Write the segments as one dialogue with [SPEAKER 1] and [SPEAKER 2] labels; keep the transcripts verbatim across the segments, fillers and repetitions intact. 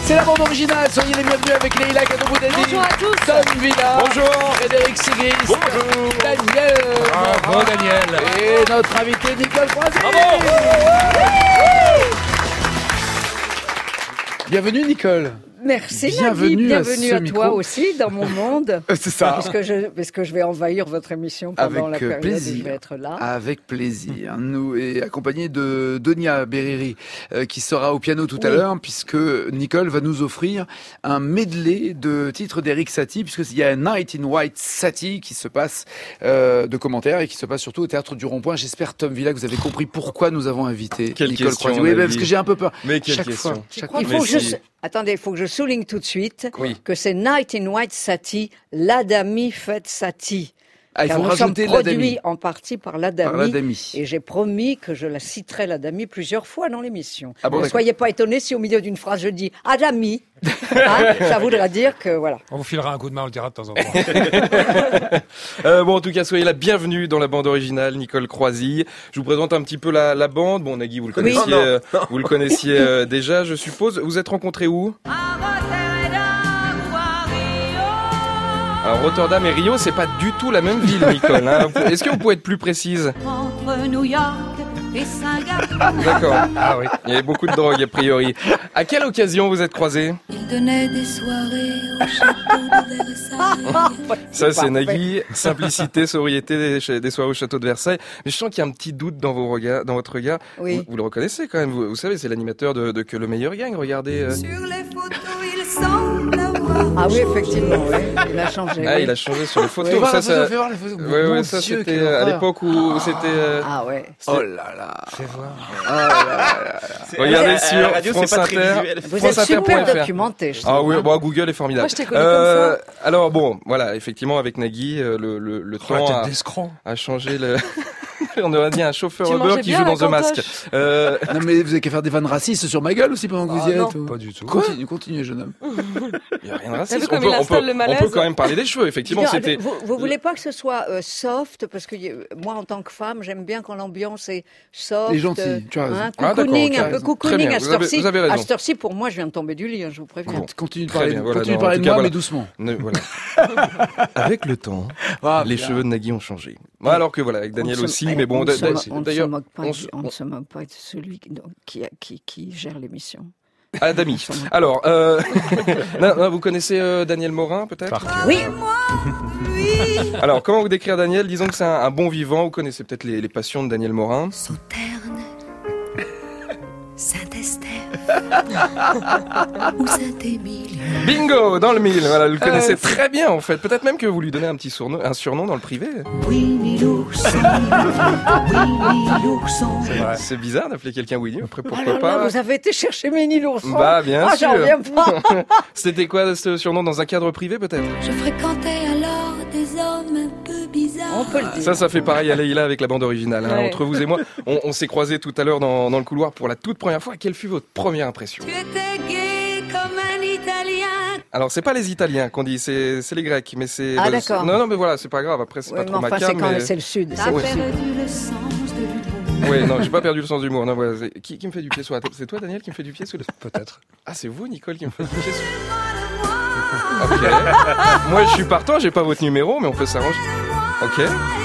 [SPEAKER 1] C'est la bande originale, soyez les bienvenus avec Leïla Kadouboudadi.
[SPEAKER 2] Bonjour à tous.
[SPEAKER 1] Tom Villa.
[SPEAKER 3] Bonjour.
[SPEAKER 1] Frédéric Sigris.
[SPEAKER 3] Bonjour.
[SPEAKER 1] Daniel.
[SPEAKER 3] Bravo Daniel.
[SPEAKER 1] Et notre invité Nicole Croisy.
[SPEAKER 3] Bravo.
[SPEAKER 1] Bienvenue Nicole.
[SPEAKER 2] Merci
[SPEAKER 1] Bienvenue
[SPEAKER 2] Nagui,
[SPEAKER 1] à
[SPEAKER 2] bienvenue
[SPEAKER 1] ce
[SPEAKER 2] à,
[SPEAKER 1] micro.
[SPEAKER 2] toi aussi dans mon monde.
[SPEAKER 1] C'est ça.
[SPEAKER 2] Parce que, je, parce que je vais envahir votre émission pendant
[SPEAKER 1] Avec
[SPEAKER 2] la période
[SPEAKER 1] plaisir.
[SPEAKER 2] où je vais être là.
[SPEAKER 1] Avec plaisir. Nous et accompagné de Donia Berreri euh, qui sera au piano tout à
[SPEAKER 2] Oui.
[SPEAKER 1] l'heure puisque Nicole va nous offrir un medley de titres d'Eric Satie puisqu'il y a un Night in White Satie qui se passe euh, de commentaires et qui se passe surtout au Théâtre du Rond-Point. J'espère Tom Villa que vous avez compris pourquoi nous avons invité
[SPEAKER 3] Quelle
[SPEAKER 1] Nicole
[SPEAKER 3] question,
[SPEAKER 1] Croisy. Oui,
[SPEAKER 3] David.
[SPEAKER 1] parce que j'ai un peu peur.
[SPEAKER 3] Mais quelle
[SPEAKER 1] Chaque
[SPEAKER 3] question.
[SPEAKER 1] fois, chaque
[SPEAKER 2] Il
[SPEAKER 1] fois.
[SPEAKER 2] faut que
[SPEAKER 3] Merci.
[SPEAKER 2] je... Attendez, il faut que je souligne tout de suite
[SPEAKER 3] Oui.
[SPEAKER 2] que c'est Night in White Satie, l'Adami Fête Satie.
[SPEAKER 1] Ah, il
[SPEAKER 2] Car
[SPEAKER 1] faut
[SPEAKER 2] nous sommes
[SPEAKER 1] rajouter
[SPEAKER 2] produits
[SPEAKER 1] l'Adami.
[SPEAKER 2] en partie par
[SPEAKER 1] Par
[SPEAKER 2] l'Adami.
[SPEAKER 1] l'Adami.
[SPEAKER 2] Et j'ai promis que je la citerai, l'Adami, plusieurs fois dans l'émission.
[SPEAKER 1] Ah bon,
[SPEAKER 2] ne
[SPEAKER 1] d'accord.
[SPEAKER 2] soyez pas étonnés si au milieu d'une phrase je dis Adami. Hein, ça voudra dire que voilà.
[SPEAKER 4] On vous filera un coup de main, on le dira de temps en temps.
[SPEAKER 3] Euh, bon, en tout cas, soyez la bienvenue dans la bande originale, Nicole Croisy. Je vous présente un petit peu la, la bande. Bon, Nagui, vous le connaissiez,
[SPEAKER 2] Oui.
[SPEAKER 3] euh, vous le connaissiez euh, déjà, je suppose. Vous êtes rencontrés où? Alors, Rotterdam et Rio, c'est pas du tout la même ville, Nicole. Hein. Est-ce que vous pouvez être plus précise?
[SPEAKER 5] Entre New York et Singapour,
[SPEAKER 3] D'accord.
[SPEAKER 4] Ah oui.
[SPEAKER 3] Il y avait beaucoup de drogue, a priori. À quelle occasion vous êtes croisés?
[SPEAKER 5] il donnait des soirées au château de Versailles.
[SPEAKER 3] Ça, c'est
[SPEAKER 2] Parfait.
[SPEAKER 3] Nagui. Simplicité, sobriété des, des soirées au château de Versailles. Mais je sens qu'il y a un petit doute dans vos regards, dans votre regard.
[SPEAKER 2] Oui.
[SPEAKER 3] Vous, vous le reconnaissez quand même. Vous, vous savez, c'est l'animateur de, de Que le meilleur gagne. Regardez. euh.
[SPEAKER 5] Sur les photos, il semble avoir
[SPEAKER 2] Ah oui, effectivement, oui. Il a changé.
[SPEAKER 3] Ah,
[SPEAKER 2] oui.
[SPEAKER 3] il a changé sur les photos.
[SPEAKER 1] Fais voir
[SPEAKER 3] ça,
[SPEAKER 1] la photo,
[SPEAKER 3] ça...
[SPEAKER 1] fais voir la photo.
[SPEAKER 3] Ouais,
[SPEAKER 1] Mon
[SPEAKER 3] ouais, ça
[SPEAKER 1] Dieu,
[SPEAKER 3] c'était
[SPEAKER 1] quelle
[SPEAKER 3] euh, à
[SPEAKER 1] horreur.
[SPEAKER 3] l'époque où c'était. euh,
[SPEAKER 2] Ah ouais.
[SPEAKER 1] Oh là là.
[SPEAKER 4] Fais voir.
[SPEAKER 3] Regardez
[SPEAKER 6] À
[SPEAKER 3] sur
[SPEAKER 6] la radio,
[SPEAKER 3] France
[SPEAKER 6] c'est pas très
[SPEAKER 3] Inter.
[SPEAKER 6] visuel.
[SPEAKER 2] Vous
[SPEAKER 3] France
[SPEAKER 2] êtes super
[SPEAKER 3] Inter point F R.
[SPEAKER 2] documenté, je
[SPEAKER 3] Ah
[SPEAKER 2] trouve,
[SPEAKER 3] oui,
[SPEAKER 2] hein.
[SPEAKER 3] bon, Google est formidable.
[SPEAKER 7] Moi, je t'ai connu comme ça.
[SPEAKER 3] Alors bon, voilà, effectivement, avec Nagui, euh, le, le, le
[SPEAKER 4] Oh, la
[SPEAKER 3] temps
[SPEAKER 4] tête
[SPEAKER 3] a,
[SPEAKER 4] d'escroc.
[SPEAKER 3] a changé le. On aurait dit un chauffeur
[SPEAKER 7] Tu
[SPEAKER 3] Uber
[SPEAKER 7] mangeais
[SPEAKER 3] qui
[SPEAKER 7] bien
[SPEAKER 3] joue
[SPEAKER 7] la
[SPEAKER 3] dans The Mask.
[SPEAKER 7] cantoche.
[SPEAKER 3] Euh,
[SPEAKER 1] Non mais vous avez qu'à faire des vannes racistes sur ma gueule aussi pendant que vous y
[SPEAKER 7] Ah, non.
[SPEAKER 1] êtes. ou-
[SPEAKER 4] Pas du tout.
[SPEAKER 1] Continuez, continuez, jeune homme.
[SPEAKER 3] Il n'y a rien de
[SPEAKER 7] T'as
[SPEAKER 3] raciste.
[SPEAKER 7] vu
[SPEAKER 3] On
[SPEAKER 7] comme
[SPEAKER 3] peut,
[SPEAKER 7] il
[SPEAKER 3] on, peut,
[SPEAKER 7] installe le
[SPEAKER 3] on
[SPEAKER 7] malaise
[SPEAKER 3] peut quand même parler des cheveux. Effectivement,
[SPEAKER 2] Non,
[SPEAKER 3] c'était.
[SPEAKER 2] Vous, vous voulez pas que ce soit euh, soft parce que y- moi en tant que femme j'aime bien quand l'ambiance est soft.
[SPEAKER 1] Et gentil,
[SPEAKER 2] euh,
[SPEAKER 1] tu as raison.
[SPEAKER 2] hein,
[SPEAKER 3] Ah, d'accord,
[SPEAKER 2] cocooning,
[SPEAKER 3] tu as
[SPEAKER 2] un peu
[SPEAKER 3] raison. Très
[SPEAKER 2] cocooning
[SPEAKER 3] bien,
[SPEAKER 2] à
[SPEAKER 3] vous
[SPEAKER 2] cette
[SPEAKER 3] avez-
[SPEAKER 2] heure-ci.
[SPEAKER 3] vous avez raison.
[SPEAKER 2] À cette heure-ci, pour moi, je viens de tomber du lit, hein, je vous préviens.
[SPEAKER 3] Bon.
[SPEAKER 1] Continue de
[SPEAKER 3] Très
[SPEAKER 1] parler,
[SPEAKER 3] bien,
[SPEAKER 1] de-
[SPEAKER 3] voilà,
[SPEAKER 1] continue de
[SPEAKER 3] non,
[SPEAKER 1] parler
[SPEAKER 3] en
[SPEAKER 1] de
[SPEAKER 3] tout cas,
[SPEAKER 1] moi,
[SPEAKER 3] voilà.
[SPEAKER 1] mais doucement.
[SPEAKER 3] Ne- voilà. Avec le temps,
[SPEAKER 1] Ah,
[SPEAKER 3] les
[SPEAKER 1] bien.
[SPEAKER 3] cheveux de Nagui ont changé. Bon, alors que voilà, avec Daniel
[SPEAKER 2] On ne se-
[SPEAKER 3] aussi,
[SPEAKER 2] eh,
[SPEAKER 3] mais bon,
[SPEAKER 2] on ne se
[SPEAKER 3] d'a-
[SPEAKER 2] mo- on ne se
[SPEAKER 3] d'ailleurs,
[SPEAKER 2] moque pas
[SPEAKER 3] on
[SPEAKER 2] du-
[SPEAKER 3] se-
[SPEAKER 2] on ne se moque pas de celui qui, donc, qui, qui, qui gère l'émission.
[SPEAKER 3] Ah, Dami. Alors, euh... non, non, vous connaissez euh, Daniel Morin, peut-être?
[SPEAKER 4] Par cœur.
[SPEAKER 2] Oui,
[SPEAKER 3] Alors, comment vous décrire Daniel? Disons que c'est un, un bon vivant. Vous connaissez peut-être les, les passions de Daniel Morin.
[SPEAKER 5] Sauterne, Saint-Estèphe ou Saint-Émile.
[SPEAKER 3] Bingo, dans le mille. Voilà, vous le connaissez
[SPEAKER 2] Euh,
[SPEAKER 3] très bien, en fait. Peut-être même que vous lui donnez un petit surnom, un surnom dans le privé.
[SPEAKER 5] Winnie l'ourson, Winnie l'ourson.
[SPEAKER 4] C'est vrai.
[SPEAKER 3] C'est bizarre d'appeler quelqu'un Winnie. Après,
[SPEAKER 2] oh
[SPEAKER 3] pourquoi
[SPEAKER 2] là
[SPEAKER 3] pas?
[SPEAKER 2] là, vous avez été chercher Ménie l'ourson.
[SPEAKER 3] Bah, bien
[SPEAKER 2] ah,
[SPEAKER 3] sûr.
[SPEAKER 2] j'en reviens pas.
[SPEAKER 3] C'était quoi ce surnom dans un cadre privé, peut-être?
[SPEAKER 5] Je fréquentais alors des hommes un peu bizarres.
[SPEAKER 2] On peut le dire.
[SPEAKER 3] Ça, ça fait pareil à Leïla avec la bande originale. hein.
[SPEAKER 7] Ouais.
[SPEAKER 3] Entre vous et moi, on, on s'est croisés tout à l'heure dans, dans le couloir pour la toute première fois. Quelle fut votre première impression?
[SPEAKER 5] Tu étais gai comme un Italien.
[SPEAKER 3] Alors, c'est pas les Italiens qu'on dit, c'est c'est les Grecs, mais c'est.
[SPEAKER 2] Ah,
[SPEAKER 3] bah,
[SPEAKER 2] d'accord.
[SPEAKER 3] c'est- Non, non, mais voilà, c'est pas grave. Après, c'est
[SPEAKER 2] Oui,
[SPEAKER 3] pas
[SPEAKER 2] mais
[SPEAKER 3] trop
[SPEAKER 2] enfin,
[SPEAKER 3] macabre.
[SPEAKER 2] c'est quand
[SPEAKER 3] mais...
[SPEAKER 2] c'est le sud.
[SPEAKER 5] T'as
[SPEAKER 2] c'est le
[SPEAKER 3] Ouais.
[SPEAKER 2] sud.
[SPEAKER 5] perdu le sens de l'humour.
[SPEAKER 3] Oui, non, j'ai pas perdu le sens d'humour. Non, voilà, c'est- qui, qui me fait du pied sur la tête? C'est toi, Daniel, qui me fait du pied sur le.
[SPEAKER 4] Peut-être.
[SPEAKER 3] Ah, c'est vous, Nicole, qui me fait du pied sur. Ok. Moi, je suis partant. J'ai pas votre numéro, mais on peut s'arranger. Ok.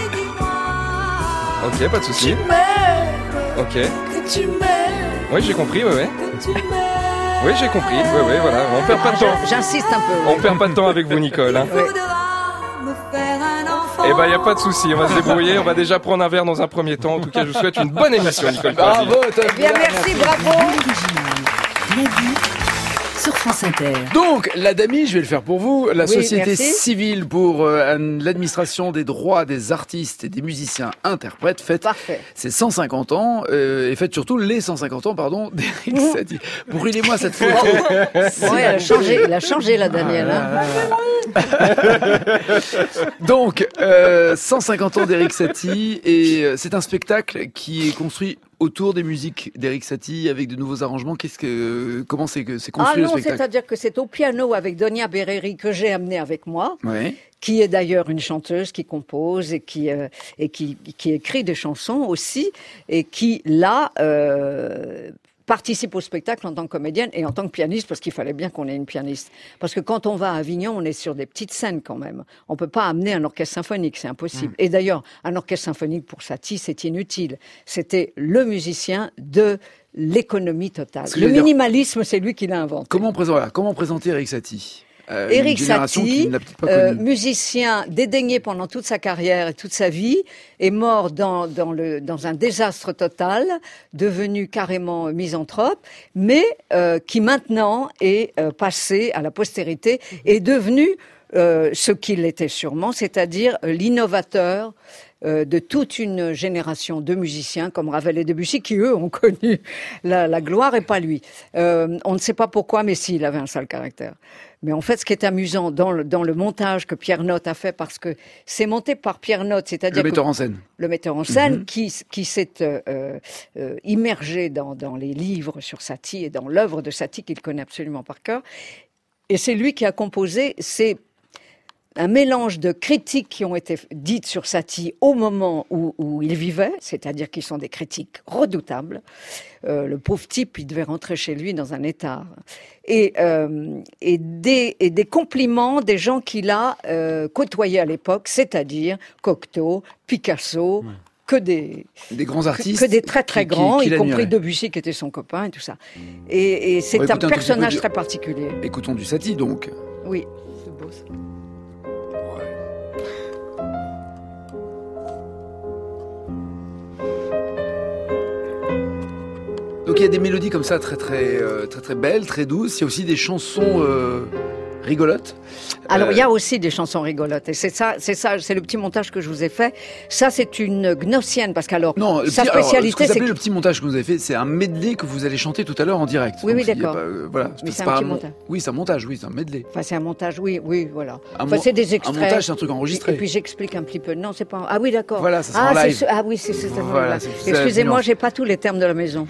[SPEAKER 3] Ok, pas de souci. Ok. Oui, j'ai compris. Ouais, ouais. Oui, j'ai compris. Ouais, ouais, voilà. On perd pas de temps.
[SPEAKER 2] J'insiste un peu.
[SPEAKER 3] On perd pas de temps avec vous, Nicole. Hein.
[SPEAKER 2] Oui.
[SPEAKER 3] Eh ben, y a pas de souci. On va se débrouiller. On va déjà prendre un verre dans un premier temps. En tout cas, je vous souhaite une bonne émission, Nicole.
[SPEAKER 1] Bravo, Tom
[SPEAKER 2] Eh bien,
[SPEAKER 1] Villa,
[SPEAKER 2] merci, bravo.
[SPEAKER 8] Nagui sur France Inter.
[SPEAKER 1] Donc, l'Adami, je vais le faire pour vous, la
[SPEAKER 2] Oui,
[SPEAKER 1] Société
[SPEAKER 2] merci.
[SPEAKER 1] civile pour euh, l'administration des droits des artistes et des musiciens interprètes, fête
[SPEAKER 2] Parfait.
[SPEAKER 1] ses cent cinquante ans, euh, et fête surtout les cent cinquante ans, pardon, d'Eric Satie. Brûlez-moi cette photo.
[SPEAKER 2] Bon, elle a changé, elle a changé, la Danielle. hein.
[SPEAKER 1] Donc, euh, cent cinquante ans d'Eric Satie, et euh, c'est un spectacle qui est construit autour des musiques d'Eric Satie avec de nouveaux arrangements. Qu'est-ce que, comment c'est que c'est
[SPEAKER 2] Ah
[SPEAKER 1] construit
[SPEAKER 2] non,
[SPEAKER 1] le spectacle?
[SPEAKER 2] c'est-à-dire que c'est au piano avec Donia Berreri que j'ai amené avec moi,
[SPEAKER 1] Ouais.
[SPEAKER 2] qui est d'ailleurs une chanteuse qui compose et qui euh, et qui, qui écrit des chansons aussi, et qui là euh, participe au spectacle en tant que comédienne et en tant que pianiste, parce qu'il fallait bien qu'on ait une pianiste. Parce que quand on va à Avignon, on est sur des petites scènes quand même. On peut pas amener un orchestre symphonique, c'est impossible. Mmh. Et d'ailleurs, un orchestre symphonique pour Satie, c'est inutile. C'était le musicien de l'économie totale. Le minimalisme, c'est lui qui l'a inventé.
[SPEAKER 1] Comment, présenter, voilà, comment présenter Erik Satie? Euh,
[SPEAKER 2] Éric Satie, euh, musicien dédaigné pendant toute sa carrière et toute sa vie, est mort dans, dans, le, dans un désastre total, devenu carrément misanthrope, mais euh, qui maintenant est euh, passé à la postérité, est devenu euh, ce qu'il était sûrement, c'est-à-dire euh, l'innovateur Euh, de toute une génération de musiciens comme Ravel et Debussy qui, eux, ont connu la, la gloire et pas lui. Euh, on ne sait pas pourquoi, mais si, il avait un sale caractère. Mais en fait, ce qui est amusant dans le, dans le montage que Pierre Notte a fait, parce que c'est monté par Pierre Notte, c'est-à-dire...
[SPEAKER 1] Le metteur
[SPEAKER 2] que,
[SPEAKER 1] en scène.
[SPEAKER 2] Le metteur en scène, mm-hmm. qui, qui s'est euh, euh, immergé dans, dans les livres sur Satie et dans l'œuvre de Satie qu'il connaît absolument par cœur. Et c'est lui qui a composé ces... un mélange de critiques qui ont été dites sur Satie au moment où, où il vivait, c'est-à-dire qui sont des critiques redoutables. Euh, le pauvre type, il devait rentrer chez lui dans un état. Et, euh, et, des, et des compliments des gens qu'il a euh, côtoyés à l'époque, c'est-à-dire Cocteau, Picasso... Ouais. Que des,
[SPEAKER 1] des grands artistes,
[SPEAKER 2] que, que des très très
[SPEAKER 1] qui,
[SPEAKER 2] grands,
[SPEAKER 1] qui, qui
[SPEAKER 2] y compris Debussy qui était son copain et tout ça. Et, et c'est un personnage un très particulier.
[SPEAKER 1] Écoutons du Satie donc.
[SPEAKER 2] Oui, c'est beau ça.
[SPEAKER 1] Donc il y a des mélodies comme ça très très euh, très très belles, très douces. Il y a aussi des chansons euh, rigolotes.
[SPEAKER 2] Alors, il y a aussi des chansons rigolotes. Et c'est ça, c'est ça, c'est le petit montage que je vous ai fait. Ça, c'est une gnossienne, parce qu'alors,
[SPEAKER 1] non,
[SPEAKER 2] sa
[SPEAKER 1] petit,
[SPEAKER 2] spécialité,
[SPEAKER 1] alors, ce que
[SPEAKER 2] c'est...
[SPEAKER 1] Que... le petit montage que vous avez fait, c'est un medley que vous allez chanter tout à l'heure en direct.
[SPEAKER 2] Oui,
[SPEAKER 1] donc,
[SPEAKER 2] oui, d'accord.
[SPEAKER 1] Pas, euh, voilà.
[SPEAKER 2] Mais c'est,
[SPEAKER 1] c'est
[SPEAKER 2] un
[SPEAKER 1] pas
[SPEAKER 2] petit
[SPEAKER 1] un
[SPEAKER 2] montage.
[SPEAKER 1] Oui, c'est un montage, oui, c'est un medley.
[SPEAKER 2] Enfin, c'est un montage, oui, oui, voilà.
[SPEAKER 1] Un
[SPEAKER 2] enfin,
[SPEAKER 1] mo...
[SPEAKER 2] c'est des extraits.
[SPEAKER 1] Un montage, c'est un truc enregistré.
[SPEAKER 2] Et puis, j'explique un petit peu. Non, c'est pas... Ah oui, d'accord.
[SPEAKER 1] Voilà, ça sera
[SPEAKER 2] ah,
[SPEAKER 1] en live.
[SPEAKER 2] C'est... Ah oui, c'est... c'est...
[SPEAKER 1] Voilà,
[SPEAKER 2] voilà. C'est Excusez-moi, j'ai pas tous les termes de la maison.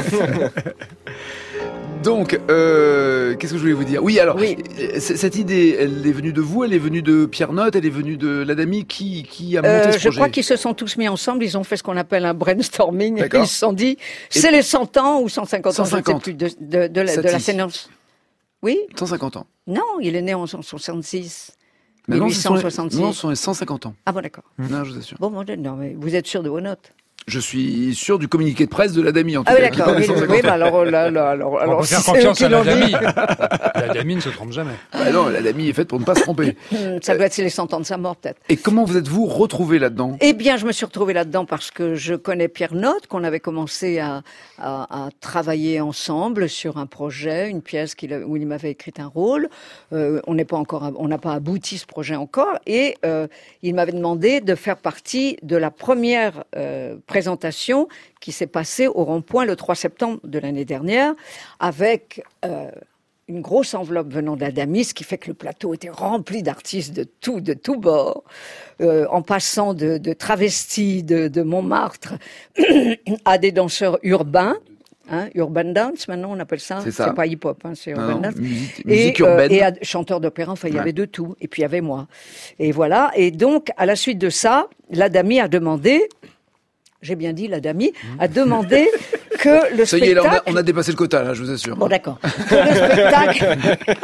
[SPEAKER 1] Donc, euh, qu'est-ce que je voulais vous dire? Oui, alors,
[SPEAKER 2] oui.
[SPEAKER 1] cette idée, elle est venue de vous, elle est venue de Pierre Notte, elle est venue de l'Adami, qui, qui a monté euh, ce projet?
[SPEAKER 2] Je crois qu'ils se sont tous mis ensemble, ils ont fait ce qu'on appelle un brainstorming, et ils se sont dit, c'est et les cent ans ou cent cinquante ans,
[SPEAKER 1] cent cinquante.
[SPEAKER 2] Je ne sais plus, de, de, de, la, de la séance. Oui?
[SPEAKER 1] cent cinquante ans.
[SPEAKER 2] Non, il est né en soixante-six.
[SPEAKER 1] Mais non, ce sont les, non, ce sont les cent cinquante ans.
[SPEAKER 2] Ah bon, d'accord.
[SPEAKER 1] Non, je vous assure.
[SPEAKER 2] Bon, non, mais vous êtes sûr de vos notes?
[SPEAKER 1] Je suis sûr du communiqué de presse de l'Adami, en tout
[SPEAKER 2] ah,
[SPEAKER 1] cas.
[SPEAKER 2] Ah oui, d'accord. Oui, bah alors, là, là, alors, alors,
[SPEAKER 4] on peut
[SPEAKER 2] si
[SPEAKER 4] faire confiance à l'Adami. L'Adami ne se trompe jamais.
[SPEAKER 1] Bah non, l'Adami est faite pour ne pas se tromper.
[SPEAKER 2] Ça doit être les cent ans de sa mort, peut-être.
[SPEAKER 1] Et comment vous êtes-vous retrouvé là-dedans?
[SPEAKER 2] Eh bien, je me suis retrouvé là-dedans parce que je connais Pierre Notte, qu'on avait commencé à, à, à travailler ensemble sur un projet, une pièce qu'il, où il m'avait écrit un rôle. Euh, on n'est pas encore, on n'a pas abouti ce projet encore, et euh, il m'avait demandé de faire partie de la première euh, présentation qui s'est passée au Rond-Point le trois septembre de l'année dernière, avec euh, une grosse enveloppe venant d'Adamis, ce qui fait que le plateau était rempli d'artistes de tout, de tous bords, euh, en passant de, de travestis de, de Montmartre à des danseurs urbains. Hein, urban dance, maintenant on appelle ça.
[SPEAKER 1] C'est, ça.
[SPEAKER 2] C'est pas hip-hop, hein, c'est urban
[SPEAKER 1] non,
[SPEAKER 2] dance.
[SPEAKER 1] Musique,
[SPEAKER 2] et,
[SPEAKER 1] musique urbaine.
[SPEAKER 2] Euh, et à, chanteur d'opéra, enfin il y ouais. avait de tout. Et puis il y avait moi. Et voilà. Et donc à la suite de ça, l'Adami a demandé, j'ai bien dit l'Adami, a demandé que le
[SPEAKER 1] ça
[SPEAKER 2] spectacle...
[SPEAKER 1] Ça y est, là on a, on a dépassé le quota, là, je vous assure.
[SPEAKER 2] Bon d'accord. Que le spectacle...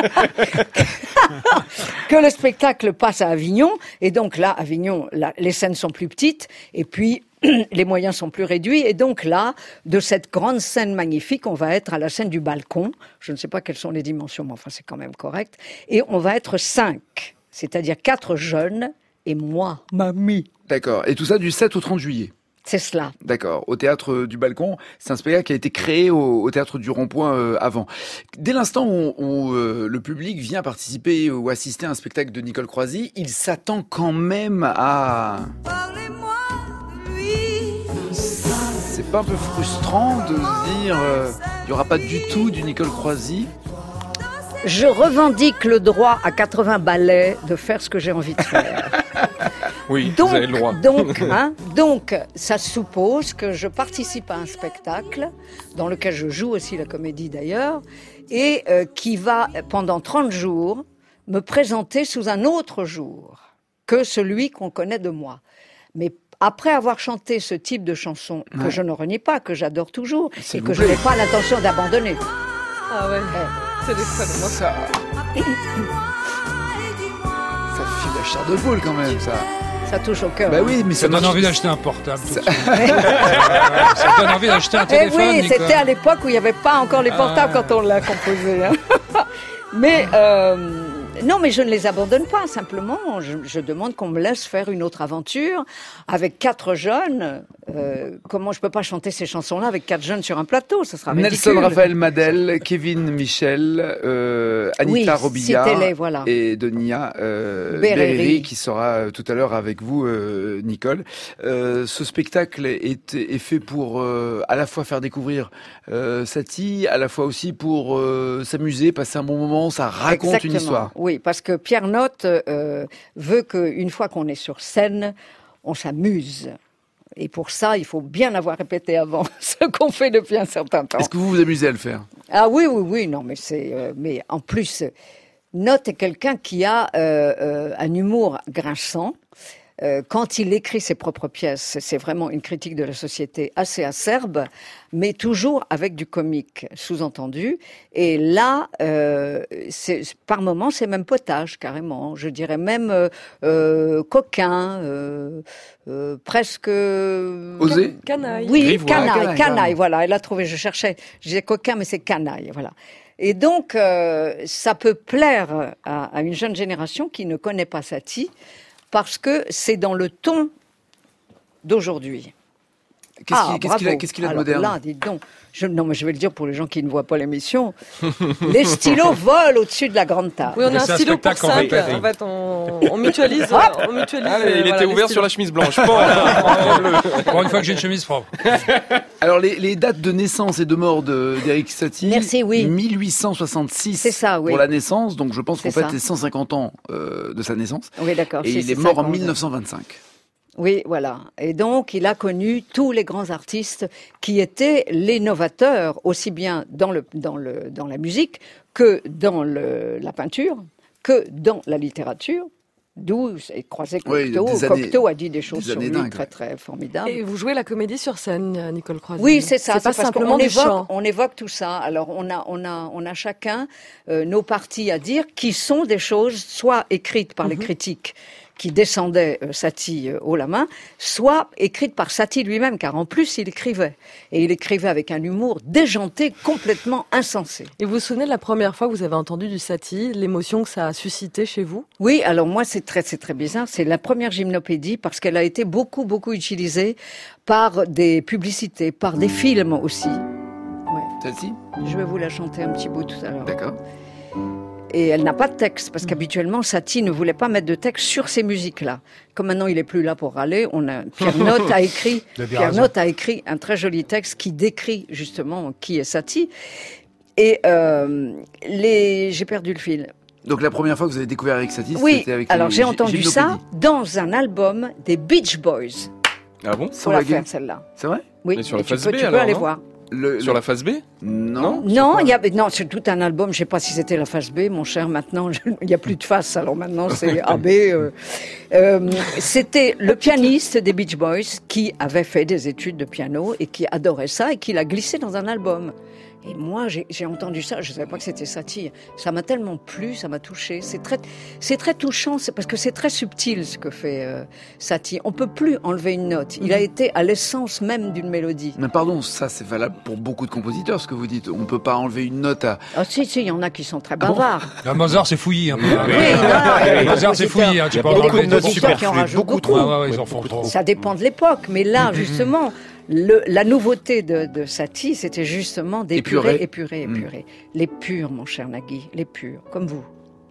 [SPEAKER 2] que le spectacle passe à Avignon. Et donc là, Avignon, là, les scènes sont plus petites. Et puis... les moyens sont plus réduits, et donc là, de cette grande scène magnifique, on va être à la scène du balcon. Je ne sais pas quelles sont les dimensions, mais enfin c'est quand même correct. Et on va être cinq, c'est-à-dire quatre jeunes et moi, mamie.
[SPEAKER 1] D'accord. Et tout ça du sept au trente juillet.
[SPEAKER 2] C'est cela.
[SPEAKER 1] D'accord. Au Théâtre du Balcon, c'est un spectacle qui a été créé au, au Théâtre du Rond-Point euh, avant. Dès l'instant où, où euh, le public vient participer ou assister à un spectacle de Nicole Croisy, il s'attend quand même à...
[SPEAKER 5] Parlez-moi de lui.
[SPEAKER 1] C'est pas un peu frustrant de se dire euh, il n'y aura pas du tout du Nicole Croisy?
[SPEAKER 2] Je revendique le droit à quatre-vingts ballets de faire ce que j'ai envie de faire.
[SPEAKER 3] Oui,
[SPEAKER 2] donc,
[SPEAKER 3] vous avez le droit.
[SPEAKER 2] Donc, hein, donc, ça suppose que je participe à un spectacle dans lequel je joue aussi la comédie d'ailleurs, et euh, qui va, pendant trente jours, me présenter sous un autre jour que celui qu'on connaît de moi. Mais après avoir chanté ce type de chanson, que
[SPEAKER 1] Ouais.
[SPEAKER 2] je ne renie pas, que j'adore toujours,
[SPEAKER 1] S'il
[SPEAKER 2] et
[SPEAKER 1] vous
[SPEAKER 2] que je
[SPEAKER 1] plaît.
[SPEAKER 2] n'ai pas l'intention d'abandonner.
[SPEAKER 6] Ah ouais. C'est des
[SPEAKER 1] Ça, ça file la chair de poule quand même, ça.
[SPEAKER 2] Ça touche au cœur.
[SPEAKER 1] Bah oui, mais
[SPEAKER 4] Ça
[SPEAKER 1] ça
[SPEAKER 4] donne
[SPEAKER 1] marche.
[SPEAKER 4] envie d'acheter un portable tout de suite. Ouais, ouais, ouais. Ça donne envie d'acheter un
[SPEAKER 2] Eh
[SPEAKER 4] téléphone,
[SPEAKER 2] oui,
[SPEAKER 4] Nicole.
[SPEAKER 2] c'était à l'époque où il n'y avait pas encore les portables
[SPEAKER 4] Ah.
[SPEAKER 2] quand on l'a composé. hein. Mais euh, non, mais je ne les abandonne pas. Simplement, je, je demande qu'on me laisse faire une autre aventure avec quatre jeunes. Euh, comment je peux pas chanter ces chansons-là avec quatre jeunes sur un plateau? Ça sera ridicule.
[SPEAKER 1] Nelson Raphaël Madel, Kevin Michel, euh, Anita
[SPEAKER 2] Oui,
[SPEAKER 1] Robillard
[SPEAKER 2] citez-les, voilà.
[SPEAKER 1] et Donia euh,
[SPEAKER 2] Berreri.
[SPEAKER 1] Berreri, qui sera euh, tout à l'heure avec vous, euh, Nicole. Euh, ce spectacle est, est fait pour euh, à la fois faire découvrir euh, Satie, à la fois aussi pour euh, s'amuser, passer un bon moment. Ça raconte
[SPEAKER 2] Exactement.
[SPEAKER 1] une histoire.
[SPEAKER 2] Oui, parce que Pierre Notte euh, veut qu'une fois qu'on est sur scène, on s'amuse. Et pour ça, il faut bien avoir répété avant ce qu'on fait depuis un certain temps.
[SPEAKER 1] Est-ce que vous vous amusez à le faire?
[SPEAKER 2] Ah oui, oui, oui, non, mais c'est, euh, mais en plus, Notte est quelqu'un qui a euh, euh, un humour grinçant. Euh, quand il écrit ses propres pièces, c'est vraiment une critique de la société assez acerbe, mais toujours avec du comique sous-entendu. Et là, euh, c'est, par moments, c'est même potage, carrément. Je dirais même euh, euh, coquin, euh, euh, presque...
[SPEAKER 1] Osé?
[SPEAKER 6] Canaille.
[SPEAKER 2] Oui,
[SPEAKER 3] Grivois.
[SPEAKER 2] canaille,
[SPEAKER 1] Canaille,
[SPEAKER 2] canaille,
[SPEAKER 1] carrément.
[SPEAKER 2] voilà. Elle a trouvé, je cherchais, je disais coquin, mais c'est canaille, voilà. Et donc, euh, ça peut plaire à, à une jeune génération qui ne connaît pas Satie, parce que c'est dans le ton d'aujourd'hui.
[SPEAKER 1] Qu'est-ce
[SPEAKER 2] Ah,
[SPEAKER 1] qu'il qu'est-ce qu'il a,
[SPEAKER 2] bravo.
[SPEAKER 1] qu'est-ce qu'il a de
[SPEAKER 2] Alors
[SPEAKER 1] moderne?
[SPEAKER 2] là, dites donc, je, non, mais je vais le dire pour les gens qui ne voient pas l'émission. Les stylos volent au-dessus de la grande table.
[SPEAKER 6] Oui, on
[SPEAKER 4] Mais
[SPEAKER 6] a un
[SPEAKER 4] c'est un
[SPEAKER 6] stylo pour
[SPEAKER 4] spectacle en
[SPEAKER 6] cinq.
[SPEAKER 4] répète.
[SPEAKER 6] En fait, on, on mutualise. on mutualise
[SPEAKER 3] Ah,
[SPEAKER 6] euh,
[SPEAKER 3] il
[SPEAKER 6] voilà,
[SPEAKER 3] était
[SPEAKER 6] les
[SPEAKER 3] ouvert
[SPEAKER 6] stylos.
[SPEAKER 3] sur la chemise blanche. Pas
[SPEAKER 4] Pour une fois que j'ai une chemise propre.
[SPEAKER 1] Alors, les, les dates de naissance et de mort de- d'Éric Satie.
[SPEAKER 2] Merci, oui.
[SPEAKER 1] mille huit cent soixante-six.
[SPEAKER 2] C'est ça, oui.
[SPEAKER 1] Pour la naissance. Donc, je pense qu'on
[SPEAKER 2] C'est
[SPEAKER 1] fête
[SPEAKER 2] ça.
[SPEAKER 1] les cent cinquante ans euh, de sa naissance.
[SPEAKER 2] Oui, d'accord.
[SPEAKER 1] Et
[SPEAKER 2] si,
[SPEAKER 1] il
[SPEAKER 2] c'est
[SPEAKER 1] est mort en
[SPEAKER 2] cinquante.
[SPEAKER 1] mille neuf cent vingt-cinq.
[SPEAKER 2] Oui, voilà. Et donc, il a connu tous les grands artistes qui étaient les novateurs, aussi bien dans, le, dans, le, dans la musique que dans le, la peinture, que dans la littérature. D'où c'est croisé
[SPEAKER 1] Oui,
[SPEAKER 2] Cocteau.
[SPEAKER 1] des années-
[SPEAKER 2] Cocteau a dit des choses
[SPEAKER 1] des
[SPEAKER 2] sur
[SPEAKER 1] années
[SPEAKER 2] lui
[SPEAKER 1] dingues,
[SPEAKER 2] très,
[SPEAKER 1] ouais.
[SPEAKER 2] très formidables.
[SPEAKER 6] Et vous jouez la comédie sur scène, euh, Nicole Croizet.
[SPEAKER 2] Oui, c'est ça.
[SPEAKER 6] C'est pas
[SPEAKER 2] parce
[SPEAKER 6] simplement
[SPEAKER 2] qu'on
[SPEAKER 6] du
[SPEAKER 2] évoque,
[SPEAKER 6] chant.
[SPEAKER 2] on évoque tout ça. Alors, on a, on a, on a chacun euh, nos parties à dire, qui sont des choses soit écrites par les
[SPEAKER 6] Mhm.
[SPEAKER 2] critiques qui descendaient euh, Satie euh, haut la main, soit écrites par Satie lui-même, car en plus il écrivait. Et il écrivait avec un humour déjanté, complètement insensé.
[SPEAKER 6] Et vous vous souvenez de la première fois que vous avez entendu du Satie, l'émotion que ça a suscité chez vous?
[SPEAKER 2] Oui, alors moi c'est très, c'est très bizarre. C'est la première gymnopédie parce qu'elle a été beaucoup, beaucoup utilisée par des publicités, par des films aussi. Ouais.
[SPEAKER 1] Satie?
[SPEAKER 2] Je vais vous la chanter un petit bout tout à l'heure.
[SPEAKER 1] D'accord.
[SPEAKER 2] Et elle n'a pas de texte, parce qu'habituellement, Satie ne voulait pas mettre de texte sur ces musiques-là. Comme maintenant, il est plus là pour râler, on a, Pierre Notte a écrit,
[SPEAKER 4] Il a bien
[SPEAKER 2] Pierre
[SPEAKER 4] raison.
[SPEAKER 2] Notte a écrit un très joli texte qui décrit justement qui est Satie. Et euh, les, j'ai perdu le fil.
[SPEAKER 1] Donc, la première fois que vous avez découvert Eric Satie,
[SPEAKER 2] Oui,
[SPEAKER 1] c'était avec
[SPEAKER 2] alors
[SPEAKER 1] les
[SPEAKER 2] j'ai
[SPEAKER 1] Gy-
[SPEAKER 2] entendu ça
[SPEAKER 1] Gymnopédies.
[SPEAKER 2] dans un album des Beach Boys.
[SPEAKER 3] Ah bon?
[SPEAKER 1] Sans
[SPEAKER 2] Faut la
[SPEAKER 1] blaguer.
[SPEAKER 2] faire celle-là.
[SPEAKER 1] C'est vrai?
[SPEAKER 2] Oui,
[SPEAKER 3] Mais sur la
[SPEAKER 2] et tu
[SPEAKER 3] face
[SPEAKER 2] peux,
[SPEAKER 3] B,
[SPEAKER 2] tu peux
[SPEAKER 3] alors,
[SPEAKER 2] aller
[SPEAKER 3] non
[SPEAKER 2] voir.
[SPEAKER 1] Le,
[SPEAKER 3] Sur
[SPEAKER 1] le-
[SPEAKER 3] la phase B?
[SPEAKER 1] Non.
[SPEAKER 2] Non, il y a, non, c'est tout un album. Je sais pas si c'était la face B, mon cher. Maintenant, je- il n'y a plus de face. Alors maintenant, c'est A B. Euh, euh, c'était le pianiste des Beach Boys qui avait fait des études de piano et qui adorait ça et qui l'a glissé dans un album. Et moi, j'ai j'ai entendu ça. Je savais pas que c'était Satie. Ça m'a tellement plu, ça m'a touché. C'est très, c'est très touchant. C'est parce que c'est très subtil ce que fait euh, Satie. On peut plus enlever une note. Il a été à l'essence même d'une mélodie.
[SPEAKER 1] Mais pardon, ça c'est valable pour beaucoup de compositeurs, ce que vous dites. On ne peut pas enlever une note à...
[SPEAKER 2] Ah si, si, il y en a qui sont très
[SPEAKER 1] bon
[SPEAKER 2] bavards.
[SPEAKER 4] La Mozart, c'est fouillis un peu. hein.
[SPEAKER 2] Oui, non, non,
[SPEAKER 4] Mozart, c'est fouillis. hein, Tu
[SPEAKER 7] Il y a
[SPEAKER 4] peux en
[SPEAKER 7] beaucoup
[SPEAKER 4] enlever
[SPEAKER 7] de notes
[SPEAKER 4] deux, trois.
[SPEAKER 2] compositeurs qui en
[SPEAKER 7] superflues,
[SPEAKER 2] rajoutent
[SPEAKER 7] beaucoup
[SPEAKER 2] beaucoup.
[SPEAKER 7] trop.
[SPEAKER 4] Ouais, ouais, ils
[SPEAKER 7] Oui,
[SPEAKER 4] en font
[SPEAKER 7] beaucoup
[SPEAKER 4] trop.
[SPEAKER 2] Ça dépend de l'époque, mais là, justement, le, la nouveauté de, de Satie, c'était justement d'épurer,
[SPEAKER 1] Épurer.
[SPEAKER 2] épurer,
[SPEAKER 1] Mm.
[SPEAKER 2] épurer. Les purs, mon cher Nagui, les purs, comme vous.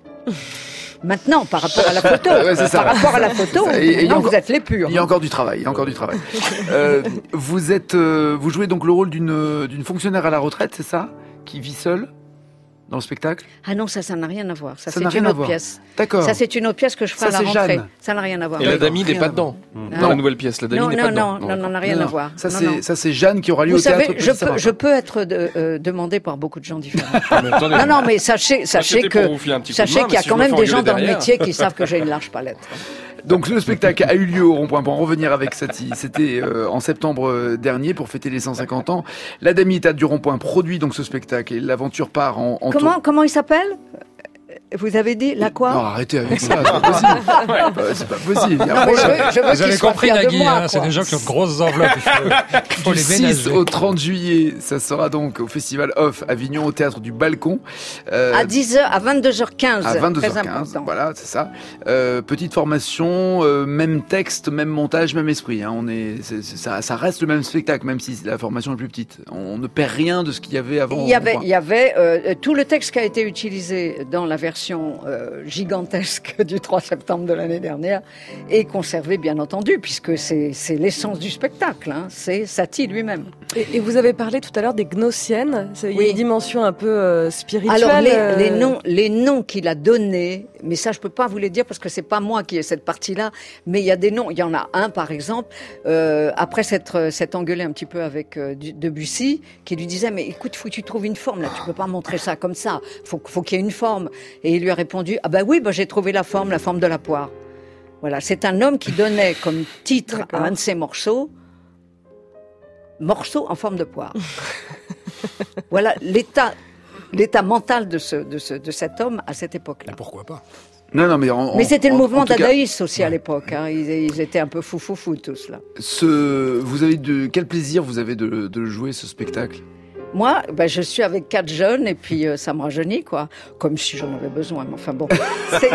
[SPEAKER 2] Maintenant, par rapport à la photo,
[SPEAKER 1] Ouais, c'est ça.
[SPEAKER 2] par rapport à la photo,
[SPEAKER 1] C'est ça. Et- et il y a
[SPEAKER 2] maintenant,
[SPEAKER 1] encore-
[SPEAKER 2] vous êtes les purs.
[SPEAKER 1] Il y a encore du travail, il y a encore du travail. Euh, vous êtes, euh, vous jouez donc le rôle d'une d'une fonctionnaire à la retraite, c'est ça? Qui vit seule dans le spectacle?
[SPEAKER 2] Ah non, ça, ça n'a rien à voir. Ça,
[SPEAKER 1] Ça n'a
[SPEAKER 2] c'est
[SPEAKER 1] rien
[SPEAKER 2] une
[SPEAKER 1] à
[SPEAKER 2] autre
[SPEAKER 1] voir.
[SPEAKER 2] pièce.
[SPEAKER 1] D'accord.
[SPEAKER 2] Ça, c'est une autre pièce que je ferai
[SPEAKER 1] Ça,
[SPEAKER 2] à la
[SPEAKER 1] c'est
[SPEAKER 2] rentrée.
[SPEAKER 1] Jeanne.
[SPEAKER 2] Ça n'a rien à voir.
[SPEAKER 3] Et la
[SPEAKER 1] D'accord,
[SPEAKER 3] Dami n'est
[SPEAKER 1] rien
[SPEAKER 3] pas
[SPEAKER 1] à
[SPEAKER 3] dedans.
[SPEAKER 2] Ah.
[SPEAKER 3] Dans la nouvelle pièce, la Dami
[SPEAKER 2] Non,
[SPEAKER 3] n'est
[SPEAKER 2] non,
[SPEAKER 3] pas
[SPEAKER 2] non,
[SPEAKER 3] dedans.
[SPEAKER 2] non, non, n'a rien
[SPEAKER 1] Non,
[SPEAKER 2] à
[SPEAKER 1] non.
[SPEAKER 2] voir.
[SPEAKER 1] Ça
[SPEAKER 2] Non,
[SPEAKER 1] c'est
[SPEAKER 2] non.
[SPEAKER 1] ça c'est Jeanne qui aura lieu
[SPEAKER 2] Vous
[SPEAKER 1] au théâtre.
[SPEAKER 2] savez, je
[SPEAKER 1] Petit
[SPEAKER 2] peux,
[SPEAKER 1] Savarin.
[SPEAKER 2] je peux être de- euh, demandé par beaucoup de gens différents.
[SPEAKER 3] Mais attendez,
[SPEAKER 2] Non, non, mais sachez, sachez
[SPEAKER 3] c'était pour
[SPEAKER 2] que,
[SPEAKER 3] vous filer un petit coup de
[SPEAKER 2] sachez
[SPEAKER 3] main,
[SPEAKER 2] qu'il y a
[SPEAKER 3] mais si
[SPEAKER 2] quand
[SPEAKER 3] je me
[SPEAKER 2] même
[SPEAKER 3] fais
[SPEAKER 2] des
[SPEAKER 3] engueuler
[SPEAKER 2] gens dans le
[SPEAKER 3] derrière.
[SPEAKER 2] métier qui savent que j'ai une large palette.
[SPEAKER 1] Donc le spectacle a eu lieu au Rond-Point pour en revenir avec Satie. C'était euh, en septembre dernier pour fêter les cent cinquante ans. L'Adami Théâtre du Rond-Point produit donc ce spectacle et l'aventure part en, en
[SPEAKER 2] Comment,
[SPEAKER 1] tour...
[SPEAKER 2] comment il s'appelle ? Vous avez dit la quoi ?
[SPEAKER 1] Non, arrêtez avec ça, c'est pas possible. Ouais, c'est pas possible. Il y a un
[SPEAKER 2] Non, mais
[SPEAKER 1] problème.
[SPEAKER 2] je, je veux
[SPEAKER 4] Vous
[SPEAKER 2] qu'il
[SPEAKER 4] avez
[SPEAKER 2] soit
[SPEAKER 4] compris,
[SPEAKER 2] fier de
[SPEAKER 4] Nagui,
[SPEAKER 2] moi,
[SPEAKER 4] hein, c'est
[SPEAKER 2] quoi.
[SPEAKER 4] des gens qui ont de grosses enveloppes. Il faut, il faut
[SPEAKER 1] Du
[SPEAKER 4] les
[SPEAKER 1] six
[SPEAKER 4] ménager.
[SPEAKER 1] au trente juillet, ça sera donc au Festival Off Avignon, au Théâtre du Balcon. Euh,
[SPEAKER 2] À dix heures, à vingt-deux heures quinze.
[SPEAKER 1] À vingt-deux heures
[SPEAKER 2] Très
[SPEAKER 1] quinze,
[SPEAKER 2] important.
[SPEAKER 1] voilà, c'est ça. Euh, petite formation, euh, même texte, même montage, même esprit. Hein. On est, c'est, c'est, ça, ça reste le même spectacle, même si la formation est plus petite. On ne perd rien de ce qu'il y avait avant.
[SPEAKER 2] Il y avait,
[SPEAKER 1] Rond-Point.
[SPEAKER 2] il y avait euh, tout le texte qui a été utilisé dans la version euh, gigantesque du trois septembre de l'année dernière est conservé, bien entendu, puisque c'est, c'est l'essence du spectacle. Hein. C'est Satie lui-même.
[SPEAKER 6] Et, et vous avez parlé tout à l'heure des Gnossiennes. Il y a
[SPEAKER 2] Oui.
[SPEAKER 6] une dimension un peu euh, spirituelle.
[SPEAKER 2] Alors les,
[SPEAKER 6] euh,
[SPEAKER 2] les noms, les noms qu'il a donnés, mais ça je peux pas vous les dire parce que c'est pas moi qui ai cette partie-là. Mais il y a des noms. Il y en a un par exemple euh, après s'être s'être engueulé un petit peu avec euh, Debussy, qui lui disait mais écoute, faut que tu trouves une forme là. Tu peux pas montrer ça comme ça. Faut faut qu'il y ait une forme. Et il lui a répondu ah bah oui, bah j'ai trouvé la forme, la forme de la poire. Voilà, c'est un homme qui donnait comme titre
[SPEAKER 6] D'accord.
[SPEAKER 2] à un de ses morceaux morceau en forme de poire. Voilà l'état. L'état mental de, ce, de, ce, de cet homme à cette époque-là.
[SPEAKER 4] Mais pourquoi pas ?
[SPEAKER 1] Non, non, mais en,
[SPEAKER 2] Mais
[SPEAKER 1] en-
[SPEAKER 2] c'était le
[SPEAKER 1] en-
[SPEAKER 2] mouvement
[SPEAKER 1] en tout cas,
[SPEAKER 2] dadaïste aussi à l'époque. Hein. Ils, ils étaient un peu fou fou fou tous là.
[SPEAKER 1] Ce, vous avez de quel plaisir vous avez de, de jouer ce spectacle?
[SPEAKER 2] Moi, ben, je suis avec quatre jeunes et puis euh, ça me rajeunit, quoi. Comme si j'en avais besoin. Mais enfin bon. C'est...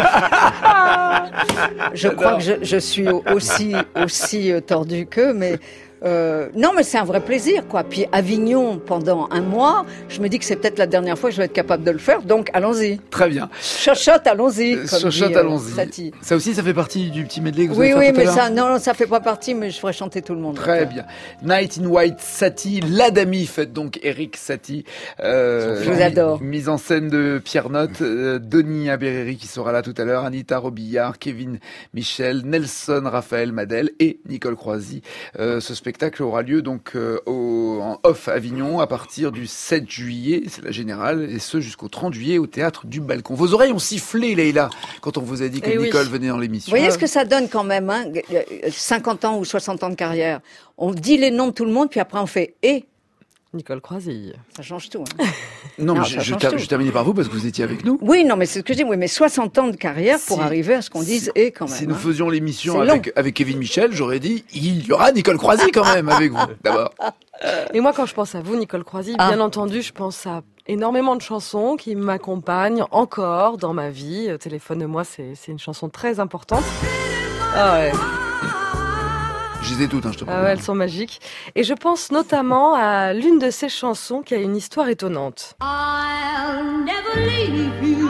[SPEAKER 2] je crois que je, je suis aussi, aussi euh, tordue qu'eux, mais. Euh, non, mais c'est un vrai plaisir, quoi. Puis Avignon, pendant un mois, je me dis que c'est peut-être la dernière fois que je vais être capable de le faire, donc allons-y.
[SPEAKER 1] Très bien.
[SPEAKER 2] Chochotte, allons-y.
[SPEAKER 1] Euh,
[SPEAKER 2] comme
[SPEAKER 1] Chochotte,
[SPEAKER 2] dit, euh,
[SPEAKER 1] allons-y.
[SPEAKER 2] Satie.
[SPEAKER 1] Ça aussi, ça fait partie du petit medley que vous
[SPEAKER 2] Oui,
[SPEAKER 1] avez fait
[SPEAKER 2] oui,
[SPEAKER 1] tout à
[SPEAKER 2] mais
[SPEAKER 1] l'heure
[SPEAKER 2] ça, non, non, ça fait pas partie, mais je ferai chanter tout le monde.
[SPEAKER 1] Très bien. Night in White, Satie, l'Adami, faites donc Eric Satie. Euh,
[SPEAKER 2] Je vous adore.
[SPEAKER 1] Mise en scène de Pierre Notte, euh, Denis Abereri qui sera là tout à l'heure, Anita Robillard, Kevin Michel, Nelson Raphaël Madel et Nicole Croisy. Euh, ce spectacle aura lieu donc euh, au, en off Avignon à partir du sept juillet, c'est la générale, et ce jusqu'au trente juillet au Théâtre du Balcon. Vos oreilles ont sifflé, Leïla, quand on vous a dit que
[SPEAKER 6] Eh oui.
[SPEAKER 1] Nicole venait dans l'émission.
[SPEAKER 2] Vous voyez ce que ça donne quand même, hein, cinquante ans ou soixante ans de carrière. On dit les noms de tout le monde, puis après on fait « et ».
[SPEAKER 6] Nicole Croisy.
[SPEAKER 2] Ça change tout. Hein.
[SPEAKER 1] Non,
[SPEAKER 2] Non,
[SPEAKER 1] mais
[SPEAKER 2] ça
[SPEAKER 1] je, je,
[SPEAKER 2] change
[SPEAKER 1] ter-
[SPEAKER 2] tout.
[SPEAKER 1] je terminais par vous parce que vous étiez avec nous.
[SPEAKER 2] Oui, non, mais c'est ce que je dis. Oui, mais soixante ans de carrière pour
[SPEAKER 1] Si-
[SPEAKER 2] arriver à ce qu'on dise « et » quand même.
[SPEAKER 1] Si nous
[SPEAKER 2] hein.
[SPEAKER 1] faisions l'émission
[SPEAKER 2] C'est
[SPEAKER 1] avec, avec Kevin Michel, j'aurais dit il y aura Nicole Croisy quand même avec vous, d'abord.
[SPEAKER 6] Et moi, quand je pense à vous, Nicole Croisy,
[SPEAKER 2] Ah.
[SPEAKER 6] bien entendu, je pense à énormément de chansons qui m'accompagnent encore dans ma vie. Euh, Téléphone-moi, c'est, c'est une chanson très importante. Ah ouais.
[SPEAKER 1] Je les ai toutes, hein, je te
[SPEAKER 6] Ah ouais,
[SPEAKER 1] promets.
[SPEAKER 6] elles sont magiques. Et je pense notamment à l'une de ces chansons qui a une histoire étonnante.
[SPEAKER 5] I'll never leave you.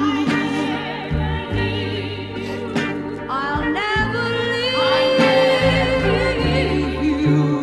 [SPEAKER 5] I'll never leave you.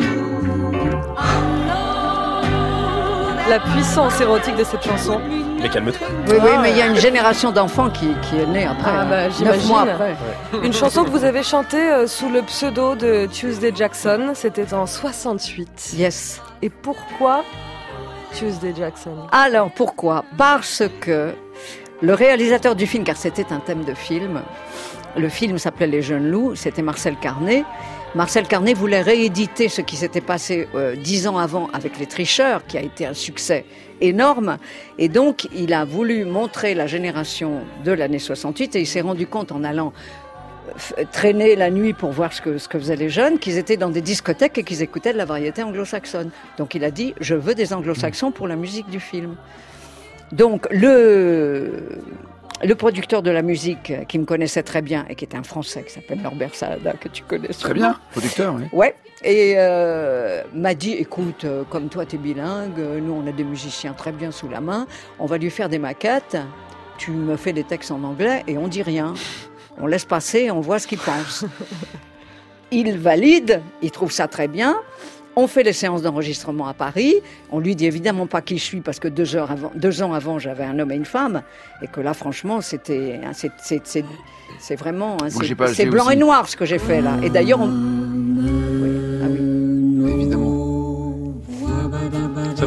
[SPEAKER 6] La puissance érotique de cette chanson.
[SPEAKER 3] Mais calme-toi.
[SPEAKER 2] Oui, oui,
[SPEAKER 6] Ah,
[SPEAKER 2] mais il y a
[SPEAKER 6] ouais.
[SPEAKER 2] une génération d'enfants qui, qui est née après.
[SPEAKER 6] Ah,
[SPEAKER 2] hein.
[SPEAKER 6] bah,
[SPEAKER 2] Neuf
[SPEAKER 6] j'imagine.
[SPEAKER 2] mois après.
[SPEAKER 6] Une chanson que vous avez chantée euh, sous le pseudo de Tuesday Jackson. C'était en soixante-huit.
[SPEAKER 2] Yes.
[SPEAKER 6] Et pourquoi Tuesday Jackson?
[SPEAKER 2] Alors, pourquoi ? Parce que le réalisateur du film, car c'était un thème de film, le film s'appelait Les Jeunes Loups, c'était Marcel Carné. Marcel Carné voulait rééditer ce qui s'était passé euh, dix ans avant avec Les Tricheurs, qui a été un succès énorme. Et donc, il a voulu montrer la génération de l'année soixante-huit et il s'est rendu compte en allant f- traîner la nuit pour voir ce que, ce que faisaient les jeunes, qu'ils étaient dans des discothèques et qu'ils écoutaient de la variété anglo-saxonne. Donc il a dit, je veux des anglo-saxons pour la musique du film. Donc le, le producteur de la musique, qui me connaissait très bien et qui était un Français, qui s'appelle Norbert Saada, que tu connais
[SPEAKER 1] Très
[SPEAKER 2] sûrement.
[SPEAKER 1] bien, producteur, oui.
[SPEAKER 2] Ouais, et euh, m'a dit, écoute, euh, comme toi t'es bilingue, euh, nous on a des musiciens très bien sous la main, on va lui faire des maquettes, tu me fais des textes en anglais et on dit rien. On laisse passer, on voit ce qu'il pense. Il valide, il trouve ça très bien. On fait les séances d'enregistrement à Paris. On lui dit évidemment pas qui je suis parce que deux, heures avant, deux ans avant, j'avais un homme et une femme. Et que là, franchement, c'était, hein, c'est, c'est, c'est, c'est vraiment, hein,
[SPEAKER 1] Moi, j'ai
[SPEAKER 2] c'est,
[SPEAKER 1] pas-
[SPEAKER 2] c'est
[SPEAKER 1] j'ai
[SPEAKER 2] blanc
[SPEAKER 1] aussi.
[SPEAKER 2] et noir ce que j'ai fait là. Et d'ailleurs, on... oui, ah oui.
[SPEAKER 1] Évidemment.
[SPEAKER 3] C'est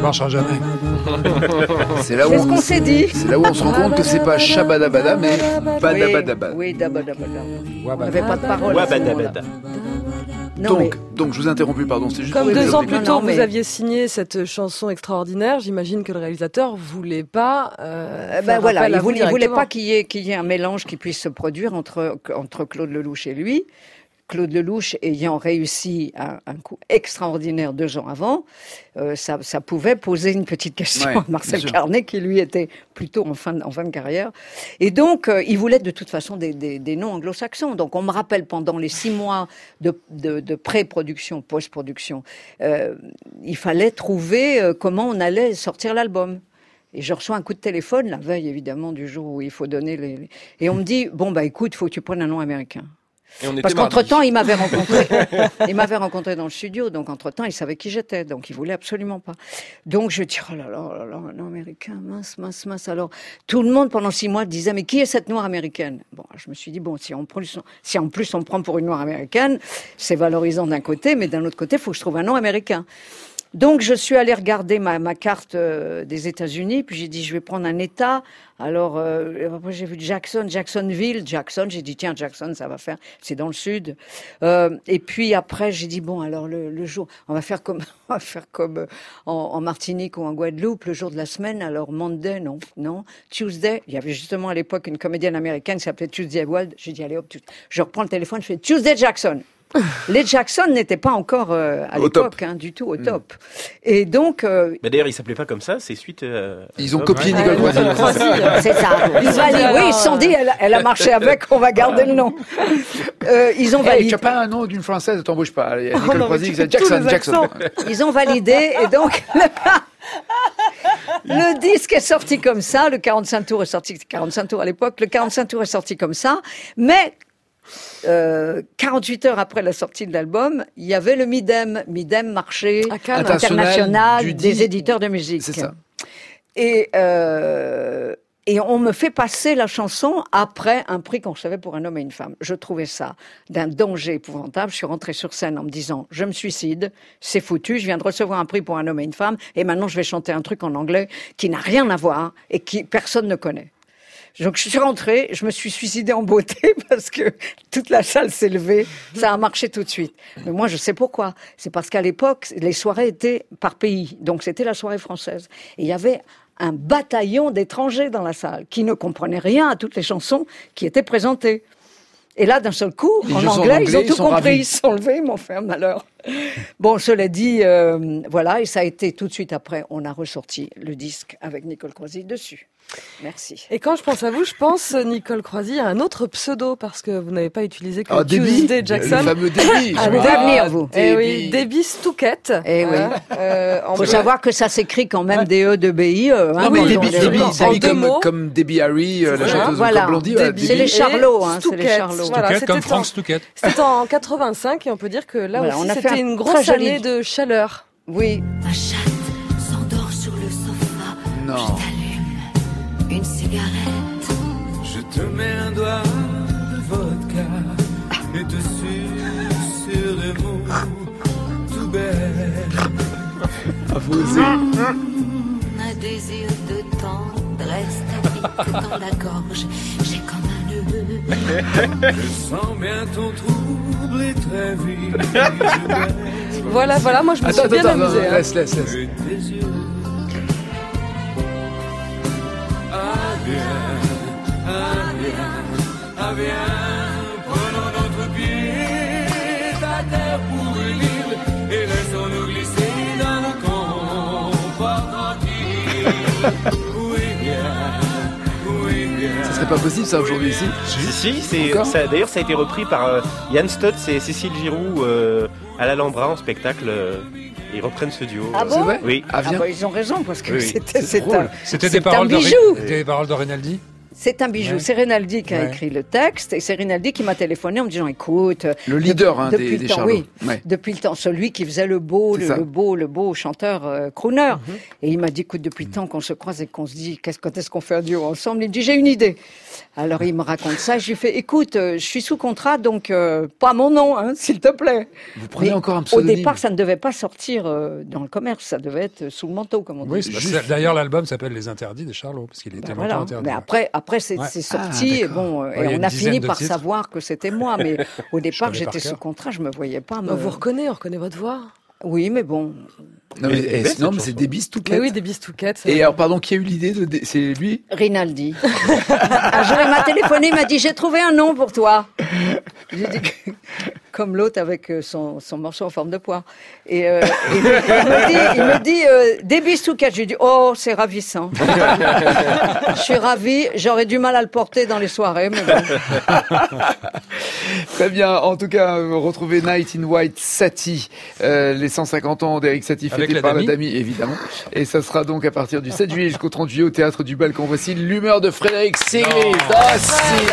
[SPEAKER 4] marchera jamais.
[SPEAKER 1] C'est là où
[SPEAKER 2] C'est ce
[SPEAKER 1] on,
[SPEAKER 2] qu'on s'est dit.
[SPEAKER 1] c'est là où on se rend compte que c'est pas Shabadabada, mais Badabadaba.
[SPEAKER 2] Oui, oui, dabadabada. On
[SPEAKER 4] Wabada.
[SPEAKER 2] n'avait pas de parole. à ce moment-là.
[SPEAKER 7] Wabadabada.
[SPEAKER 2] Non,
[SPEAKER 1] Donc,
[SPEAKER 2] mais
[SPEAKER 1] donc, je vous ai interrompu, pardon. C'est juste
[SPEAKER 6] Comme
[SPEAKER 1] pour
[SPEAKER 6] deux
[SPEAKER 1] vous
[SPEAKER 6] ans
[SPEAKER 1] dire-
[SPEAKER 6] plus
[SPEAKER 2] Non,
[SPEAKER 6] tôt,
[SPEAKER 2] non, mais-
[SPEAKER 6] vous aviez signé cette chanson extraordinaire. J'imagine que le réalisateur voulait pas. Euh,
[SPEAKER 2] Euh, ben
[SPEAKER 6] faire
[SPEAKER 2] voilà,
[SPEAKER 6] appel à
[SPEAKER 2] il
[SPEAKER 6] vous
[SPEAKER 2] voulait, il voulait
[SPEAKER 6] directement.
[SPEAKER 2] pas qu'il y ait, qu'il y ait un mélange qui puisse se produire entre, entre Claude Lelouch et lui. Claude Lelouch ayant réussi un, un coup extraordinaire deux ans avant, euh, ça, ça pouvait poser une petite question
[SPEAKER 1] Ouais,
[SPEAKER 2] à Marcel
[SPEAKER 1] bien sûr.
[SPEAKER 2] Carnet, qui lui était plutôt en fin de, en fin de carrière. Et donc, euh, il voulait de toute façon des, des, des noms anglo-saxons. Donc, on me rappelle pendant les six mois de, de, de pré-production, post-production, euh, il fallait trouver euh, comment on allait sortir l'album. Et je reçois un coup de téléphone, la veille évidemment du jour où il faut donner les... les- Et on me dit, bon bah écoute, il faut que tu prennes un nom américain.
[SPEAKER 3] Et on était
[SPEAKER 2] Parce
[SPEAKER 3] mardi.
[SPEAKER 2] qu'entre-temps, il m'avait rencontré, il m'avait rencontré dans le studio, donc entre-temps, il savait qui j'étais, donc il voulait absolument pas. Donc je dis, oh là là, oh là là, un nom américain, mince, mince, mince. Alors, tout le monde, pendant six mois, disait, mais qui est cette noire américaine? Bon, je me suis dit, bon, si, on prend, si en plus on me prend pour une noire américaine, c'est valorisant d'un côté, mais d'un autre côté, il faut que je trouve un nom américain. Donc, je suis allée regarder ma, ma carte euh, des États-Unis, puis j'ai dit, je vais prendre un État. Alors, euh, après, j'ai vu Jackson, Jacksonville, Jackson. J'ai dit, tiens, Jackson, ça va faire, c'est dans le sud. Euh, et puis après, j'ai dit, bon, alors le, le jour, on va faire comme, on va faire comme euh, en, en Martinique ou en Guadeloupe, le jour de la semaine. Alors, Monday, non, non. Tuesday, il y avait justement à l'époque une comédienne américaine qui s'appelait Tuesday Wild. J'ai dit, allez hop, tu- je reprends le téléphone, je fais Tuesday Jackson. Les Jackson n'étaient pas encore euh, à
[SPEAKER 1] Au
[SPEAKER 2] l'époque, hein, du tout au top. Et donc, euh,
[SPEAKER 7] Bah, d'ailleurs, il s'appelait pas comme ça, c'est suite. euh,
[SPEAKER 1] Ils ont
[SPEAKER 7] à-
[SPEAKER 1] copié
[SPEAKER 7] Ouais.
[SPEAKER 1] Nicole
[SPEAKER 6] Ouais,
[SPEAKER 1] Croisille.
[SPEAKER 6] Nicole Croisille.
[SPEAKER 2] c'est ça. Ils valident. Oui, ils se sont dit, elle, a- elle a marché avec, on va garder le nom. Euh, ils ont
[SPEAKER 1] Hey, tu
[SPEAKER 2] validé.
[SPEAKER 1] n'as pas un nom d'une française, t'embauches pas. Il y a Nicole
[SPEAKER 6] non, mais
[SPEAKER 1] Croisille
[SPEAKER 6] tu
[SPEAKER 1] qui
[SPEAKER 6] fais
[SPEAKER 1] dit Jackson,
[SPEAKER 6] tous les
[SPEAKER 1] Jackson.
[SPEAKER 6] accents.
[SPEAKER 2] Ils ont validé et donc le disque est sorti comme ça, le quarante-cinq tours est sorti, quarante-cinq tours à l'époque, le quarante-cinq tours est sorti comme ça, mais euh, quarante-huit heures après la sortie de l'album, il y avait le MIDEM, MIDEM, marché
[SPEAKER 6] À Cannes.
[SPEAKER 1] International
[SPEAKER 2] international
[SPEAKER 1] du
[SPEAKER 2] des
[SPEAKER 1] dit-
[SPEAKER 2] éditeurs de musique.
[SPEAKER 1] C'est ça.
[SPEAKER 2] Et, euh, et on me fait passer la chanson après un prix qu'on recevait pour un homme et une femme. Je trouvais ça d'un danger épouvantable. Je suis rentrée sur scène en me disant, je me suicide, c'est foutu, je viens de recevoir un prix pour un homme et une femme, et maintenant je vais chanter un truc en anglais qui n'a rien à voir et qui personne ne connaît. Donc je suis rentrée, je me suis suicidée en beauté parce que toute la salle s'est levée, ça a marché tout de suite. Mais moi je sais pourquoi. C'est parce qu'à l'époque, les soirées étaient par pays. Donc c'était la soirée française. Et il y avait un bataillon d'étrangers dans la salle qui ne comprenaient rien à toutes les chansons qui étaient présentées. Et là, d'un seul coup,
[SPEAKER 1] Les
[SPEAKER 2] en
[SPEAKER 1] chansons
[SPEAKER 2] anglais,
[SPEAKER 1] en
[SPEAKER 2] ils ont
[SPEAKER 1] anglais,
[SPEAKER 2] tout
[SPEAKER 1] ils sont
[SPEAKER 2] compris.
[SPEAKER 1] ravis.
[SPEAKER 2] Ils se sont levés, ils m'ont fait un malheur. Bon, cela dit, euh, voilà, et ça a été tout de suite après, on a ressorti le disque avec Nicole Croisille dessus. Merci.
[SPEAKER 6] Et quand je pense à vous, je pense, Nicole Croisille, à un autre pseudo, parce que vous n'avez pas utilisé que
[SPEAKER 1] Ah, Debbie,
[SPEAKER 6] Tuesday Jackson.
[SPEAKER 1] le fameux Debbie.
[SPEAKER 2] Ah, vous devez venir, vous.
[SPEAKER 6] Eh oui, Debbie Stouquette.
[SPEAKER 2] Eh oui.
[SPEAKER 6] Euh, en
[SPEAKER 2] Il faut
[SPEAKER 6] bleu.
[SPEAKER 2] savoir que ça s'écrit quand même D E, D B I. Euh,
[SPEAKER 1] Non,
[SPEAKER 2] hein,
[SPEAKER 1] mais
[SPEAKER 2] quand
[SPEAKER 1] Debbie,
[SPEAKER 2] on-
[SPEAKER 1] Debbie,
[SPEAKER 6] en
[SPEAKER 1] Debbie
[SPEAKER 6] deux
[SPEAKER 1] comme,
[SPEAKER 6] mots.
[SPEAKER 1] comme Debbie Harry, euh, la
[SPEAKER 6] Voilà.
[SPEAKER 1] chanteuse
[SPEAKER 2] Voilà.
[SPEAKER 1] de Blondie. voilà,
[SPEAKER 6] Debbie.
[SPEAKER 2] C'est les
[SPEAKER 6] Et
[SPEAKER 2] Charlots, hein, c'est les
[SPEAKER 6] Stouquette.
[SPEAKER 2] Charlots.
[SPEAKER 6] Voilà,
[SPEAKER 4] Stouquette, comme
[SPEAKER 6] c'était
[SPEAKER 4] Frank
[SPEAKER 6] en-
[SPEAKER 4] Stouquette.
[SPEAKER 6] C'était en quatre-vingt-cinq et on peut dire que là
[SPEAKER 2] Voilà, on
[SPEAKER 6] aussi
[SPEAKER 2] a fait
[SPEAKER 6] c'était
[SPEAKER 2] un
[SPEAKER 6] une
[SPEAKER 2] très
[SPEAKER 6] grosse
[SPEAKER 2] joli-
[SPEAKER 6] année de chaleur.
[SPEAKER 2] Oui.
[SPEAKER 5] Ma chatte s'endort sur le sofa.
[SPEAKER 1] Non.
[SPEAKER 5] T'allume une cigarette.
[SPEAKER 9] Je te mets un doigt de vodka et te suce sur des mots tout belles.
[SPEAKER 5] Un désir de tendresse t'habite dans la gorge. J'ai comme un nœud.
[SPEAKER 9] Je sens bien ton trouble et très vite.
[SPEAKER 6] Voilà, voilà, moi je me
[SPEAKER 1] Attends,
[SPEAKER 6] suis bien
[SPEAKER 1] attends, attends,
[SPEAKER 6] amusée. hein.
[SPEAKER 1] laisse, laisse, laisse.
[SPEAKER 9] Et tes yeux. Ah bien, ah bien, ah bien. Prenons notre pied à terre pour une île et laissons-nous glisser dans le confort tranquille. Oui bien, oui bien.
[SPEAKER 1] Ça serait pas possible ça aujourd'hui ici.
[SPEAKER 7] Si, si, c'est,
[SPEAKER 1] Encore
[SPEAKER 7] ça, d'ailleurs, ça a été repris par euh, Yann Stutz et Cécile Giroux euh, à l'Alhambra en spectacle. euh, ils reprennent ce duo.
[SPEAKER 2] Ah
[SPEAKER 7] euh,
[SPEAKER 2] bon
[SPEAKER 1] C'est vrai
[SPEAKER 7] Oui.
[SPEAKER 1] Ah,
[SPEAKER 2] Ah
[SPEAKER 1] viens.
[SPEAKER 2] bah, ils ont raison parce que
[SPEAKER 7] Oui, oui.
[SPEAKER 2] c'était
[SPEAKER 1] C'est
[SPEAKER 2] c'est
[SPEAKER 1] drôle.
[SPEAKER 2] un,
[SPEAKER 4] C'était
[SPEAKER 2] c'est
[SPEAKER 4] des paroles,
[SPEAKER 2] un
[SPEAKER 4] de
[SPEAKER 2] bijou.
[SPEAKER 4] Ri- des paroles de Rinaldi.
[SPEAKER 2] C'est un bijou.
[SPEAKER 4] Ouais.
[SPEAKER 2] C'est Rinaldi qui a
[SPEAKER 4] Ouais.
[SPEAKER 2] écrit le texte et c'est Rinaldi qui m'a téléphoné en me disant écoute,
[SPEAKER 1] Le leader hein,
[SPEAKER 2] depuis
[SPEAKER 1] des,
[SPEAKER 2] le
[SPEAKER 1] des
[SPEAKER 2] temps,
[SPEAKER 1] Charlots.
[SPEAKER 2] oui,
[SPEAKER 1] Ouais.
[SPEAKER 2] depuis le temps, celui qui faisait le beau,
[SPEAKER 1] C'est
[SPEAKER 2] le,
[SPEAKER 1] ça.
[SPEAKER 2] le beau, le beau chanteur euh, crooner.
[SPEAKER 6] Mhm.
[SPEAKER 2] Et il m'a dit écoute, depuis le temps qu'on se croise et qu'on se dit qu'est-ce quand est-ce qu'on fait un duo ensemble, il me dit j'ai une idée. Alors il me raconte ça, je lui fais écoute, euh, je suis sous contrat donc euh, pas mon nom, hein, s'il te plaît.
[SPEAKER 1] Vous prenez
[SPEAKER 2] Mais
[SPEAKER 1] encore un
[SPEAKER 2] Au
[SPEAKER 1] pseudonyme.
[SPEAKER 2] départ, ça ne devait pas sortir euh, dans le commerce, ça devait être sous le manteau, comme on dit.
[SPEAKER 4] Oui, c'est-
[SPEAKER 1] Juste-
[SPEAKER 4] d'ailleurs, l'album s'appelle Les Interdits des Charlots, parce qu'il était
[SPEAKER 2] Ben
[SPEAKER 4] longtemps
[SPEAKER 2] voilà.
[SPEAKER 4] interdit.
[SPEAKER 2] Mais après, après c'est
[SPEAKER 4] Ouais.
[SPEAKER 2] c'est
[SPEAKER 1] Ah,
[SPEAKER 2] sorti, et
[SPEAKER 1] d'accord.
[SPEAKER 2] bon, euh,
[SPEAKER 4] Ouais, il y a
[SPEAKER 2] et on
[SPEAKER 4] une
[SPEAKER 2] a
[SPEAKER 4] dizaine
[SPEAKER 2] fini
[SPEAKER 4] de
[SPEAKER 2] par
[SPEAKER 4] titres.
[SPEAKER 2] savoir que c'était moi. Mais au départ,
[SPEAKER 4] connais par
[SPEAKER 2] j'étais
[SPEAKER 4] cœur.
[SPEAKER 2] sous contrat, je me voyais pas. Me...
[SPEAKER 6] On vous reconnaît, on reconnaît votre voix.
[SPEAKER 2] Oui, mais bon.
[SPEAKER 1] Non, mais,
[SPEAKER 7] Elle est
[SPEAKER 1] eh,
[SPEAKER 7] belle,
[SPEAKER 1] sinon,
[SPEAKER 7] cette
[SPEAKER 1] mais c'est
[SPEAKER 7] chanson.
[SPEAKER 1] des bis tout
[SPEAKER 6] Mais oui, des bistouquettes.
[SPEAKER 1] Et alors, pardon, qui a eu l'idée de. dé- C'est lui
[SPEAKER 2] Rinaldi. Un jour, il m'a téléphoné, il m'a dit j'ai trouvé un nom pour toi. J'ai dit que- comme l'autre avec euh, son, son morceau en forme de poire. Et, euh, et il me dit, il me dit euh, des bistouquettes. J'ai dit oh c'est ravissant. Je suis ravie. J'aurais du mal à le porter dans les soirées, mais bon.
[SPEAKER 1] Très bien. En tout cas, euh, retrouvez Night in White Satie, euh, les cent cinquante ans d'Eric Satie,
[SPEAKER 3] Avec
[SPEAKER 1] fêtés
[SPEAKER 3] la
[SPEAKER 1] par
[SPEAKER 3] Dami.
[SPEAKER 1] la Dami, évidemment. Et ça sera donc à partir du sept juillet jusqu'au trente juillet au Théâtre du Balcon. Voici l'humeur de Frédéric Sigrid. Ah, si.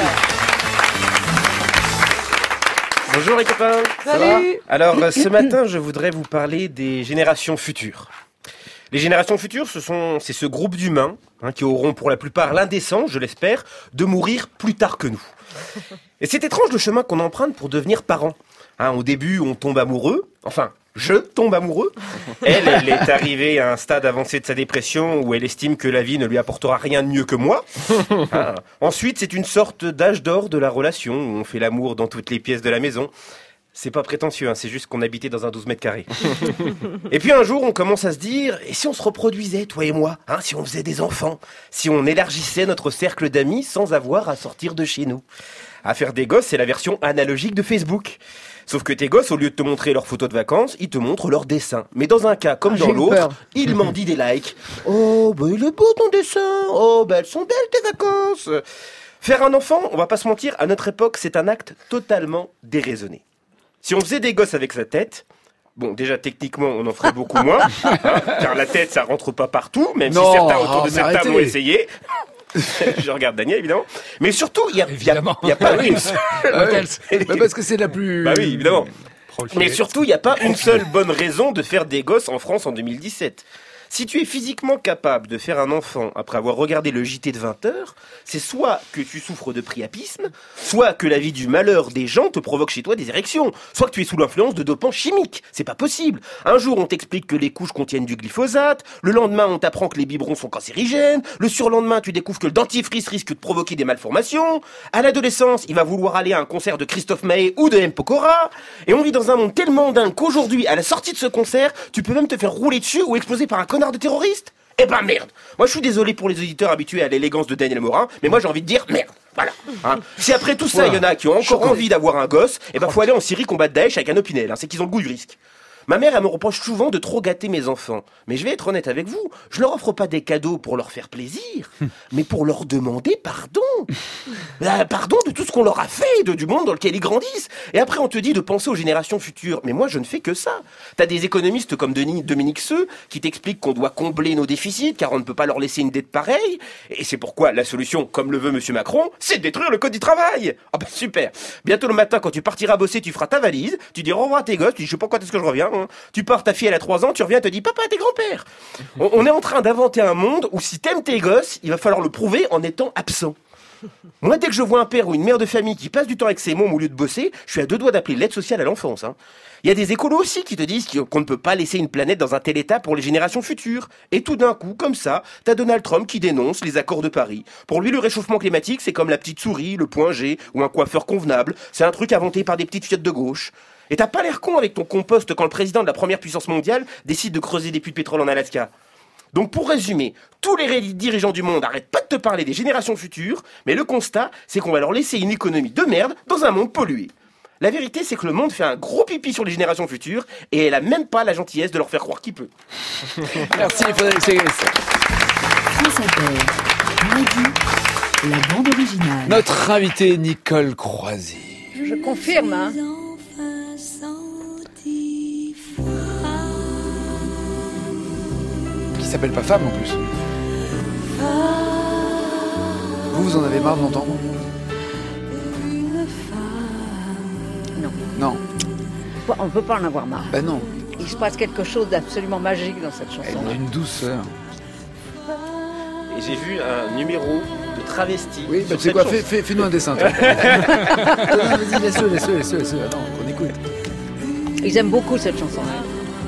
[SPEAKER 7] Bonjour les copains. Ça
[SPEAKER 2] Salut.
[SPEAKER 7] va Alors euh, ce matin, je voudrais vous parler des générations futures. Les générations futures, ce sont, c'est ce groupe d'humains hein, qui auront pour la plupart l'indécence, je l'espère, de mourir plus tard que nous. Et c'est étrange le chemin qu'on emprunte pour devenir parents. Hein, au début, on tombe amoureux. Enfin, je tombe amoureux. Elle, elle est arrivée à un stade avancé de sa dépression où elle estime que la vie ne lui apportera rien de mieux que moi. Hein. Ensuite, c'est une sorte d'âge d'or de la relation où on fait l'amour dans toutes les pièces de la maison. C'est pas prétentieux, hein, c'est juste qu'on habitait dans un douze mètres carrés. Et puis un jour, on commence à se dire, et si on se reproduisait, toi et moi, hein, si on faisait des enfants, si on élargissait notre cercle d'amis sans avoir à sortir de chez nous. À faire des gosses, c'est la version analogique de Facebook. Sauf que tes gosses, au lieu de te montrer leurs photos de vacances, ils te montrent leurs dessins. Mais dans un cas comme
[SPEAKER 2] Ah, j'ai
[SPEAKER 7] dans
[SPEAKER 2] eu
[SPEAKER 7] l'autre,
[SPEAKER 2] peur.
[SPEAKER 7] ils m'en disent des likes. Oh, bah il est beau ton dessin. Oh, bah elles sont belles tes vacances. Faire un enfant, on va pas se mentir, à notre époque, c'est un acte totalement déraisonné. Si on faisait des gosses avec sa tête, bon, déjà techniquement, on en ferait beaucoup moins, hein, car la tête, ça rentre pas partout, même
[SPEAKER 1] Non,
[SPEAKER 7] si certains autour
[SPEAKER 1] oh,
[SPEAKER 7] de
[SPEAKER 1] mais
[SPEAKER 7] cette table
[SPEAKER 1] arrêtez.
[SPEAKER 7] ont essayé. Je regarde Daniel, évidemment. Mais surtout, il y a, il y a,
[SPEAKER 4] Évidemment.
[SPEAKER 7] il y a pas une seule...
[SPEAKER 1] Ah ouais. Bah, parce que c'est la plus.
[SPEAKER 7] Bah oui, évidemment.
[SPEAKER 4] Prolifique.
[SPEAKER 7] Mais surtout, il n'y a pas une seule bonne raison de faire des gosses en France en deux mille dix-sept. Si tu es physiquement capable de faire un enfant après avoir regardé le J T de vingt heures, c'est soit que tu souffres de priapisme, soit que la vie du malheur des gens te provoque chez toi des érections, soit que tu es sous l'influence de dopants chimiques. C'est pas possible. Un jour, on t'explique que les couches contiennent du glyphosate, le lendemain, on t'apprend que les biberons sont cancérigènes, le surlendemain, tu découvres que le dentifrice risque de provoquer des malformations, à l'adolescence, il va vouloir aller à un concert de Christophe Maé ou de M. Pokora, et on vit dans un monde tellement dingue qu'aujourd'hui, à la sortie de ce concert, tu peux même te faire rouler dessus ou exploser par un connard de terroriste. Eh ben merde. Moi je suis désolé pour les auditeurs habitués à l'élégance de Daniel Morin, mais moi j'ai envie de dire merde. Voilà. Hein. Si après tout ça, il y en a qui ont encore envie d'avoir un gosse, eh ben faut aller en Syrie combattre Daesh avec un opinel. Hein. C'est qu'ils ont le goût du risque. Ma mère, elle me reproche souvent de trop gâter mes enfants. Mais je vais être honnête avec vous, je leur offre pas des cadeaux pour leur faire plaisir, mais pour leur demander pardon. Bah, pardon de tout ce qu'on leur a fait, de, du monde dans lequel ils grandissent. Et après, on te dit de penser aux générations futures. Mais moi, je ne fais que ça. T'as des économistes comme Denis, Dominique Seux qui t'expliquent qu'on doit combler nos déficits car on ne peut pas leur laisser une dette pareille. Et c'est pourquoi la solution, comme le veut Monsieur Macron, c'est de détruire le code du travail. Ah bah super. Bientôt le matin, quand tu partiras bosser, tu feras ta valise, tu dis au revoir à tes gosses, tu dis je sais pas quand est-ce que je reviens. Hein. Tu pars, ta fille elle a trois ans, tu reviens, elle te dit papa, t'es grand-père. On, on est en train d'inventer un monde où si t'aimes tes gosses, il va falloir le prouver en étant absent. Moi, dès que je vois un père ou une mère de famille qui passe du temps avec ses mômes au lieu de bosser, je suis à deux doigts d'appeler l'aide sociale à l'enfance. Hein. Il y a des écolos aussi qui te disent qu'on ne peut pas laisser une planète dans un tel état pour les générations futures. Et tout d'un coup, comme ça, t'as Donald Trump qui dénonce les accords de Paris. Pour lui, le réchauffement climatique, c'est comme la petite souris, le point G ou un coiffeur convenable. C'est un truc inventé par des petites fiottes de gauche. Et t'as pas l'air con avec ton compost quand le président de la première puissance mondiale décide de creuser des puits de pétrole en Alaska. Donc pour résumer, tous les dirigeants du monde arrêtent pas de te parler des générations futures, mais le constat, c'est qu'on va leur laisser une économie de merde dans un monde pollué. La vérité, c'est que le monde fait un gros pipi sur les générations futures, et elle a même pas la gentillesse de leur faire croire qu'il peut.
[SPEAKER 1] Merci Frédéric Sigrid.
[SPEAKER 8] France Inter. Midi, la bande originale.
[SPEAKER 1] Notre invitée Nicole Croisy.
[SPEAKER 2] Je confirme, hein.
[SPEAKER 1] Qui s'appelle pas femme en plus. Vous, vous en avez marre de l'entendre?
[SPEAKER 2] Non.
[SPEAKER 1] Non.
[SPEAKER 2] On ne peut pas en avoir marre.
[SPEAKER 1] Ben non.
[SPEAKER 2] Il se passe quelque chose d'absolument magique dans cette chanson.
[SPEAKER 1] Elle est d'une douceur.
[SPEAKER 7] Et j'ai vu un numéro de travesti.
[SPEAKER 1] Oui, bah, tu sais quoi, fais, fais, fais-nous un dessin. Vas-y, laisse-le, laisse-le, laisse-le, laisse-le. Attends, on écoute.
[SPEAKER 2] Ils aiment beaucoup cette chanson-là.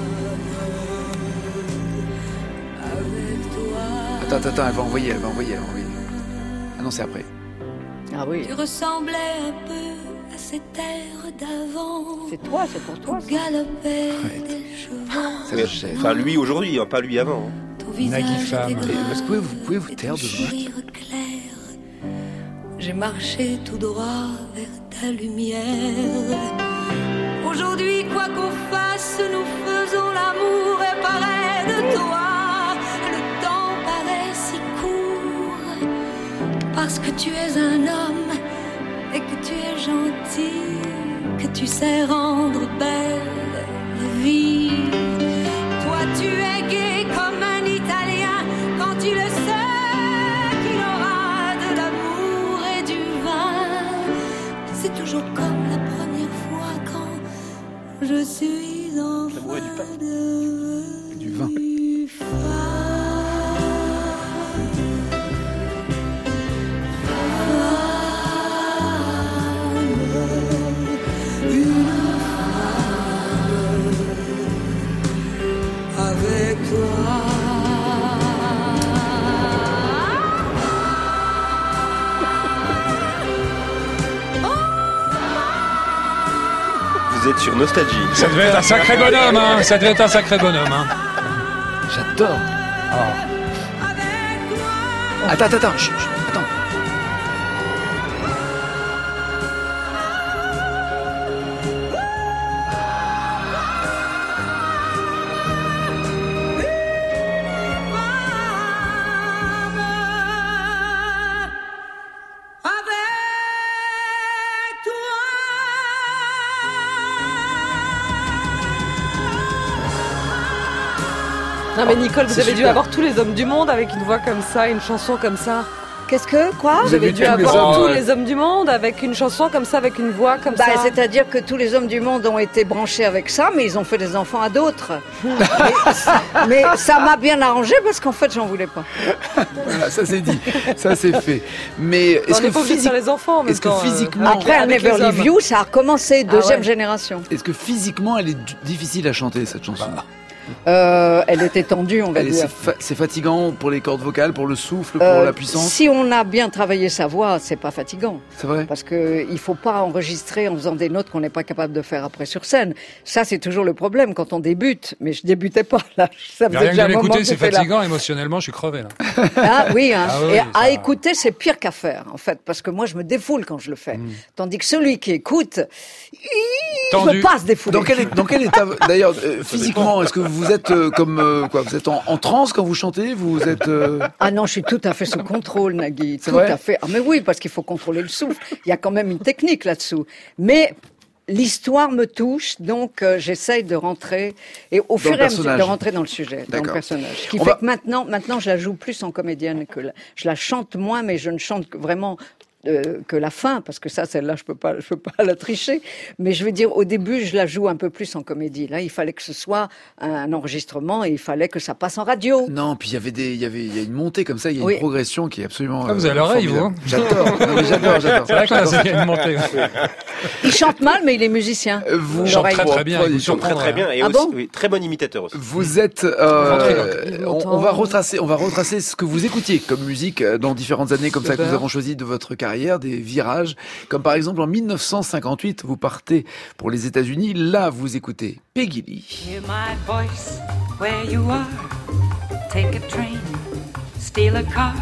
[SPEAKER 1] Attends, attends, attends, elle va envoyer, elle va envoyer, elle va envoyer. Ah non, c'est après.
[SPEAKER 2] Ah oui.
[SPEAKER 5] Tu ressemblais un peu à cette ère d'avant.
[SPEAKER 2] C'est toi, c'est pour toi.
[SPEAKER 5] Galopait
[SPEAKER 1] Ouais.
[SPEAKER 5] des chevaux.
[SPEAKER 1] Ça le chef.
[SPEAKER 7] Enfin, lui aujourd'hui, hein, pas lui avant. hein.
[SPEAKER 5] Ton visage
[SPEAKER 4] Nagui femme.
[SPEAKER 5] était
[SPEAKER 1] Et,
[SPEAKER 5] grave
[SPEAKER 1] est-ce que vous pouvez vous, pouvez vous
[SPEAKER 5] et
[SPEAKER 1] taire
[SPEAKER 5] ton
[SPEAKER 1] deux secondes?
[SPEAKER 5] sourire clair. J'ai marché tout droit vers ta lumière. Aujourd'hui, quoi qu'on fasse, nous faisons l'amour et pareil de toi. Le temps paraît si court parce que tu es un homme et que tu es gentil, que tu sais rendre belle la vie. Toi, tu es gai comme un Italien quand tu le sais qu'il aura de l'amour et du vin. C'est toujours comme la première fois quand je suis en
[SPEAKER 7] L'amour et du pain.
[SPEAKER 5] de
[SPEAKER 1] Du vin.
[SPEAKER 5] avec toi.
[SPEAKER 7] Vous êtes sur Nostalgie.
[SPEAKER 4] Ça devait être un sacré bonhomme, hein. Ça devait être un sacré bonhomme, hein.
[SPEAKER 1] J'adore. Attends, attends, attends. Chut, chut, attends.
[SPEAKER 6] Non mais Nicole, vous
[SPEAKER 1] C'est
[SPEAKER 6] avez dû
[SPEAKER 1] super.
[SPEAKER 6] avoir tous les hommes du monde avec une voix comme ça, une chanson comme ça.
[SPEAKER 2] Qu'est-ce que quoi
[SPEAKER 6] Vous avez
[SPEAKER 1] eu
[SPEAKER 6] dû
[SPEAKER 1] tous les
[SPEAKER 6] avoir
[SPEAKER 1] hommes,
[SPEAKER 6] tous
[SPEAKER 1] ouais.
[SPEAKER 6] les hommes du monde avec une chanson comme ça, avec une voix comme
[SPEAKER 2] Bah,
[SPEAKER 6] ça.
[SPEAKER 2] c'est-à-dire que tous les hommes du monde ont été branchés avec ça, mais ils ont fait des enfants à d'autres. mais, mais ça m'a bien arrangé parce qu'en fait, j'en voulais pas.
[SPEAKER 1] Voilà, ça c'est dit, ça c'est fait. Mais
[SPEAKER 6] On
[SPEAKER 1] est-ce
[SPEAKER 6] n'est
[SPEAKER 1] que,
[SPEAKER 6] pas obligé de
[SPEAKER 1] physique-
[SPEAKER 6] faire les enfants en même
[SPEAKER 1] est-ce que
[SPEAKER 6] temps, euh.
[SPEAKER 1] physiquement,
[SPEAKER 2] Après, un
[SPEAKER 6] avec les
[SPEAKER 2] Never Leave
[SPEAKER 6] hommes.
[SPEAKER 2] You, ça a recommencé, deuxième
[SPEAKER 6] ouais.
[SPEAKER 2] génération.
[SPEAKER 1] est-ce que physiquement elle est du- difficile à chanter cette chanson?
[SPEAKER 2] Euh, elle était tendue, on va
[SPEAKER 1] Elle est-
[SPEAKER 2] dire.
[SPEAKER 1] c'est, fa- c'est fatigant pour les cordes vocales, pour le souffle, pour
[SPEAKER 2] Euh,
[SPEAKER 1] la puissance.
[SPEAKER 2] Si on a bien travaillé sa voix, c'est pas fatigant.
[SPEAKER 1] C'est vrai.
[SPEAKER 2] Parce que il faut pas enregistrer en faisant des notes qu'on n'est pas capable de faire après sur scène. Ça, c'est toujours le problème quand on débute. Mais je débutais pas, là. Ça
[SPEAKER 4] Mais
[SPEAKER 2] faisait
[SPEAKER 4] rien que
[SPEAKER 2] déjà
[SPEAKER 4] de
[SPEAKER 2] un moment
[SPEAKER 4] l'écouter,
[SPEAKER 2] que
[SPEAKER 4] c'est
[SPEAKER 2] j'étais là.
[SPEAKER 4] fatigant, émotionnellement, je suis crevé, là.
[SPEAKER 2] Ah oui, hein.
[SPEAKER 4] Ah oui,
[SPEAKER 2] et
[SPEAKER 4] ça-
[SPEAKER 2] à écouter, c'est pire qu'à faire, en fait, parce que moi, je me défoule quand je le fais. Tandis que celui qui écoute, il
[SPEAKER 4] Tendu.
[SPEAKER 2] ne peut pas se défouler.
[SPEAKER 1] Dans quel, dans quel état, d'ailleurs, euh, physiquement, est-ce que vous êtes euh, comme euh, quoi? Vous êtes en, en transe quand vous chantez? Vous êtes euh,
[SPEAKER 2] Ah non, je suis tout à fait sous contrôle, Nagui.
[SPEAKER 1] C'est
[SPEAKER 2] Tout
[SPEAKER 1] vrai
[SPEAKER 2] à fait. Ah mais oui, parce qu'il faut contrôler le souffle. Il y a quand même une technique là-dessous. Mais l'histoire me touche, donc euh, j'essaye de rentrer et au fur
[SPEAKER 1] le
[SPEAKER 2] et à mesure
[SPEAKER 1] personnage.
[SPEAKER 2] de rentrer dans le sujet, dans le
[SPEAKER 1] D'accord.
[SPEAKER 2] personnage. Ce qui
[SPEAKER 1] On
[SPEAKER 2] fait
[SPEAKER 1] va-
[SPEAKER 2] que maintenant, maintenant, je la joue plus en comédienne que la- je la chante moins, mais je ne chante que vraiment. euh, que la fin, parce que ça, celle-là, je peux pas, je peux pas la tricher. Mais je veux dire, au début, je la joue un peu plus en comédie. Là, il fallait que ce soit un enregistrement et il fallait que ça passe en radio.
[SPEAKER 1] non, puis il y avait des, il y avait, il y a une montée comme ça, il y a une
[SPEAKER 2] Oui.
[SPEAKER 1] progression qui est absolument.
[SPEAKER 4] Ah, vous avez l'oreille, vous,
[SPEAKER 1] formidable.
[SPEAKER 4] hein.
[SPEAKER 1] J'adore, non, mais j'adore, j'adore.
[SPEAKER 4] C'est vrai que là, c'est une montée.
[SPEAKER 2] Il chante mal, mais il est musicien.
[SPEAKER 1] Euh, Vous
[SPEAKER 4] Il chante
[SPEAKER 2] L'oreille.
[SPEAKER 4] très très bien, il vous
[SPEAKER 7] Ils sont très
[SPEAKER 4] surprend.
[SPEAKER 7] très bien et
[SPEAKER 2] Ah
[SPEAKER 7] aussi
[SPEAKER 2] bon
[SPEAKER 7] oui, très bon imitateur aussi.
[SPEAKER 1] Vous êtes, euh,
[SPEAKER 6] Il
[SPEAKER 1] on,
[SPEAKER 6] m'entend.
[SPEAKER 1] on va retracer, on va retracer ce que vous écoutiez comme musique euh, dans différentes années comme ça que
[SPEAKER 6] Super.
[SPEAKER 1] nous avons choisi de votre carrière, des virages, comme par exemple en mille neuf cent cinquante-huit, vous partez pour les États-Unis. Là, vous écoutez Peggy Lee.
[SPEAKER 10] Hear my voice where you are. Take a train, steal a car,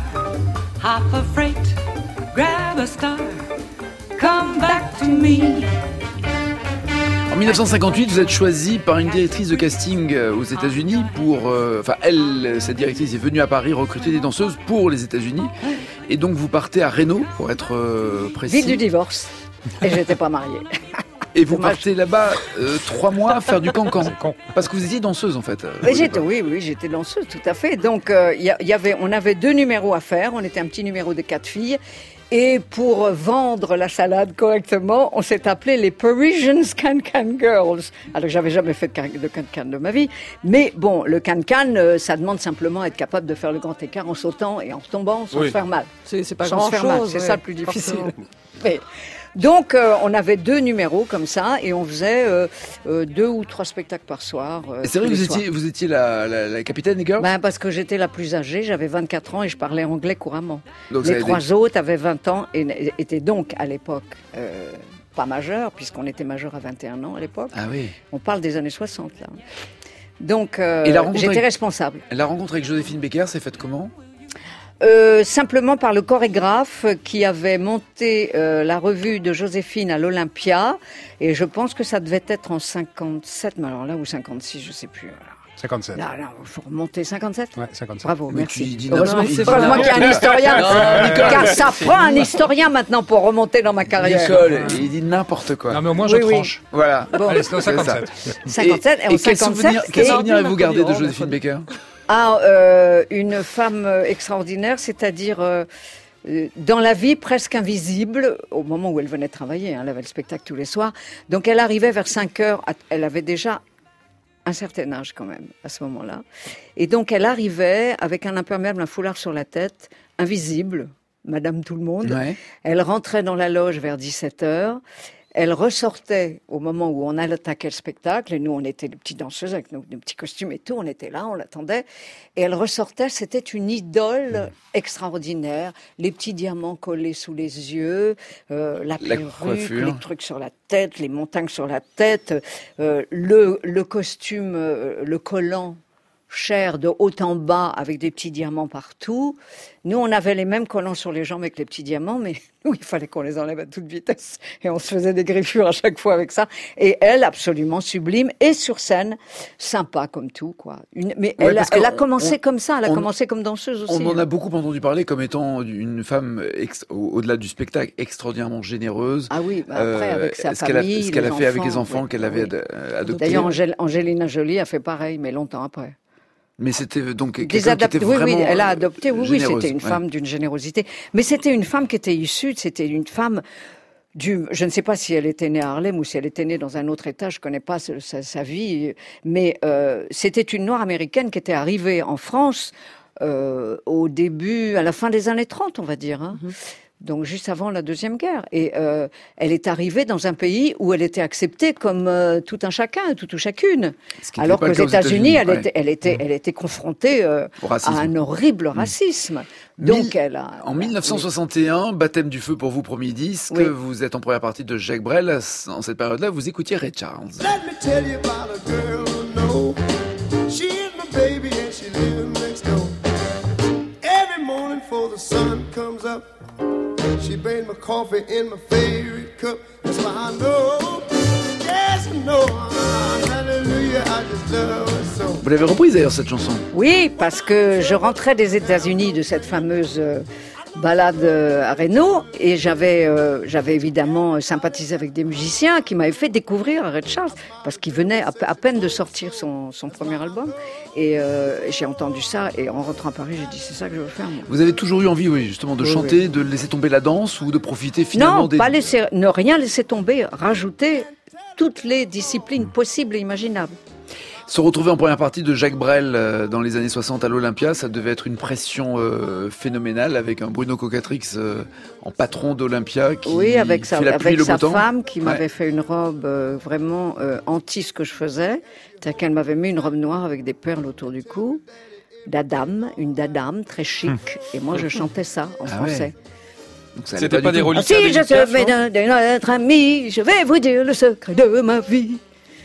[SPEAKER 10] hop a freight, grab a star, come back to me.
[SPEAKER 1] En mille neuf cent cinquante-huit, vous êtes choisi par une directrice de casting euh, aux États-Unis pour, euh, enfin elle, cette directrice est venue à Paris recruter des danseuses pour les États-Unis, et donc vous partez à Reno pour être euh, précis.
[SPEAKER 2] Ville du divorce. Et j'étais pas mariée.
[SPEAKER 1] Et vous
[SPEAKER 2] Dommage.
[SPEAKER 1] partez là-bas euh, trois mois faire du cancan.
[SPEAKER 4] C'est con.
[SPEAKER 1] Parce que vous étiez danseuse en fait. euh,
[SPEAKER 2] Mais
[SPEAKER 1] au
[SPEAKER 2] j'étais,
[SPEAKER 1] départ.
[SPEAKER 2] oui, oui, j'étais danseuse, tout à fait. Donc, euh, il y, a- il y avait, on avait deux numéros à faire. On était un petit numéro de quatre filles. Et pour vendre la salade correctement, on s'est appelé les Parisian Can-Can Girls. Alors, j'avais jamais fait de can- de can-can de ma vie. Mais bon, le can-can, euh, ça demande simplement être capable de faire le grand écart en sautant et en tombant sans
[SPEAKER 3] Oui.
[SPEAKER 2] se faire mal.
[SPEAKER 6] C'est, c'est pas
[SPEAKER 2] Sans se faire mal,
[SPEAKER 6] grand-chose.
[SPEAKER 2] c'est
[SPEAKER 6] ouais,
[SPEAKER 2] ça le plus difficile.
[SPEAKER 6] forcément.
[SPEAKER 2] Mais, donc, euh, on avait deux numéros comme ça et on faisait euh, euh, deux ou trois spectacles par soir. euh,
[SPEAKER 1] Et c'est vrai
[SPEAKER 2] tous
[SPEAKER 1] que vous
[SPEAKER 2] les soirs.
[SPEAKER 1] étiez, vous étiez la, la, la capitaine des girls.
[SPEAKER 2] Ben, parce que j'étais la plus âgée, j'avais vingt-quatre ans et je parlais anglais couramment.
[SPEAKER 1] Donc, ça
[SPEAKER 2] Les
[SPEAKER 1] a
[SPEAKER 2] trois
[SPEAKER 1] été-
[SPEAKER 2] autres avaient vingt ans et n- étaient donc à l'époque euh, pas majeurs, puisqu'on était majeurs à vingt et un ans à l'époque.
[SPEAKER 1] Ah oui.
[SPEAKER 2] On parle des années soixante là. Donc euh,
[SPEAKER 1] Et la rencontre
[SPEAKER 2] j'étais
[SPEAKER 1] avec-
[SPEAKER 2] responsable.
[SPEAKER 1] La rencontre avec Joséphine Baker s'est faite comment?
[SPEAKER 2] Euh, simplement par le chorégraphe qui avait monté euh, la revue de Joséphine à l'Olympia et je pense que ça devait être en cinquante-sept, mais alors là ou cinquante-six, je sais plus. Alors.
[SPEAKER 4] cinquante-sept.
[SPEAKER 2] Là, là, il faut remonter cinquante-sept.
[SPEAKER 4] Ouais, cinquante-sept.
[SPEAKER 2] Bravo,
[SPEAKER 1] Mais
[SPEAKER 2] merci.
[SPEAKER 1] tu dis
[SPEAKER 2] Heureusement,
[SPEAKER 1] n'importe- il dit
[SPEAKER 2] heureusement qu'il y a un
[SPEAKER 1] n'importe-
[SPEAKER 2] historien,
[SPEAKER 1] Non, Nicole,
[SPEAKER 2] car ça prend un historien maintenant pour remonter dans ma carrière.
[SPEAKER 1] Nicole, il dit n'importe quoi.
[SPEAKER 4] Non, mais au moins, je
[SPEAKER 2] Oui, oui.
[SPEAKER 4] tranche.
[SPEAKER 1] Voilà.
[SPEAKER 2] Bon.
[SPEAKER 4] Allez, c'est au
[SPEAKER 1] C'est ça.
[SPEAKER 4] cinquante-sept.
[SPEAKER 2] cinquante-sept et,
[SPEAKER 1] Et,
[SPEAKER 2] en
[SPEAKER 1] et quel
[SPEAKER 2] cinquante-sept,
[SPEAKER 1] souvenir, quel
[SPEAKER 2] et-
[SPEAKER 1] souvenir avez-vous gardé de
[SPEAKER 6] Mercredi,
[SPEAKER 1] Joséphine Baker?
[SPEAKER 2] Ah, euh, une femme euh, extraordinaire, c'est-à-dire euh, euh, dans la vie presque invisible, au moment où elle venait travailler, hein, elle avait le spectacle tous les soirs. Donc elle arrivait vers cinq heures, à- elle avait déjà un certain âge quand même, à ce moment-là. Et donc elle arrivait avec un imperméable, un foulard sur la tête, invisible, Madame Tout-le-Monde.
[SPEAKER 1] Ouais.
[SPEAKER 2] Elle rentrait dans la loge vers dix-sept heures. Elle ressortait au moment où on allait attaquer le spectacle, et nous, on était des petites danseuses avec nos, nos petits costumes et tout, on était là, on l'attendait. Et elle ressortait, c'était une idole extraordinaire, les petits diamants collés sous les yeux, euh, la
[SPEAKER 1] La
[SPEAKER 2] perruque,
[SPEAKER 1] coiffure.
[SPEAKER 2] les trucs sur la tête, les montagnes sur la tête, euh, le, le costume, euh, le collant cher de haut en bas avec des petits diamants partout. Nous, on avait les mêmes collants sur les jambes avec les petits diamants, mais nous, il fallait qu'on les enlève à toute vitesse. Et on se faisait des griffures à chaque fois avec ça. Et elle, absolument sublime. Et sur scène, sympa comme tout, quoi. Une, mais
[SPEAKER 1] Ouais,
[SPEAKER 2] elle, a,
[SPEAKER 1] parce
[SPEAKER 2] elle a
[SPEAKER 1] qu'on-
[SPEAKER 2] commencé
[SPEAKER 1] on-
[SPEAKER 2] comme ça. Elle a
[SPEAKER 1] on-
[SPEAKER 2] commencé comme danseuse aussi.
[SPEAKER 1] On en
[SPEAKER 2] hein.
[SPEAKER 1] a beaucoup entendu parler comme étant une femme, ex- au- au-delà du spectacle, extraordinairement généreuse.
[SPEAKER 2] Ah oui, bah après,
[SPEAKER 1] Euh,
[SPEAKER 2] avec sa
[SPEAKER 1] ce qu'elle a,
[SPEAKER 2] famille,
[SPEAKER 1] ce qu'elle a
[SPEAKER 2] les
[SPEAKER 1] fait avec les
[SPEAKER 2] enfants,
[SPEAKER 1] enfants
[SPEAKER 2] oui.
[SPEAKER 1] qu'elle
[SPEAKER 2] Ah
[SPEAKER 1] avait
[SPEAKER 2] oui.
[SPEAKER 1] ad- adoptés.
[SPEAKER 2] D'ailleurs, Angel- Angelina Jolie a fait pareil, mais longtemps après.
[SPEAKER 1] Mais c'était donc
[SPEAKER 2] Des
[SPEAKER 1] quelqu'un qui
[SPEAKER 2] adaptés,
[SPEAKER 1] était
[SPEAKER 2] oui,
[SPEAKER 1] vraiment
[SPEAKER 2] oui, elle a adopté, oui, oui,
[SPEAKER 1] généreuse,
[SPEAKER 2] c'était une
[SPEAKER 1] ouais.
[SPEAKER 2] femme d'une générosité. Mais c'était une femme qui était issue, c'était une femme du, je ne sais pas si elle était née à Harlem ou si elle était née dans un autre État, je connais pas sa, sa- sa vie, mais euh, c'était une Noire américaine qui était arrivée en France euh, au début, à la fin des années trente, on va dire, hein. Donc juste avant la Deuxième Guerre. Et euh, elle est arrivée dans un pays où elle était acceptée comme euh, tout un chacun, tout ou chacune.
[SPEAKER 1] Ce qui
[SPEAKER 2] Alors
[SPEAKER 1] n'était pas
[SPEAKER 2] qu'aux
[SPEAKER 1] le cas aux
[SPEAKER 2] États-Unis, elle,
[SPEAKER 1] ouais.
[SPEAKER 2] était, elle, était, elle était confrontée euh,
[SPEAKER 1] Au racisme.
[SPEAKER 2] à un horrible racisme. Donc
[SPEAKER 1] Mille-
[SPEAKER 2] elle a...
[SPEAKER 1] En mille neuf cent soixante et un, baptême du feu pour vous, premier disque.
[SPEAKER 2] Oui.
[SPEAKER 1] Vous êtes en première partie de Jacques Brel. En cette période-là, vous écoutiez Ray Charles.
[SPEAKER 11] Let me tell you about a girl who know she is my baby and she lives next door. Every morning before the sun comes up, she brings my coffee in my favorite cup. That's why I know, yes I know, hallelujah, I just love her so.
[SPEAKER 1] Vous l'avez reprise d'ailleurs, cette chanson.
[SPEAKER 2] Oui, parce que je rentrais des États-Unis de cette fameuse euh, balade euh, à Reno et j'avais euh, j'avais évidemment euh, sympathisé avec des musiciens qui m'avaient fait découvrir Ray Charles parce qu'il venait à, pe- à peine de sortir son, son premier album et euh, j'ai entendu ça et en rentrant à Paris j'ai dit c'est ça que je veux faire moi.
[SPEAKER 1] Vous avez toujours eu envie, oui, justement, de
[SPEAKER 2] Oui,
[SPEAKER 1] chanter, de laisser tomber la danse ou de profiter finalement
[SPEAKER 2] Non,
[SPEAKER 1] des...
[SPEAKER 2] pas laisser, ne rien laisser tomber, rajouter toutes les disciplines possibles et imaginables.
[SPEAKER 1] Se retrouver en première partie de Jacques Brel euh, dans les années soixante à l'Olympia, ça devait être une pression euh, phénoménale avec un Bruno Cocatrix euh, en patron d'Olympia qui
[SPEAKER 2] Oui, avec sa,
[SPEAKER 1] fait la pluie
[SPEAKER 2] avec
[SPEAKER 1] le
[SPEAKER 2] sa
[SPEAKER 1] beau temps.
[SPEAKER 2] femme qui
[SPEAKER 1] Ouais.
[SPEAKER 2] m'avait fait une robe euh, vraiment euh, anti ce que je faisais. C'est-à-dire qu'elle m'avait mis une robe noire avec des perles autour du cou, d'Adam, une d'Adam très chic. Et moi, je chantais ça en
[SPEAKER 1] Ah
[SPEAKER 2] français.
[SPEAKER 1] ouais. Donc ça allait
[SPEAKER 3] C'était pas
[SPEAKER 1] du
[SPEAKER 3] des
[SPEAKER 1] tout.
[SPEAKER 3] reliques
[SPEAKER 2] Si je
[SPEAKER 3] dédicaces,
[SPEAKER 2] vais
[SPEAKER 3] non
[SPEAKER 2] de notre ami, je vais vous dire le secret de ma vie.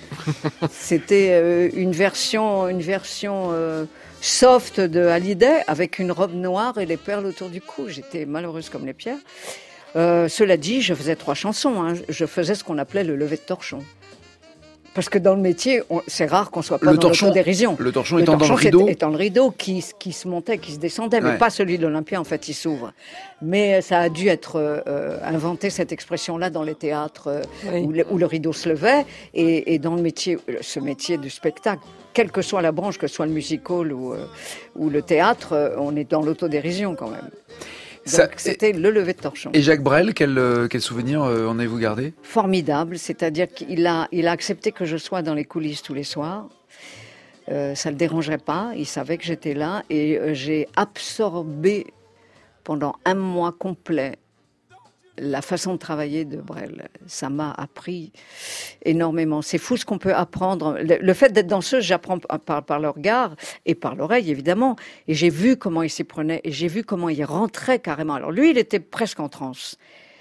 [SPEAKER 2] C'était euh, une version, une version euh, soft de Hallyday avec une robe noire et les perles autour du cou. J'étais malheureuse comme les pierres. Euh, cela dit, je faisais trois chansons. Hein. Je faisais ce qu'on appelait le lever de torchon. Parce que dans le métier, on- c'est rare qu'on soit pas
[SPEAKER 1] Le
[SPEAKER 2] dans
[SPEAKER 1] torchon,
[SPEAKER 2] l'autodérision.
[SPEAKER 1] le torchon étant dans le
[SPEAKER 2] c'est-
[SPEAKER 1] rideau.
[SPEAKER 2] étant le rideau qui, qui se montait, qui se descendait, mais
[SPEAKER 1] Ouais.
[SPEAKER 2] pas celui de l'Olympia, en fait, il s'ouvre. Mais ça a dû être euh, inventé, cette expression-là, dans les théâtres euh,
[SPEAKER 6] Oui.
[SPEAKER 2] où, le, où le rideau se levait. Et, et dans le métier, ce métier du spectacle, quelle que soit la branche, que ce soit le musical ou, euh, ou le théâtre, euh, on est dans l'autodérision quand même. Ça, c'était et, le lever de torchon.
[SPEAKER 1] Et Jacques Brel, quel, euh, quel souvenir euh, en avez-vous gardé?
[SPEAKER 2] Formidable, c'est-à-dire qu'il a, il a accepté que je sois dans les coulisses tous les soirs. Euh, ça ne le dérangerait pas, il savait que j'étais là et euh, j'ai absorbé pendant un mois complet la façon de travailler de Brel. Ça m'a appris énormément. C'est fou ce qu'on peut apprendre. Le, le fait d'être danseuse, j'apprends par, par le regard et par l'oreille, évidemment. Et j'ai vu comment il s'y prenait et j'ai vu comment il rentrait carrément. Alors lui, il était presque en transe.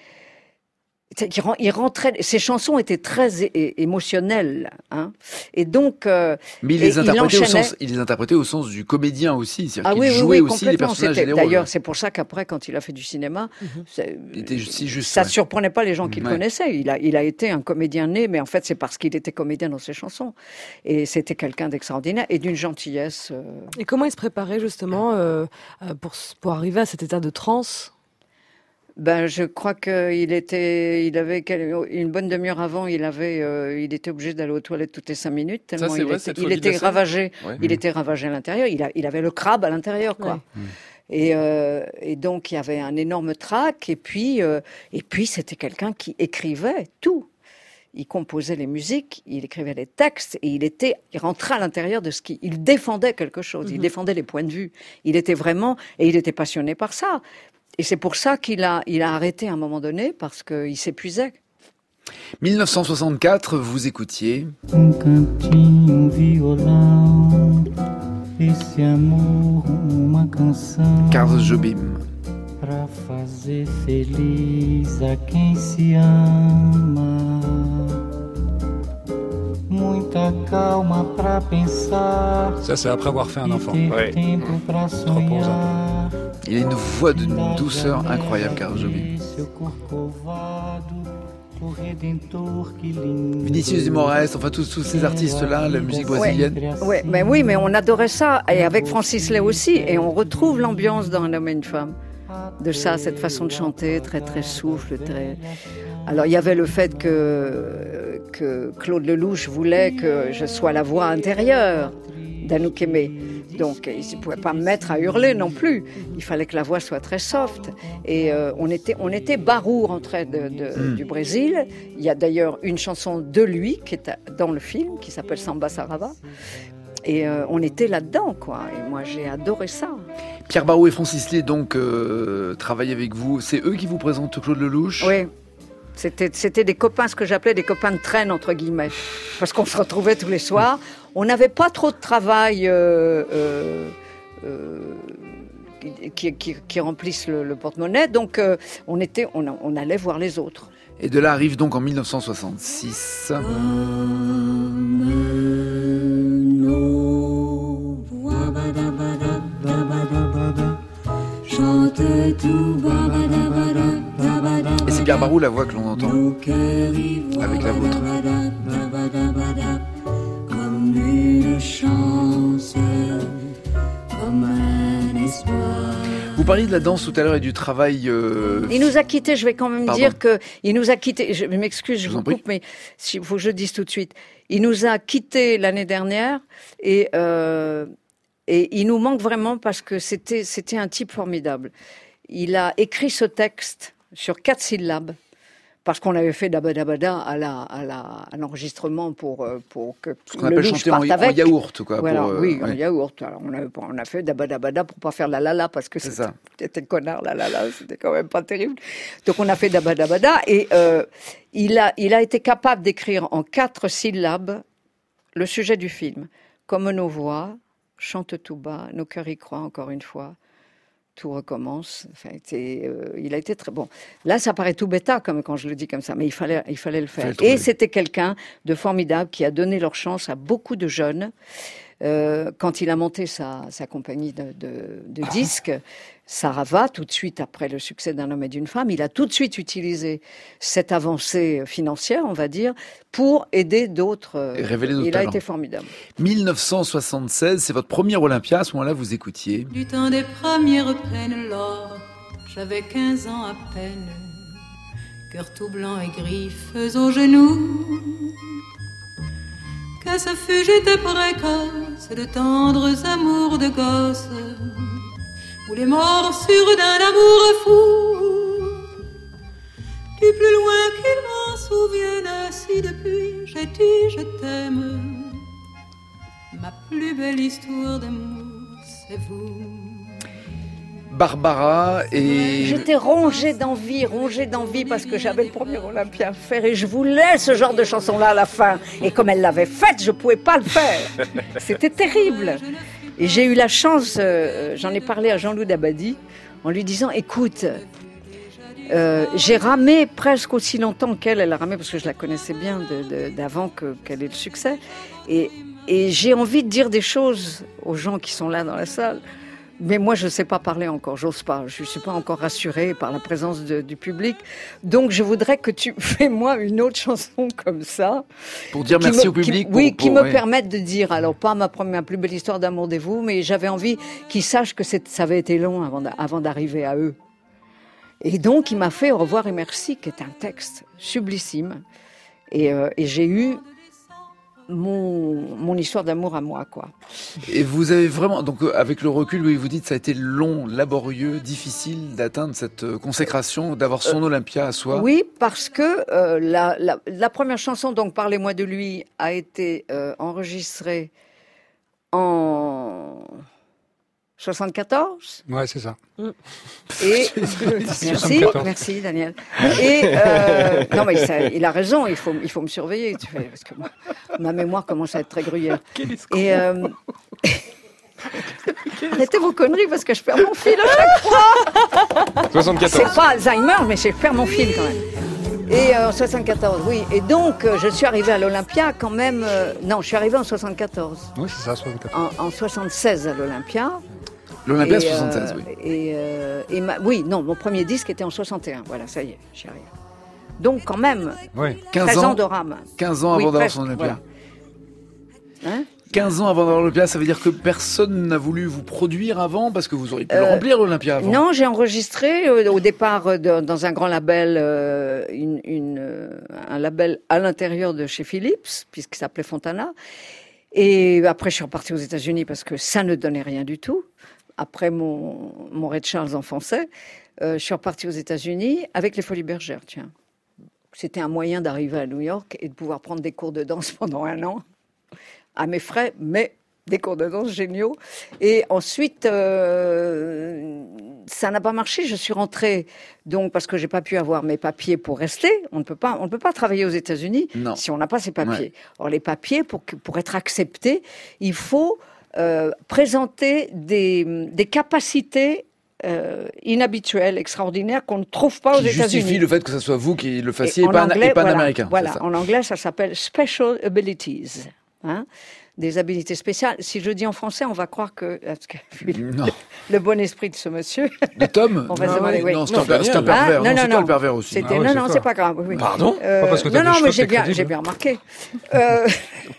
[SPEAKER 2] Il rentrait, ses chansons étaient très é- émotionnelles, hein. Et donc, euh,
[SPEAKER 1] mais il les, interprétait il, au sens, il les interprétait au sens du comédien aussi, c'est-à-dire
[SPEAKER 2] ah
[SPEAKER 1] qu'il
[SPEAKER 2] oui,
[SPEAKER 1] jouait
[SPEAKER 2] oui, oui,
[SPEAKER 1] aussi les personnages et les rôles.
[SPEAKER 2] D'ailleurs, c'est pour ça qu'après, quand il a fait du cinéma,
[SPEAKER 1] mm-hmm. il était si juste,
[SPEAKER 2] ça
[SPEAKER 1] ouais.
[SPEAKER 2] surprenait pas les gens qui ouais. le connaissaient. Il a, il a été un comédien né, mais en fait, c'est parce qu'il était comédien dans ses chansons. Et c'était quelqu'un d'extraordinaire et d'une gentillesse. Euh...
[SPEAKER 6] Et comment il se préparait justement euh, pour pour arriver à cet état de transe?
[SPEAKER 2] Ben, je crois qu'il était, il avait une bonne demi-heure avant, il avait, euh, il était obligé d'aller aux toilettes toutes les cinq minutes tellement
[SPEAKER 3] Ça,
[SPEAKER 2] il,
[SPEAKER 3] vrai,
[SPEAKER 2] était, il était ravagé. Ouais. Il mmh. était ravagé à l'intérieur. Il, a, il avait le crabe à l'intérieur, quoi. Ouais. Mmh. Et, euh, et donc il y avait un énorme trac. Et puis, euh, et puis c'était quelqu'un qui écrivait tout. Il composait les musiques, il écrivait les textes et il était, il rentrait à l'intérieur de ce qu'il, il défendait quelque chose. Mmh. Il défendait les points de vue. Il était vraiment, et il était passionné par ça. Et c'est pour ça qu'il a, il a arrêté à un moment donné, parce qu'il s'épuisait.
[SPEAKER 1] dix-neuf cent soixante-quatre, vous écoutiez.
[SPEAKER 12] Um cantinho, um violão, esse amor, uma canção.
[SPEAKER 1] Carlos Jobim.
[SPEAKER 12] Pra fazer feliz a quem se ama. Muita calma pra pensar.
[SPEAKER 4] Ça, c'est après avoir fait un enfant.
[SPEAKER 12] Ouais. Tempo pra sonhar.
[SPEAKER 1] Il a une voix de douceur incroyable, Carlos Jobim. Vinicius de Moraes, enfin tous, tous ces artistes-là, la musique brésilienne.
[SPEAKER 2] Ouais, ouais, mais oui, mais on adorait ça, et avec Francis Lay aussi, et on retrouve l'ambiance dans Un homme et une femme. De ça, cette façon de chanter, très très souffle, très. Alors il y avait le fait que que Claude Lelouch voulait que je sois la voix intérieure d'Anouk Aimée. Donc, il ne pouvait pas me mettre à hurler non plus. Il fallait que la voix soit très soft. Et euh, on était, on était Barou rentré de, de, mm. du Brésil. Il y a d'ailleurs une chanson de lui qui est dans le film, qui s'appelle Samba Sarava. Et euh, on était là-dedans, quoi. Et moi, j'ai adoré ça.
[SPEAKER 1] Pierre Barou et Francis Lay, donc, euh, travaillent avec vous. C'est eux qui vous présentent Claude Lelouch ?
[SPEAKER 2] Oui. C'était, c'était des copains, ce que j'appelais des copains de traîne, entre guillemets. Parce qu'on se retrouvait tous les soirs. On n'avait pas trop de travail euh, euh, euh, qui, qui, qui remplissent le, le porte-monnaie. Donc, euh, on, était, on, on allait voir les autres.
[SPEAKER 1] Et de là arrive donc en dix-neuf cent soixante-six... Et c'est Pierre Barou la voix que l'on entend avec la vôtre.
[SPEAKER 5] Comme une chance, comme un espoir.
[SPEAKER 1] Vous parliez de la danse tout à l'heure et du travail. Euh...
[SPEAKER 2] Il nous a quittés. Je vais quand même
[SPEAKER 1] Pardon.
[SPEAKER 2] dire que il nous a quittés. Je m'excuse, je, je vous, vous coupe, mais il faut que je le dise tout de suite. Il nous a quittés l'année dernière et. Euh... Et il nous manque vraiment parce que c'était, c'était un type formidable. Il a écrit ce texte sur quatre syllabes parce qu'on avait fait dabadabada à la, à la, à l'enregistrement pour, pour que
[SPEAKER 1] ce qu'on appelle chanter en, en yaourt, quoi.
[SPEAKER 2] Voilà,
[SPEAKER 1] pour, euh,
[SPEAKER 2] oui,
[SPEAKER 1] ouais.
[SPEAKER 2] en yaourt. Alors on a, on a fait dabadabada pour pas faire la la la parce que
[SPEAKER 1] c'est
[SPEAKER 2] c'était,
[SPEAKER 1] ça.
[SPEAKER 2] c'était connard la la la, c'était quand même pas terrible. Donc on a fait dabadabada et euh, il a, il a été capable d'écrire en quatre syllabes le sujet du film, comme nos voix. Chante tout bas, nos cœurs y croient encore une fois, tout recommence. Enfin, euh, il a été très bon. Là, ça paraît tout bêta comme quand je le dis comme ça, mais il fallait, il fallait le faire. Et c'était quelqu'un de formidable qui a donné leur chance à beaucoup de jeunes. Euh, quand il a monté sa, sa compagnie de, de, de disques, Sarava, tout de suite après le succès d'Un homme et d'une femme, il a tout de suite utilisé cette avancée financière, on va dire, pour aider d'autres.
[SPEAKER 1] Et révéler d'autres
[SPEAKER 2] il
[SPEAKER 1] talents.
[SPEAKER 2] a été formidable.
[SPEAKER 1] dix-neuf cent soixante-seize, c'est votre premier Olympia. À ce moment-là, vous écoutiez.
[SPEAKER 10] Du temps des premières peines, lors, j'avais quinze ans à peine, cœur tout blanc et griffes aux genoux. Que ce fut, j'étais précoce de tendres amours de gosse. ou les morsures d'un amour fou. Du plus loin qu'il m'en souvienne, si depuis j'ai dit je t'aime, ma plus belle histoire d'amour, c'est vous.
[SPEAKER 1] Barbara et...
[SPEAKER 2] J'étais rongée d'envie, rongée d'envie parce que j'avais le premier Olympia à faire et je voulais ce genre de chanson-là à la fin. Et comme elle l'avait faite, je ne pouvais pas le faire. C'était terrible. Et j'ai eu la chance, euh, j'en ai parlé à Jean-Loup Dabadi, en lui disant, écoute, euh, j'ai ramé presque aussi longtemps qu'elle, elle a ramé parce que je la connaissais bien de, de, d'avant que, qu'elle ait le succès. Et, et j'ai envie de dire des choses aux gens qui sont là dans la salle. Mais moi, je ne sais pas parler encore, j'ose pas. Je ne suis pas encore rassurée par la présence de, du public. Donc, je voudrais que tu fais moi une autre chanson comme ça.
[SPEAKER 1] Pour dire merci
[SPEAKER 2] me,
[SPEAKER 1] au public.
[SPEAKER 2] Qui, oui,
[SPEAKER 1] pour,
[SPEAKER 2] qui
[SPEAKER 1] pour,
[SPEAKER 2] me
[SPEAKER 1] oui.
[SPEAKER 2] permette de dire, alors pas ma, première, ma plus belle histoire d'amour des vous, mais j'avais envie qu'ils sachent que c'est, ça avait été long avant, avant d'arriver à eux. Et donc, il m'a fait Au revoir et merci, qui est un texte sublissime. Et, euh, et j'ai eu... Mon, mon histoire d'amour à moi, quoi.
[SPEAKER 1] Et vous avez vraiment, donc avec le recul, oui, vous dites ça a été long, laborieux, difficile d'atteindre cette consécration, d'avoir son euh, Olympia à soi.
[SPEAKER 2] Oui, parce que euh, la, la, la première chanson, donc Parlez-moi de lui, a été euh, enregistrée en soixante-quatorze.
[SPEAKER 4] Ouais, c'est ça.
[SPEAKER 2] Et merci, merci Daniel. Et euh, non mais ça, il a raison, il faut, il faut me surveiller, tu fais, parce que moi, ma mémoire commence à être très gruyère. Et euh, arrêtez vos conneries parce que je perds mon fil à chaque fois.
[SPEAKER 3] soixante-quatorze.
[SPEAKER 2] C'est pas Alzheimer, mais je perds mon fil quand même. Et en euh, soixante-quatorze, oui. Et donc, euh, je suis arrivée à l'Olympia quand même... Euh, non, je suis arrivée en soixante-quatorze.
[SPEAKER 4] Oui, c'est ça, soixante-quatorze.
[SPEAKER 2] En, en soixante-seize à l'Olympia.
[SPEAKER 1] L'Olympia,
[SPEAKER 2] et,
[SPEAKER 1] soixante-seize,
[SPEAKER 2] euh,
[SPEAKER 1] oui.
[SPEAKER 2] Et, euh, et ma, oui, non, mon premier disque était en soixante et un. Voilà, ça y est, j'y arrive. Donc, quand même,
[SPEAKER 1] oui.
[SPEAKER 2] treize ans de rame.
[SPEAKER 1] quinze ans
[SPEAKER 2] oui,
[SPEAKER 1] avant d'avoir
[SPEAKER 2] presque,
[SPEAKER 1] son Olympia.
[SPEAKER 2] Voilà. Hein
[SPEAKER 1] quinze ans avant d'avoir l'Olympia, ça veut dire que personne n'a voulu vous produire avant parce que vous auriez pu euh, le remplir l'Olympia avant.
[SPEAKER 2] Non, j'ai enregistré euh, au départ euh, de, dans un grand label, euh, une, une, euh, un label à l'intérieur de chez Philips, puisqu'il s'appelait Fontana. Et après, je suis repartie aux États-Unis parce que ça ne donnait rien du tout. Après mon, mon Ray Charles en français, euh, je suis repartie aux États-Unis avec les Folies Bergères, tiens. C'était un moyen d'arriver à New York et de pouvoir prendre des cours de danse pendant un an. À mes frais, mais des cours de danse géniaux. Et ensuite, euh, ça n'a pas marché. Je suis rentrée, donc, parce que j'ai pas pu avoir mes papiers pour rester. On ne peut pas, on ne peut pas travailler aux États-Unis si on n'a pas ces papiers. Ouais. Or, les papiers, pour, pour être accepté, il faut euh, présenter des, des capacités Euh, inhabituel, extraordinaire, qu'on ne trouve pas aux
[SPEAKER 1] qui
[SPEAKER 2] États-Unis.
[SPEAKER 1] Justifie le fait que ce soit vous qui le fassiez et,
[SPEAKER 2] et,
[SPEAKER 1] pas,
[SPEAKER 2] anglais,
[SPEAKER 1] un, et pas
[SPEAKER 2] voilà,
[SPEAKER 1] un américain.
[SPEAKER 2] Voilà,
[SPEAKER 1] ça.
[SPEAKER 2] En anglais, ça s'appelle special abilities. Hein, des habilités spéciales. Si je le dis en français, on va croire que, parce que le, le bon esprit de ce monsieur.
[SPEAKER 1] De Tom.
[SPEAKER 2] On va
[SPEAKER 1] ah,
[SPEAKER 2] se demander,
[SPEAKER 1] oui.
[SPEAKER 2] oui.
[SPEAKER 1] Non, c'est un, per, un pervers. Ah, non, non, non, c'est non. Pas le pervers aussi.
[SPEAKER 2] C'était, ah, ouais, non, non, c'est pas grave. Oui.
[SPEAKER 3] Pardon.
[SPEAKER 2] Euh,
[SPEAKER 3] pas parce que
[SPEAKER 2] non, non, mais j'ai bien,
[SPEAKER 3] crédible.
[SPEAKER 2] j'ai bien remarqué. Euh,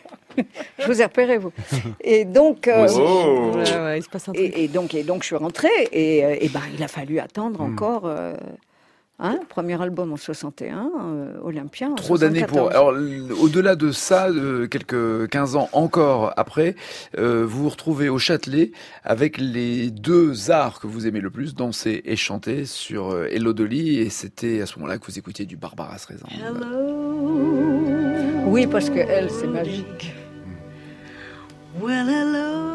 [SPEAKER 2] je vous ai repéré, vous. Et donc, euh,
[SPEAKER 6] oh. ouais, ouais, il se passe un truc.
[SPEAKER 2] Et, et donc, et donc, je suis rentrée et, et ben, il a fallu attendre mm. encore. Euh, Hein, premier album en soixante et un, euh, Olympia en
[SPEAKER 1] Trop d'années pour... Alors, au-delà de ça, euh, quelques quinze ans encore après, euh, vous vous retrouvez au Châtelet avec les deux arts que vous aimez le plus, danser et chanter, sur euh, Hello Dolly, et c'était à ce moment-là que vous écoutiez du Barbara Streisand.
[SPEAKER 2] Hello. Oui, parce que elle, c'est magique.
[SPEAKER 10] Well, hello.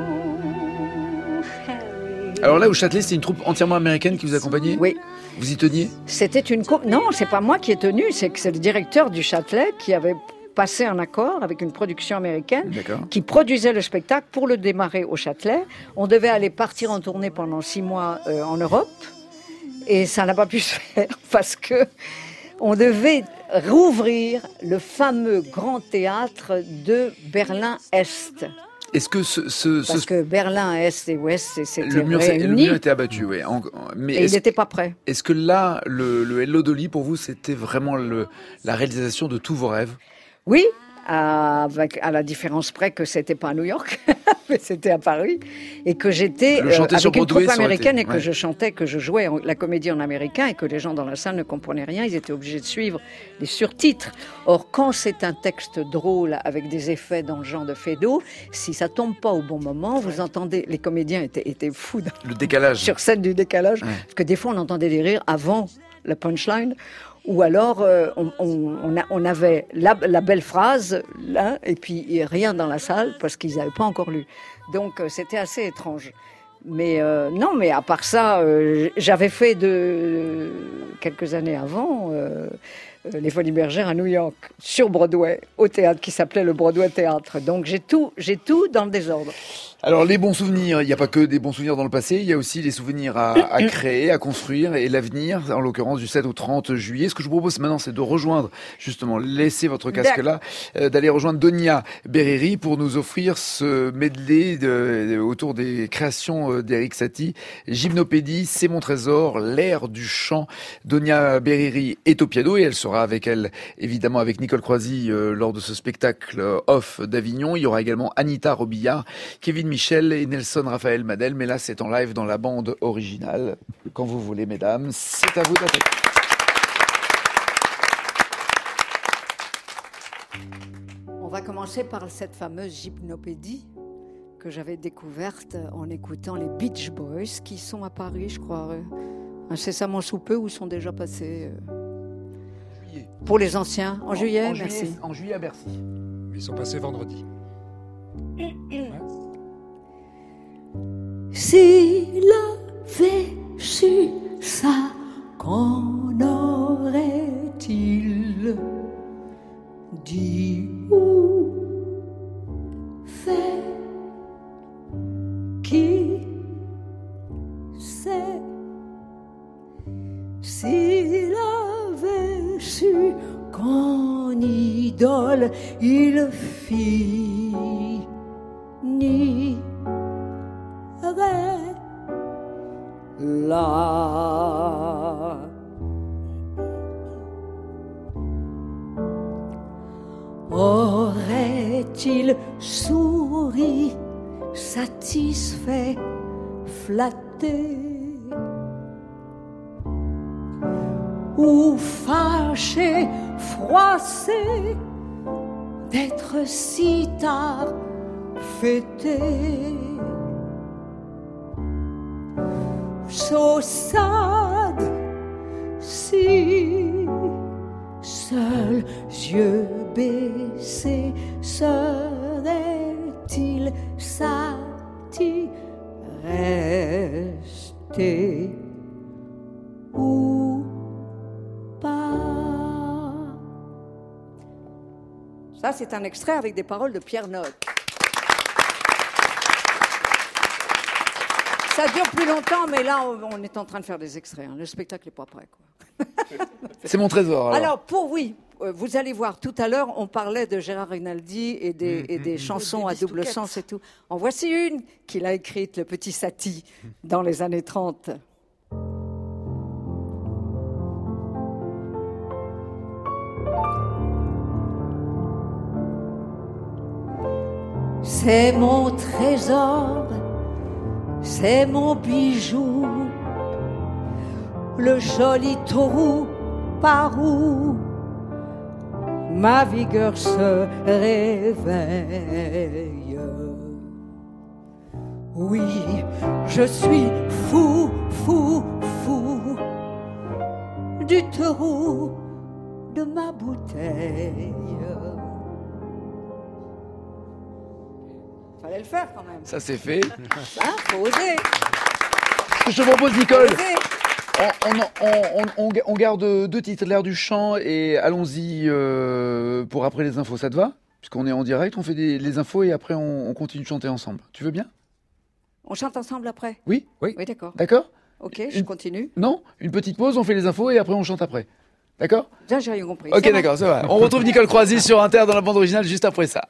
[SPEAKER 1] Alors là, au Châtelet, c'est une troupe entièrement américaine qui vous accompagnait ?
[SPEAKER 2] Oui.
[SPEAKER 1] Vous y teniez ?
[SPEAKER 2] C'était une coupe. Non, c'est pas moi qui ai tenu, c'est que c'est le directeur du Châtelet qui avait passé un accord avec une production américaine qui produisait le spectacle pour le démarrer au Châtelet. On devait aller partir en tournée pendant six mois euh, en Europe et ça n'a pas pu se faire parce que on devait rouvrir le fameux grand théâtre de Berlin-Est.
[SPEAKER 1] Est-ce que ce, ce,
[SPEAKER 2] Parce
[SPEAKER 1] ce...
[SPEAKER 2] que Berlin, Est et Ouest, c'était
[SPEAKER 1] le mur,
[SPEAKER 2] réuni.
[SPEAKER 1] le mur était abattu, oui. Mais
[SPEAKER 2] et il n'était pas prêt.
[SPEAKER 1] Est-ce que là, le, le Hello Dolly, pour vous, c'était vraiment le, la réalisation de tous vos rêves ?
[SPEAKER 2] Oui, à, avec, à la différence près que c'était pas à New York, mais c'était à Paris, et que j'étais euh, avec une troupe américaine été, et que ouais. je chantais, que je jouais en, la comédie en américain et que les gens dans la salle ne comprenaient rien, ils étaient obligés de suivre les surtitres. Or, quand c'est un texte drôle avec des effets dans le genre de Feydeau, si ça tombe pas au bon moment, vous entendez, les comédiens étaient, étaient fous dans,
[SPEAKER 1] le décalage.
[SPEAKER 2] sur scène du décalage, ouais. parce que des fois on entendait des rires avant la punchline. Ou alors, euh, on, on, on, a, on avait la, la belle phrase, là, et puis rien dans la salle, parce qu'ils n'avaient pas encore lu. Donc, euh, c'était assez étrange. Mais euh, non, mais à part ça, euh, j'avais fait de, quelques années avant euh, les Folies Bergères à New York, sur Broadway, au théâtre, qui s'appelait le Broadway Théâtre. Donc, j'ai tout, j'ai tout dans le désordre.
[SPEAKER 1] Alors les bons souvenirs, il n'y a pas que des bons souvenirs dans le passé, il y a aussi des souvenirs à, à créer, à construire et l'avenir, en l'occurrence du sept au trente juillet. Ce que je vous propose maintenant, c'est de rejoindre, justement, laissez votre casque là, euh, d'aller rejoindre Donia Berreri pour nous offrir ce medley de, de, autour des créations d'Erik Satie. Gymnopédie, C'est mon trésor, l'air du chant. Donia Berreri est au piano et elle sera avec elle, évidemment, avec Nicole Croisy euh, lors de ce spectacle off d'Avignon. Il y aura également Anita Robillard, Kevin Michel et Nelson Raphaël Madel, mais là c'est en live dans la bande originale. Quand vous voulez, mesdames, c'est à vous d'attaquer.
[SPEAKER 2] On va commencer par cette fameuse Gymnopédie que j'avais découverte en écoutant les Beach Boys, qui sont à Paris, je crois, incessamment sous peu, ou sont déjà passés. Juillet. Pour les anciens, en, en juillet,
[SPEAKER 1] en
[SPEAKER 2] merci.
[SPEAKER 1] Juillet, en juillet à Bercy.
[SPEAKER 4] Ils sont passés vendredi.
[SPEAKER 2] Ouais. S'il avait su ça, qu'en aurait-il dit ou fait? Qui sait? S'il avait su qu'en idole il fit ni là. Aurait-il souri, satisfait, flatté, ou fâché, froissé d'être si tard fêté? So sad, si seuls yeux baissés serait-il satis resté ou pas? Ça, c'est un extrait avec des paroles de Pierre Note. Ça dure plus longtemps, mais là, on est en train de faire des extraits. Hein. Le spectacle n'est pas prêt, quoi.
[SPEAKER 1] C'est mon trésor. Alors.
[SPEAKER 2] alors, pour oui, vous allez voir, tout à l'heure, on parlait de Gérard Rinaldi et des, mmh, et des mmh, chansons à double sens et tout. En voici une qu'il a écrite, le petit Satie, dans les années trente. C'est mon trésor, c'est mon bijou, le joli taureau par où ma vigueur se réveille. Oui, je suis fou, fou, fou du taureau de ma bouteille. Fallait le faire quand même.
[SPEAKER 1] Ça c'est fait.
[SPEAKER 2] Hein, faut oser.
[SPEAKER 1] Je te propose, Nicole. On, on, on, on, on garde deux titres, l'air du chant, et allons-y euh, pour après les infos. Ça te va? Puisqu'on est en direct, on fait des, les infos et après on, on continue de chanter ensemble. Tu veux bien?
[SPEAKER 2] On chante ensemble après?
[SPEAKER 1] Oui.
[SPEAKER 2] Oui, oui d'accord.
[SPEAKER 1] D'accord?
[SPEAKER 2] Ok, je continue.
[SPEAKER 1] Non, une petite pause, on fait les infos et après on chante après. D'accord?
[SPEAKER 2] Déjà, j'ai rien compris.
[SPEAKER 1] Ok, d'accord, ça va. On retrouve Nicole Croisy sur Inter dans la bande originale juste après ça.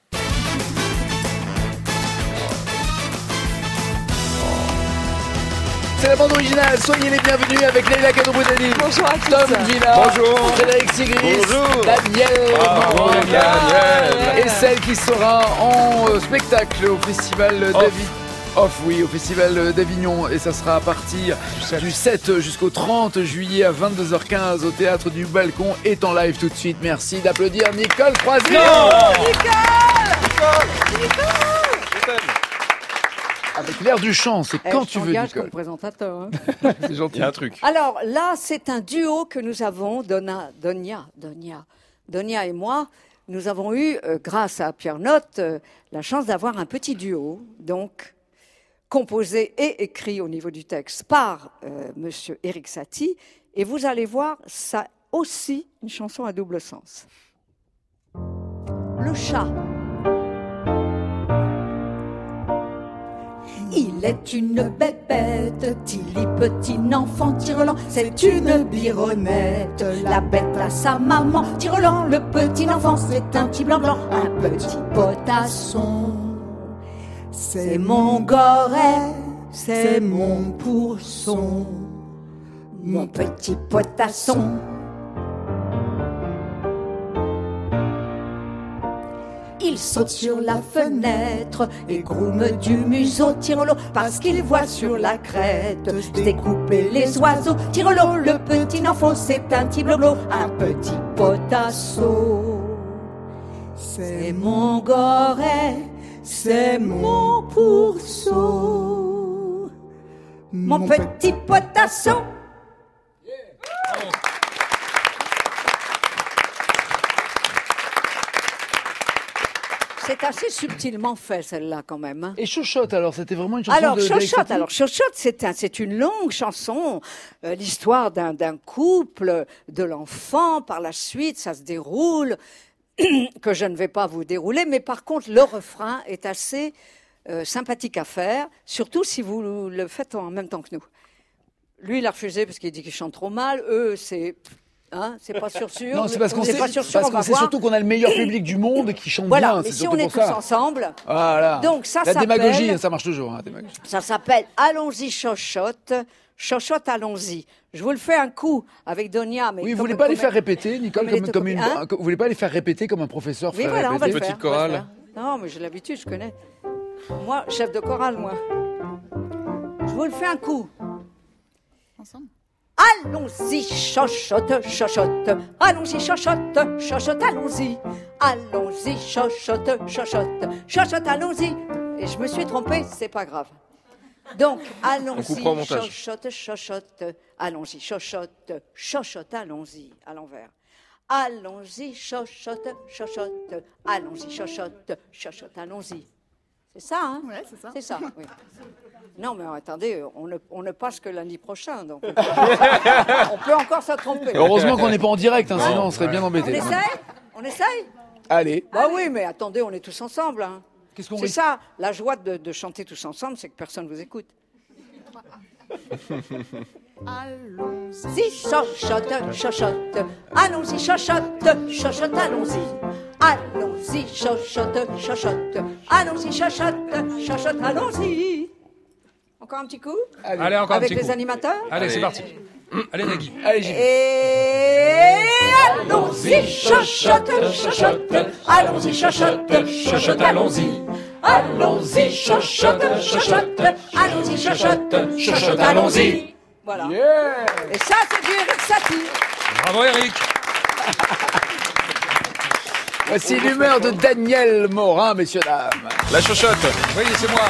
[SPEAKER 1] C'est la bande originale. Soyez les bienvenus avec Leïla Kadroboudani.
[SPEAKER 6] Bonjour à tous.
[SPEAKER 1] Tom Villa.
[SPEAKER 3] Bonjour.
[SPEAKER 1] Frédéric Sigris.
[SPEAKER 3] Bonjour.
[SPEAKER 1] Daniel.
[SPEAKER 3] Bravo,
[SPEAKER 1] Morin.
[SPEAKER 3] Daniel.
[SPEAKER 1] Et celle qui sera en euh, spectacle au Festival d'Avignon. Off, oui, au Festival d'Avignon. Et ça sera à partir du sept jusqu'au trente juillet à vingt-deux heures quinze au Théâtre du Balcon. Et en live tout de suite. Merci d'applaudir Nicole Croisier. Avec l'air du chant, c'est
[SPEAKER 2] Eh,
[SPEAKER 1] quand
[SPEAKER 2] je
[SPEAKER 1] tu veux,
[SPEAKER 2] t'engage
[SPEAKER 1] Nicole.
[SPEAKER 2] comme présentateur. Hein.
[SPEAKER 1] C'est gentil.
[SPEAKER 3] Il y a un truc.
[SPEAKER 2] Alors là, c'est un duo que nous avons, Donna, Donia, Donia, Donia et moi. Nous avons eu, euh, grâce à Pierre Notte, euh, la chance d'avoir un petit duo, donc composé et écrit au niveau du texte par euh, Monsieur Éric Satie. Et vous allez voir, ça aussi une chanson à double sens. Le chat.
[SPEAKER 13] Il est une bébête, Tilly, petit enfant, Tirelant, c'est une bironnette. La bête a sa maman, Tirelant, le petit enfant, c'est un petit blanc-blanc, un petit potasson. C'est mon goret, c'est mon pourson, mon petit potasson. Il saute sur la fenêtre et groume du museau, tire-l'eau, parce qu'il voit sur la crête découper les oiseaux. Tire-l'eau, le petit enfant, c'est un petit bloblo, un petit potasson. C'est mon goret, c'est mon pourceau, mon petit potasson.
[SPEAKER 2] C'est assez subtilement fait, celle-là, quand même. Hein.
[SPEAKER 1] Et Chochotte, alors, c'était vraiment une chanson
[SPEAKER 2] alors,
[SPEAKER 1] de d'Éric
[SPEAKER 2] Chochotte,
[SPEAKER 1] Satie
[SPEAKER 2] alors Chochotte, c'est un, c'est une longue chanson, euh, l'histoire d'un, d'un couple, de l'enfant. Par la suite, ça se déroule, que je ne vais pas vous dérouler, mais par contre, le refrain est assez euh, sympathique à faire, surtout si vous le faites en même temps que nous. Lui, il a refusé parce qu'il dit qu'il chante trop mal. Eux, c'est... Hein, c'est pas sûr sûr.
[SPEAKER 1] Non, c'est parce qu'on
[SPEAKER 2] c'est
[SPEAKER 1] sait,
[SPEAKER 2] pas sûr sûr,
[SPEAKER 1] parce
[SPEAKER 2] on va
[SPEAKER 1] qu'on sait
[SPEAKER 2] voir.
[SPEAKER 1] surtout qu'on a le meilleur public du monde qui chante
[SPEAKER 2] voilà,
[SPEAKER 1] bien.
[SPEAKER 2] mais
[SPEAKER 1] C'est
[SPEAKER 2] si on
[SPEAKER 1] surtout
[SPEAKER 2] est
[SPEAKER 1] pour
[SPEAKER 2] tous
[SPEAKER 1] ça.
[SPEAKER 2] ensemble.
[SPEAKER 1] Voilà.
[SPEAKER 2] Donc ça
[SPEAKER 1] La
[SPEAKER 2] s'appelle.
[SPEAKER 1] démagogie, ça marche toujours. Hein, démagogie.
[SPEAKER 2] Ça s'appelle Allons-y Chochotte. Chochotte, allons-y. Je vous le fais un coup avec Donia. Mais
[SPEAKER 1] Oui, vous
[SPEAKER 2] comme-
[SPEAKER 1] voulez pas les
[SPEAKER 2] comme-
[SPEAKER 1] faire répéter, Nicole,
[SPEAKER 2] comme il
[SPEAKER 1] comme,
[SPEAKER 2] est
[SPEAKER 1] comme
[SPEAKER 2] tout-
[SPEAKER 1] une,
[SPEAKER 2] hein
[SPEAKER 1] un- vous voulez pas les faire répéter comme un professeur
[SPEAKER 2] Oui,
[SPEAKER 1] ferait
[SPEAKER 2] voilà, on va le
[SPEAKER 1] répéter
[SPEAKER 2] faire.
[SPEAKER 3] Petite
[SPEAKER 2] on va le
[SPEAKER 3] chorale.
[SPEAKER 2] faire. Non, mais j'ai l'habitude, je connais. Moi, chef de chorale, moi. Je vous le fais un coup.
[SPEAKER 13] Ensemble.
[SPEAKER 2] Allons-y, chochotte, chochotte. Allons-y, chochotte, chochotte, allons-y. Allons-y, chochotte, chochotte. Chochotte, allons-y. Et je me suis trompée, c'est pas grave. Donc, allons-y,
[SPEAKER 3] coupera au montage.
[SPEAKER 2] chochotte, chochotte. Allons-y, chochotte, chochotte, allons-y. À l'envers. Allons-y, chochotte, chochotte. Allons-y, chochotte, chochotte, allons-y. C'est ça, hein?
[SPEAKER 13] Ouais, c'est ça.
[SPEAKER 2] C'est ça, oui. Non, mais attendez, on ne, on ne passe que lundi prochain, donc on peut, on peut encore se tromper.
[SPEAKER 1] Heureusement qu'on n'est pas en direct, hein, sinon on serait bien
[SPEAKER 2] On
[SPEAKER 1] embêtés.
[SPEAKER 2] essaye? On essaye?
[SPEAKER 1] Allez.
[SPEAKER 2] Bah oui, mais attendez, on est tous ensemble. Hein.
[SPEAKER 1] Qu'est-ce qu'on
[SPEAKER 2] C'est
[SPEAKER 1] risque
[SPEAKER 2] ça, la joie de, de chanter tous ensemble, c'est que personne vous écoute. Allons-y, chochotte, chochotte. Allons-y, chochotte, chochotte, allons-y. Allons-y, chochotte, chochotte. Allons-y, chochotte, chochotte, allons-y. Encore un petit coup?
[SPEAKER 4] Allez, encore un
[SPEAKER 2] Avec
[SPEAKER 4] petit
[SPEAKER 2] les
[SPEAKER 4] coup.
[SPEAKER 2] animateurs?
[SPEAKER 4] Allez, c'est parti. Allez, Nagui.
[SPEAKER 1] Allez, j'y vais.
[SPEAKER 2] Et allons-y, chochotte, chochotte. Allons-y, chochotte, chochotte, allons-y. Allons-y, chochotte, chochotte. Allons-y, chochotte, chochotte, allons-y. Voilà.
[SPEAKER 1] Yeah.
[SPEAKER 2] Et ça, c'est du Éric Satie.
[SPEAKER 4] Bravo, Eric.
[SPEAKER 1] Voici l'humeur de Daniel Morin, messieurs, dames.
[SPEAKER 3] La chochotte.
[SPEAKER 4] Oui, c'est moi.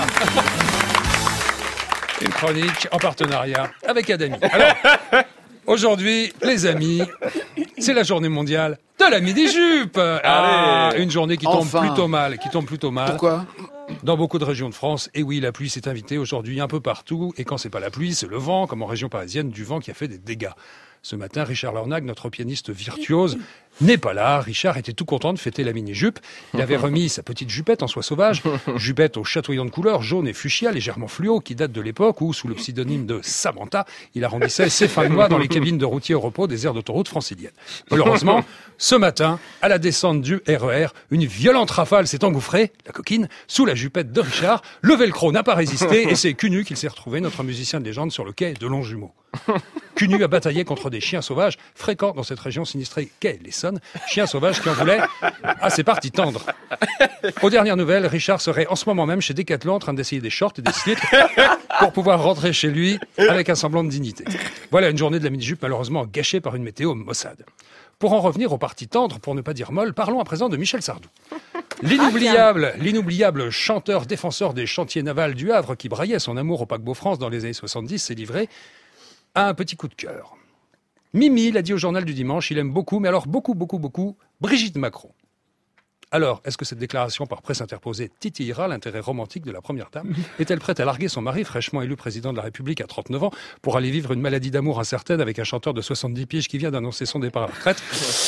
[SPEAKER 4] Une chronique en partenariat avec Adami. Alors, aujourd'hui, les amis, c'est la journée mondiale de la midi-jupe. Ah, une journée qui tombe
[SPEAKER 1] Enfin.
[SPEAKER 4] plutôt mal, qui tombe plutôt mal.
[SPEAKER 1] Pourquoi?
[SPEAKER 4] Dans beaucoup de régions de France, et oui, la pluie s'est invitée aujourd'hui un peu partout, et quand c'est pas la pluie, c'est le vent, comme en région parisienne, du vent qui a fait des dégâts. Ce matin, Richard Lornac, notre pianiste virtuose, n'est pas là. Richard était tout content de fêter la mini-jupe. Il avait remis sa petite jupette en soie sauvage, jupette aux chatoyantes couleurs jaune et fuchsia, légèrement fluo, qui date de l'époque où, sous le pseudonyme de Samantha, il arrondissait ses fins de mois dans les cabines de routiers au repos des aires d'autoroute franciliennes. Malheureusement, ce matin, à la descente du R E R, une violente rafale s'est engouffrée, la coquine, sous la jupette de Richard. Le velcro n'a pas résisté et c'est cul nu qu'il s'est retrouvé, notre musicien de légende, sur le quai de Longjumeau. Cunu a bataillé contre des chiens sauvages fréquents dans cette région sinistrée qu'est l'Essonne, chiens sauvages qui en voulaient à ses parties tendres. Aux dernières nouvelles, Richard serait en ce moment même chez Decathlon en train d'essayer des shorts et des slips pour pouvoir rentrer chez lui avec un semblant de dignité. Voilà une journée de la mini-jupe malheureusement gâchée par une météo maussade. Pour en revenir aux parties tendres, pour ne pas dire molles, parlons à présent de Michel Sardou. L'inoubliable, l'inoubliable chanteur défenseur des chantiers navals du Havre qui braillait son amour au paquebot France dans les années soixante-dix s'est livré à un petit coup de cœur. Mimi l'a dit au journal du dimanche, il aime beaucoup, mais alors beaucoup, beaucoup, beaucoup, Brigitte Macron. Alors, est-ce que cette déclaration par presse interposée titillera l'intérêt romantique de la première dame ? Est-elle prête à larguer son mari, fraîchement élu président de la République à trente-neuf ans, pour aller vivre une maladie d'amour incertaine avec un chanteur de soixante-dix piges qui vient d'annoncer son départ à la retraite ?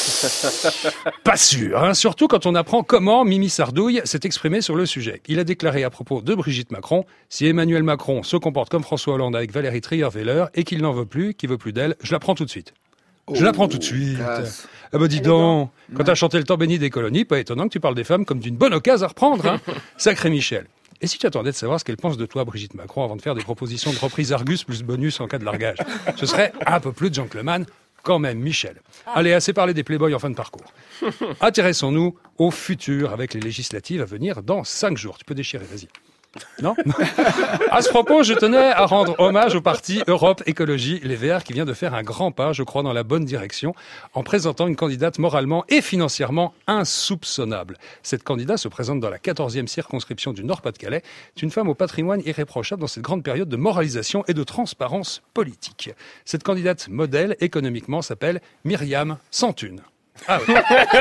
[SPEAKER 4] Pas sûr, hein, surtout quand on apprend comment Mimi Sardouille s'est exprimé sur le sujet. Il a déclaré à propos de Brigitte Macron, si Emmanuel Macron se comporte comme François Hollande avec Valérie Trierweiler et qu'il n'en veut plus, qu'il veut plus d'elle, je la prends tout de suite. Je oh, la prends tout de suite. Classe. Ah bah dis Elle donc, quand t'as chanté le temps béni des colonies, pas étonnant que tu parles des femmes comme d'une bonne occasion à reprendre, hein. Sacré Michel. Et si tu attendais de savoir ce qu'elle pense de toi, Brigitte Macron, avant de faire des propositions de reprise Argus plus bonus en cas de largage, ce serait un peu plus de gentleman quand même, Michel. Allez, assez parlé des playboys en fin de parcours. Intéressons-nous au futur avec les législatives à venir dans cinq jours. Tu peux déchirer, vas-y. Non. À ce propos, je tenais à rendre hommage au parti Europe Écologie Les Verts qui vient de faire un grand pas, je crois, dans la bonne direction en présentant une candidate moralement et financièrement insoupçonnable. Cette candidate se présente dans la quatorzième circonscription du Nord-Pas-de-Calais. C'est une femme au patrimoine irréprochable dans cette grande période de moralisation et de transparence politique. Cette candidate modèle économiquement s'appelle Myriam Santune. Ah oui.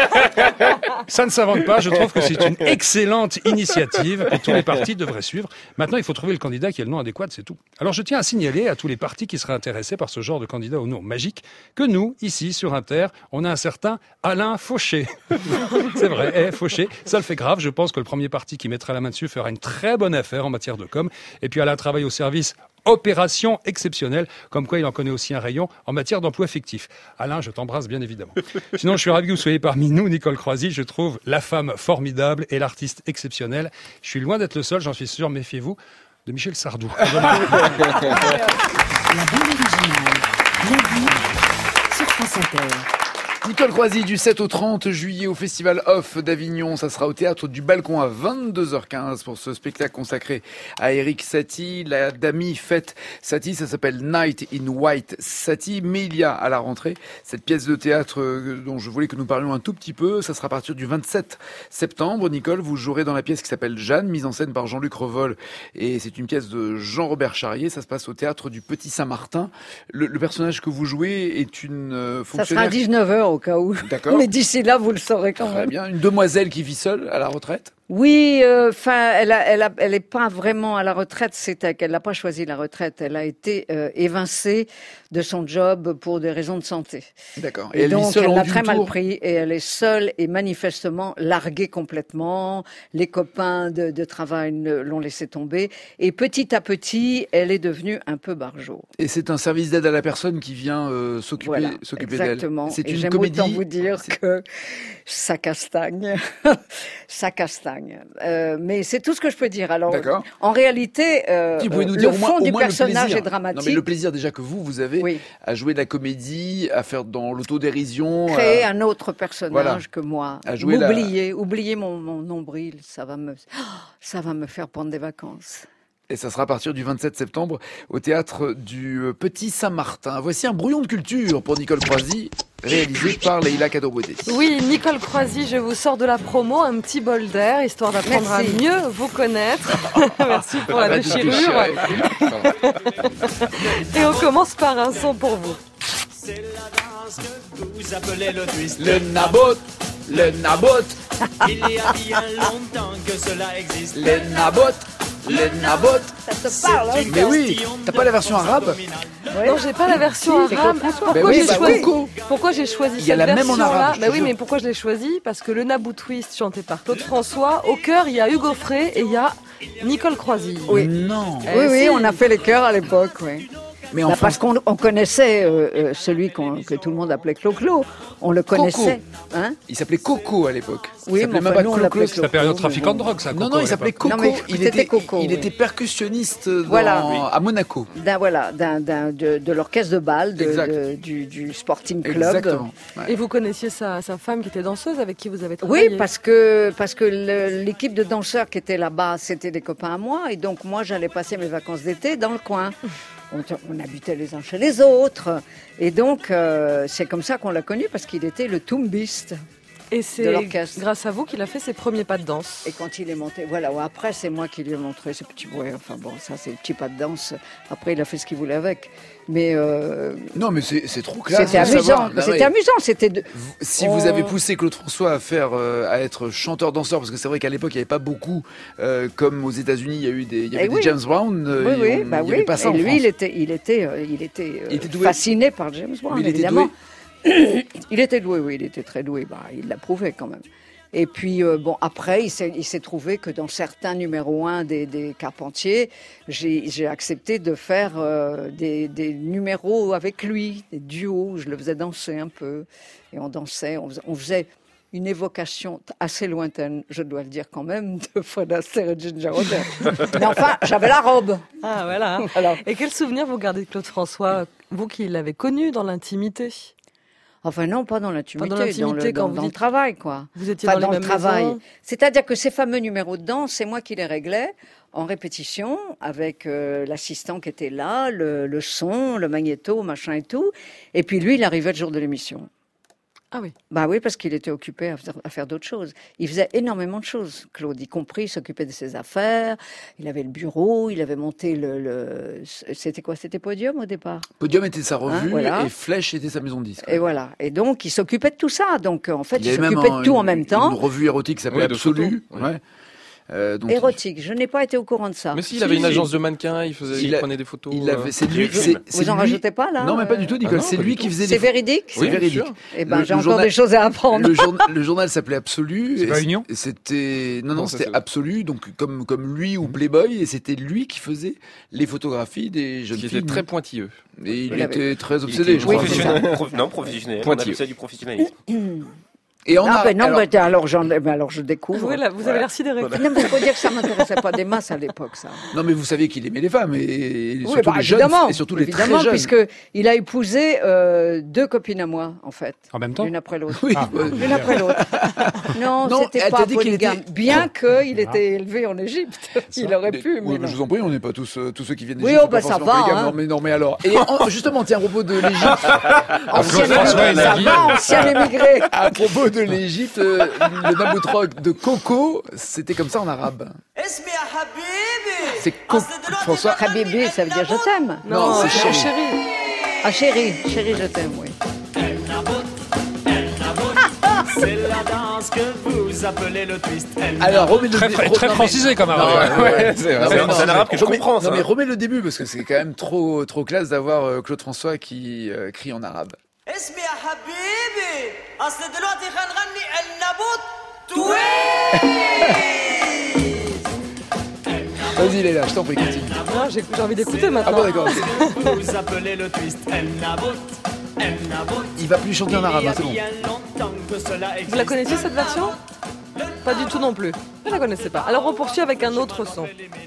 [SPEAKER 4] Ça ne s'invente pas, je trouve que c'est une excellente initiative que tous les partis devraient suivre. Maintenant, il faut trouver le candidat qui a le nom adéquat, c'est tout. Alors je tiens à signaler à tous les partis qui seraient intéressés par ce genre de candidat au nom magique que nous, ici, sur Inter, on a un certain Alain Fauché. C'est vrai, eh, Fauché, ça le fait grave. Je pense que le premier parti qui mettra la main dessus fera une très bonne affaire en matière de com. Et puis Alain travaille au service opération exceptionnelle, comme quoi il en connaît aussi un rayon en matière d'emploi fictif. Alain, je t'embrasse bien évidemment. Sinon, je suis ravi que vous soyez parmi nous, Nicole Croisy. Je trouve la femme formidable et l'artiste exceptionnel. Je suis loin d'être le seul, j'en suis sûr, méfiez-vous, de Michel Sardou.
[SPEAKER 8] La bande originale, bienvenue sur France Inter.
[SPEAKER 1] Nicole Croisy, du sept au trente juillet au Festival Off d'Avignon. Ça sera au Théâtre du Balcon à vingt-deux heures quinze pour ce spectacle consacré à Erik Satie. La Dami fête Satie, ça s'appelle Night in White Satie. Mais il y a à la rentrée cette pièce de théâtre dont je voulais que nous parlions un tout petit peu. Ça sera à partir du vingt-sept septembre. Nicole, vous jouerez dans la pièce qui s'appelle Jeanne, mise en scène par Jean-Luc Revol. Et c'est une pièce de Jean-Robert Charrier. Ça se passe au Théâtre du Petit Saint-Martin. Le, le personnage que vous jouez est une euh, fonctionnaire...
[SPEAKER 2] Ça sera à dix-neuf heures au cas où.
[SPEAKER 1] D'accord.
[SPEAKER 2] Mais d'ici là, vous le saurez quand même.
[SPEAKER 1] Très bien. Une demoiselle qui vit seule à la retraite ?
[SPEAKER 2] Oui, enfin, euh, elle, a, elle, a, elle est pas vraiment à la retraite. C'est qu'elle n'a pas choisi la retraite. Elle a été euh, évincée de son job pour des raisons de santé.
[SPEAKER 1] D'accord.
[SPEAKER 2] Et, et elle donc, vit seule elle l'a très mal pris et elle est seule et manifestement larguée complètement. Les copains de, de travail l'ont laissé tomber et petit à petit, elle est devenue un peu barjot.
[SPEAKER 1] Et c'est un service d'aide à la personne qui vient euh, s'occuper,
[SPEAKER 2] voilà,
[SPEAKER 1] s'occuper d'elle.
[SPEAKER 2] Exactement.
[SPEAKER 1] C'est
[SPEAKER 2] et
[SPEAKER 1] une
[SPEAKER 2] j'aime
[SPEAKER 1] comédie.
[SPEAKER 2] autant vous dire c'est... que ça castagne, ça castagne. Euh, mais c'est tout ce que je peux dire. Alors,
[SPEAKER 1] D'accord.
[SPEAKER 2] En réalité, euh,
[SPEAKER 1] tu pouvez nous
[SPEAKER 2] le
[SPEAKER 1] dire
[SPEAKER 2] fond
[SPEAKER 1] au moins,
[SPEAKER 2] du
[SPEAKER 1] au moins
[SPEAKER 2] personnage
[SPEAKER 1] le
[SPEAKER 2] est dramatique.
[SPEAKER 1] Non, mais le plaisir déjà que vous, vous avez oui. à jouer de la comédie, à faire dans l'autodérision.
[SPEAKER 2] Créer
[SPEAKER 1] à...
[SPEAKER 2] un autre personnage voilà. que moi.
[SPEAKER 1] À jouer
[SPEAKER 2] M'oublier,
[SPEAKER 1] la...
[SPEAKER 2] oublier mon, mon nombril, ça va me, ça va me faire prendre des vacances.
[SPEAKER 1] Et ça sera à partir du vingt-sept septembre au Théâtre du Petit Saint-Martin. Voici un brouillon de culture pour Nicole Croisy, réalisé par Leïla Kadobouedé.
[SPEAKER 6] Oui, Nicole Croisy, je vous sors de la promo, un petit bol d'air, histoire d'apprendre à mieux vous connaître. Merci pour la déchirure. Et on commence par un son pour vous.
[SPEAKER 14] C'est la danse que vous appelez le twist.
[SPEAKER 1] Le nabot, le nabot.
[SPEAKER 14] Il y a bien longtemps que cela existe.
[SPEAKER 1] Le nabot. Le nabot,
[SPEAKER 2] ça te parle, hein,
[SPEAKER 1] mais oui, t'as pas la version arabe?
[SPEAKER 2] Ouais.
[SPEAKER 6] Non, j'ai pas la version
[SPEAKER 2] Si,
[SPEAKER 6] arabe.
[SPEAKER 2] c'est
[SPEAKER 6] Pourquoi
[SPEAKER 1] Ben oui,
[SPEAKER 6] j'ai
[SPEAKER 1] bah
[SPEAKER 6] choisi
[SPEAKER 1] Coco.
[SPEAKER 6] Pourquoi j'ai choisi
[SPEAKER 1] Il y a
[SPEAKER 6] cette
[SPEAKER 1] la même en
[SPEAKER 6] version-là
[SPEAKER 1] arabe, je te
[SPEAKER 6] Bah oui,
[SPEAKER 1] jure.
[SPEAKER 6] mais pourquoi je l'ai choisi? Parce que le Naboo Twist chanté par Claude François, au cœur il y a Hugo Frey et il y a Nicole Croisille.
[SPEAKER 2] Oui.
[SPEAKER 1] Non.
[SPEAKER 6] Eh
[SPEAKER 2] Oui, oui,
[SPEAKER 6] si.
[SPEAKER 2] on a fait les chœurs à l'époque, oui.
[SPEAKER 1] Mais
[SPEAKER 2] Bah,
[SPEAKER 1] enfin,
[SPEAKER 2] parce qu'on on connaissait euh, euh, celui qu'on- que tout le monde appelait Clo-Clo. On le connaissait. Hein
[SPEAKER 1] il s'appelait Coco à l'époque.
[SPEAKER 2] Oui,
[SPEAKER 1] il
[SPEAKER 2] mais
[SPEAKER 1] s'appelait
[SPEAKER 2] enfin,
[SPEAKER 1] même pas
[SPEAKER 2] nous, on
[SPEAKER 1] Clo-Clo.
[SPEAKER 2] l'appelait
[SPEAKER 4] C'est la période
[SPEAKER 2] Coco, mais
[SPEAKER 4] trafiquant de
[SPEAKER 2] bon.
[SPEAKER 4] drogue, ça.
[SPEAKER 1] Non,
[SPEAKER 4] Coco,
[SPEAKER 1] non,
[SPEAKER 4] à
[SPEAKER 1] il s'appelait
[SPEAKER 4] l'époque.
[SPEAKER 1] Coco.
[SPEAKER 2] Non, mais
[SPEAKER 1] il
[SPEAKER 2] c'était
[SPEAKER 1] était,
[SPEAKER 2] Coco,
[SPEAKER 1] il
[SPEAKER 2] oui.
[SPEAKER 1] était percussionniste dans-
[SPEAKER 2] Voilà.
[SPEAKER 1] à Monaco.
[SPEAKER 2] D'un voilà, d'un, d'un- de, de l'orchestre de bal de,
[SPEAKER 1] Exact.
[SPEAKER 2] de- du, du Sporting Club.
[SPEAKER 1] Exactement. Ouais.
[SPEAKER 6] Et vous connaissiez sa, sa femme qui était danseuse avec qui vous avez travaillé?
[SPEAKER 2] Oui, parce que parce que le- l'équipe de danseurs qui était là-bas, c'était des copains à moi, et donc moi j'allais passer mes vacances d'été dans le coin. On, on habitait les uns chez les autres, et donc euh, c'est comme ça qu'on l'a connu parce qu'il était le tumbiste.
[SPEAKER 6] Et
[SPEAKER 2] de
[SPEAKER 6] c'est
[SPEAKER 2] l'orchestre.
[SPEAKER 6] grâce à vous qu'il a fait ses premiers pas de danse.
[SPEAKER 2] Et quand il est monté, voilà, ouais, après c'est moi qui lui ai montré ce petit ouais, enfin bon, ça c'est le petit pas de danse. Après il a fait ce qu'il voulait avec. Mais euh,
[SPEAKER 1] Non, mais c'est c'est trop classe.
[SPEAKER 2] c'était
[SPEAKER 1] de savoir.
[SPEAKER 2] amusant,
[SPEAKER 1] Non,
[SPEAKER 2] c'était
[SPEAKER 1] mais
[SPEAKER 2] amusant, c'était de...
[SPEAKER 1] Si
[SPEAKER 2] On-
[SPEAKER 1] vous avez poussé Claude François à faire, euh, à être chanteur-danseur, parce que c'est vrai qu'à l'époque il n'y avait pas beaucoup, euh, comme aux États-Unis, il y a eu des, il y avait
[SPEAKER 2] Eh
[SPEAKER 1] des
[SPEAKER 2] oui.
[SPEAKER 1] James Brown, euh,
[SPEAKER 2] Oui,
[SPEAKER 1] et
[SPEAKER 2] oui,
[SPEAKER 1] on-
[SPEAKER 2] bah
[SPEAKER 1] il n'y
[SPEAKER 2] oui.
[SPEAKER 1] avait pas ça
[SPEAKER 2] et
[SPEAKER 1] en
[SPEAKER 2] lui,
[SPEAKER 1] France.
[SPEAKER 2] il était, il était, euh, il était, euh,
[SPEAKER 1] Il était doué.
[SPEAKER 2] fasciné par James Brown,
[SPEAKER 1] Mais il était
[SPEAKER 2] évidemment.
[SPEAKER 1] doué.
[SPEAKER 2] Il était doué, oui, il était très doué. Bah, il l'a prouvé quand même. Et puis, euh, bon, après, il s'est, il s'est trouvé que dans certains numéros un des, des Carpentiers, j'ai, j'ai accepté de faire euh, des, des numéros avec lui, des duos. Je le faisais danser un peu. Et on dansait, on faisait, on faisait une évocation t- assez lointaine, je dois le dire quand même, de Fred Astaire et Ginger Rogers. Mais enfin, j'avais la robe.
[SPEAKER 6] Ah voilà.
[SPEAKER 2] Voilà.
[SPEAKER 6] Et quel souvenir vous gardez de Claude François, vous qui l'avez connu dans l'intimité?
[SPEAKER 2] Enfin non, pas dans l'intimité,
[SPEAKER 6] Pas dans
[SPEAKER 2] dans,
[SPEAKER 6] l'intimité,
[SPEAKER 2] le,
[SPEAKER 6] quand
[SPEAKER 2] dans,
[SPEAKER 6] vous
[SPEAKER 2] dans le
[SPEAKER 6] dites-
[SPEAKER 2] travail, quoi.
[SPEAKER 6] Vous étiez
[SPEAKER 2] Enfin,
[SPEAKER 6] dans les
[SPEAKER 2] le
[SPEAKER 6] mêmes
[SPEAKER 2] travail.
[SPEAKER 6] maisons.
[SPEAKER 2] C'est-à-dire que ces fameux numéros de danse, c'est moi qui les réglais en répétition avec euh, l'assistant qui était là, le, le son, le magnéto, machin et tout. Et puis lui, il arrivait le jour de l'émission.
[SPEAKER 6] Ah oui.
[SPEAKER 2] Bah oui, parce qu'il était occupé à faire, à faire d'autres choses. Il faisait énormément de choses, Claude, y compris il s'occupait de ses affaires. Il avait le bureau, il avait monté le... le c'était quoi? C'était Podium au départ?
[SPEAKER 1] Podium était sa revue
[SPEAKER 2] Hein, voilà.
[SPEAKER 1] et Flèche était sa maison de disques.
[SPEAKER 2] Et voilà. Et donc, il s'occupait de tout ça. Donc, en fait,
[SPEAKER 1] Il
[SPEAKER 2] il,
[SPEAKER 1] y avait même
[SPEAKER 2] s'occupait
[SPEAKER 1] un-
[SPEAKER 2] de tout en
[SPEAKER 1] une-
[SPEAKER 2] même temps.
[SPEAKER 1] Une revue érotique qui s'appelait
[SPEAKER 3] Oui, de
[SPEAKER 1] Absolu.
[SPEAKER 3] photos,
[SPEAKER 1] Ouais. Euh, donc,
[SPEAKER 2] Érotique. Je n'ai pas été au courant de ça.
[SPEAKER 3] Mais si, il avait une
[SPEAKER 1] si.
[SPEAKER 3] agence de mannequins, il, faisait, il,
[SPEAKER 1] Il a-
[SPEAKER 3] prenait des photos.
[SPEAKER 1] il avait,
[SPEAKER 3] euh,
[SPEAKER 1] c'est lui,
[SPEAKER 3] je-
[SPEAKER 1] c'est,
[SPEAKER 2] Vous
[SPEAKER 1] c'est
[SPEAKER 2] en
[SPEAKER 1] lui-
[SPEAKER 2] rajoutez pas, là
[SPEAKER 1] Non, mais pas
[SPEAKER 2] euh
[SPEAKER 1] du tout, Nicole.
[SPEAKER 3] Ah non,
[SPEAKER 1] c'est
[SPEAKER 3] pas
[SPEAKER 1] lui
[SPEAKER 3] du
[SPEAKER 1] qui
[SPEAKER 3] tout.
[SPEAKER 1] faisait
[SPEAKER 2] C'est
[SPEAKER 1] des.
[SPEAKER 2] véridique?
[SPEAKER 1] C'est
[SPEAKER 3] Oui, bien
[SPEAKER 1] véridique.
[SPEAKER 3] sûr.
[SPEAKER 2] Eh ben,
[SPEAKER 1] Le-
[SPEAKER 2] j'ai
[SPEAKER 1] le
[SPEAKER 2] encore
[SPEAKER 1] journal-
[SPEAKER 2] des choses à apprendre.
[SPEAKER 1] Le, journa- le journal s'appelait Absolu.
[SPEAKER 4] C'est
[SPEAKER 1] et
[SPEAKER 4] pas
[SPEAKER 1] c-
[SPEAKER 4] Union
[SPEAKER 1] et C'était non non
[SPEAKER 3] Non, ça,
[SPEAKER 1] c'était
[SPEAKER 3] c'est-
[SPEAKER 1] Absolu, donc comme comme lui ou Playboy, et c'était lui qui faisait les photographies des jeunes
[SPEAKER 3] Qui
[SPEAKER 1] filles.
[SPEAKER 3] était très pointilleux.
[SPEAKER 1] Et il
[SPEAKER 2] Il avait-
[SPEAKER 1] était très
[SPEAKER 7] Il
[SPEAKER 1] obsédé,
[SPEAKER 7] était
[SPEAKER 1] je crois.
[SPEAKER 2] Oui, c'est
[SPEAKER 7] professionnel. Prof- Non, professionnel. On
[SPEAKER 3] Pointilleux.
[SPEAKER 7] appelle ça du professionnalisme.
[SPEAKER 1] Et on
[SPEAKER 2] Ah,
[SPEAKER 1] a
[SPEAKER 2] ben non,
[SPEAKER 1] alors,
[SPEAKER 2] ben, alors, j'en, ben, alors je découvre.
[SPEAKER 6] Oui, là, vous avez l'air sidéré.
[SPEAKER 2] Non, mais il faut dire que ça m'intéressait pas des masses à l'époque, ça.
[SPEAKER 1] non mais vous savez qu'il aimait les femmes et, et
[SPEAKER 2] Oui,
[SPEAKER 1] surtout
[SPEAKER 2] bah,
[SPEAKER 1] les jeunes
[SPEAKER 2] évidemment,
[SPEAKER 1] et surtout les
[SPEAKER 2] évidemment,
[SPEAKER 1] très jeunes.
[SPEAKER 2] puisque il a épousé euh, deux copines à moi, en fait.
[SPEAKER 4] En même temps?
[SPEAKER 2] L'une après l'autre.
[SPEAKER 1] Oui,
[SPEAKER 4] Ah.
[SPEAKER 1] ouais.
[SPEAKER 2] L'une après l'autre. Non,
[SPEAKER 1] Non,
[SPEAKER 2] c'était
[SPEAKER 1] elle
[SPEAKER 2] pas
[SPEAKER 1] t'a dit qu'il
[SPEAKER 2] polygame.
[SPEAKER 1] était-
[SPEAKER 2] Bien qu'il était élevé en Égypte. Il aurait pu,
[SPEAKER 1] Oui,
[SPEAKER 2] mais
[SPEAKER 1] mais
[SPEAKER 2] non.
[SPEAKER 1] je vous en prie, on n'est pas tous euh, tous ceux qui viennent
[SPEAKER 2] Oui,
[SPEAKER 1] d'Égypte,
[SPEAKER 2] oh, bah,
[SPEAKER 1] pas
[SPEAKER 2] ça
[SPEAKER 1] forcément
[SPEAKER 2] va,
[SPEAKER 1] polygames.
[SPEAKER 2] hein.
[SPEAKER 1] Non mais non mais alors. Et en- justement, tiens, à propos de l'Égypte,
[SPEAKER 2] Ancien
[SPEAKER 4] Claude François et
[SPEAKER 2] émigré, ça
[SPEAKER 4] Nagui.
[SPEAKER 2] va, ancien émigré.
[SPEAKER 1] à propos de l'Égypte, euh, le Naboutrog de Coco, c'était comme ça en arabe. C'est Coco François.
[SPEAKER 2] Habibi, ça veut dire je t'aime.
[SPEAKER 1] Non, c'est
[SPEAKER 6] chéri.
[SPEAKER 1] chéri.
[SPEAKER 2] Ah, chérie, chérie, je t'aime, oui.
[SPEAKER 14] C'est la danse que vous appelez le twist. Elle
[SPEAKER 1] Alors, remets le
[SPEAKER 4] Très,
[SPEAKER 1] dé-
[SPEAKER 4] fra-
[SPEAKER 1] re-
[SPEAKER 4] très
[SPEAKER 1] non, mais-
[SPEAKER 4] francisé comme
[SPEAKER 1] Non,
[SPEAKER 4] arabe.
[SPEAKER 1] ouais, ouais.
[SPEAKER 3] Ouais, c'est vrai.
[SPEAKER 1] Non,
[SPEAKER 7] C'est
[SPEAKER 1] mais
[SPEAKER 7] un-
[SPEAKER 1] non,
[SPEAKER 7] c'est un
[SPEAKER 1] mais
[SPEAKER 7] arabe que je
[SPEAKER 1] remets-
[SPEAKER 7] comprends, ça.
[SPEAKER 1] Non mais remets le début parce que c'est quand même trop trop classe d'avoir euh, Claude François qui euh, crie en arabe.
[SPEAKER 14] اسمي يا حبيبي اصل دلوقتي خلينا نغني النابوت
[SPEAKER 1] Vas-y Léla, je t'en prie, continue.
[SPEAKER 6] Non, j'ai j'ai envie d'écouter
[SPEAKER 1] Ah
[SPEAKER 6] maintenant.
[SPEAKER 1] bon d'accord.
[SPEAKER 14] vous appelez le twist El Nabout El Nabout.
[SPEAKER 1] Il va plus chanter en arabe, hein, c'est bon.
[SPEAKER 14] Il y a bien longtemps que cela existe.
[SPEAKER 6] Vous la connaissiez cette version? Pas du tout non plus. Je la connaissais pas. Alors on poursuit avec un autre son.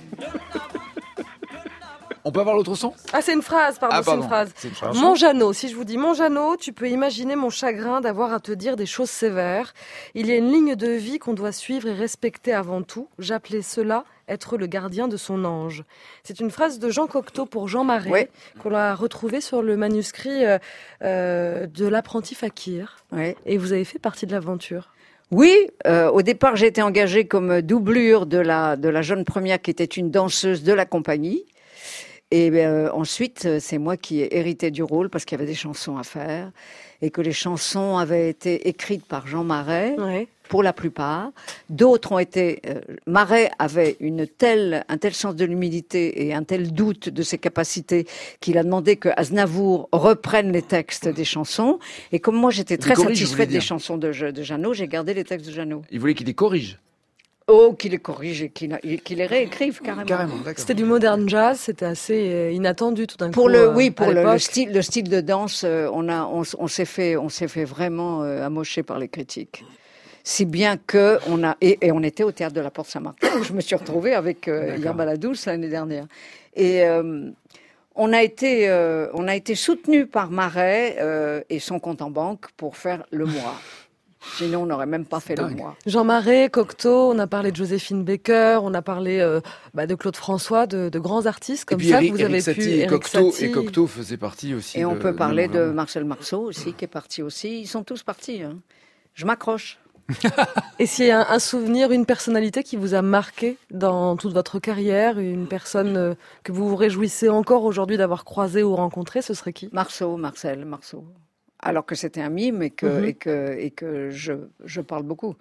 [SPEAKER 1] On peut avoir l'autre son?
[SPEAKER 6] Ah, c'est une phrase, pardon,
[SPEAKER 1] Ah,
[SPEAKER 6] c'est une
[SPEAKER 1] pardon.
[SPEAKER 6] phrase.
[SPEAKER 1] C'est une phrase.
[SPEAKER 6] Mon Jeannot, si je vous dis mon Jeannot, tu peux imaginer mon chagrin d'avoir à te dire des choses sévères. Il y a une ligne de vie qu'on doit suivre et respecter avant tout. J'appelais cela être le gardien de son ange. C'est une phrase de Jean Cocteau pour Jean Marais,
[SPEAKER 2] Oui.
[SPEAKER 6] qu'on a retrouvée sur le manuscrit euh, euh, de l'apprenti fakir.
[SPEAKER 2] Oui.
[SPEAKER 6] Et vous avez fait partie de l'aventure.
[SPEAKER 2] Oui, euh, au départ, j'ai été engagée comme doublure de la, de la jeune première qui était une danseuse de la compagnie. Et euh, ensuite, c'est moi qui ai hérité du rôle parce qu'il y avait des chansons à faire et que les chansons avaient été écrites par Jean Marais.
[SPEAKER 6] Ouais.
[SPEAKER 2] Pour la plupart. D'autres ont été... Euh, Marais avait une telle, un tel sens de l'humilité et un tel doute de ses capacités qu'il a demandé que Aznavour reprenne les textes des chansons. Et comme moi, j'étais très
[SPEAKER 1] corrige, vous
[SPEAKER 2] satisfaite
[SPEAKER 1] voulez
[SPEAKER 2] des
[SPEAKER 1] dire.
[SPEAKER 2] chansons de, de Jeannot, j'ai gardé les textes de Jeannot.
[SPEAKER 1] Il voulait qu'il les corrige.
[SPEAKER 2] Oh, qu'il les corrige et qu'il, qu'il les réécrive carrément.
[SPEAKER 1] Carrément, d'accord.
[SPEAKER 6] C'était du modern jazz, c'était assez euh, inattendu tout d'un coup.
[SPEAKER 2] Pour le,
[SPEAKER 6] euh,
[SPEAKER 2] oui, pour
[SPEAKER 6] à
[SPEAKER 2] le, le
[SPEAKER 6] l'époque.
[SPEAKER 2] style, le style de danse, euh, on a, on, on s'est fait, on s'est fait vraiment euh, amocher par les critiques. Si bien que on a et, et on était au théâtre de la Porte Saint-Martin où je me suis retrouvée avec euh, Yerba la Douce l'année dernière. Et euh, on a été euh, on a été soutenu par Marais euh, et son compte en banque pour faire le mois. Sinon, on n'aurait même pas fait le mois.
[SPEAKER 6] Jean Marais, Cocteau, on a parlé de Joséphine Baker, on a parlé euh, bah, de Claude François, de, de grands artistes comme
[SPEAKER 1] et puis
[SPEAKER 6] ça
[SPEAKER 1] Eric,
[SPEAKER 6] que vous avez
[SPEAKER 1] Eric
[SPEAKER 6] pu.
[SPEAKER 1] Satie et
[SPEAKER 6] Eric
[SPEAKER 1] Cocteau,
[SPEAKER 6] Satie.
[SPEAKER 1] et Cocteau faisait partie aussi.
[SPEAKER 2] Et on
[SPEAKER 1] de-
[SPEAKER 2] peut parler de
[SPEAKER 1] de-
[SPEAKER 2] Marcel Marceau aussi, qui est parti aussi. Ils sont tous partis. Hein. Je m'accroche.
[SPEAKER 6] Et s'il y a un, un souvenir, une personnalité qui vous a marqué dans toute votre carrière, une personne euh, que vous vous réjouissez encore aujourd'hui d'avoir croisé ou rencontré, ce serait qui?
[SPEAKER 2] Marceau, Marcel, Marceau. Alors que c'était un mime et que,
[SPEAKER 6] Mhm.
[SPEAKER 2] et que, et que je, je parle beaucoup.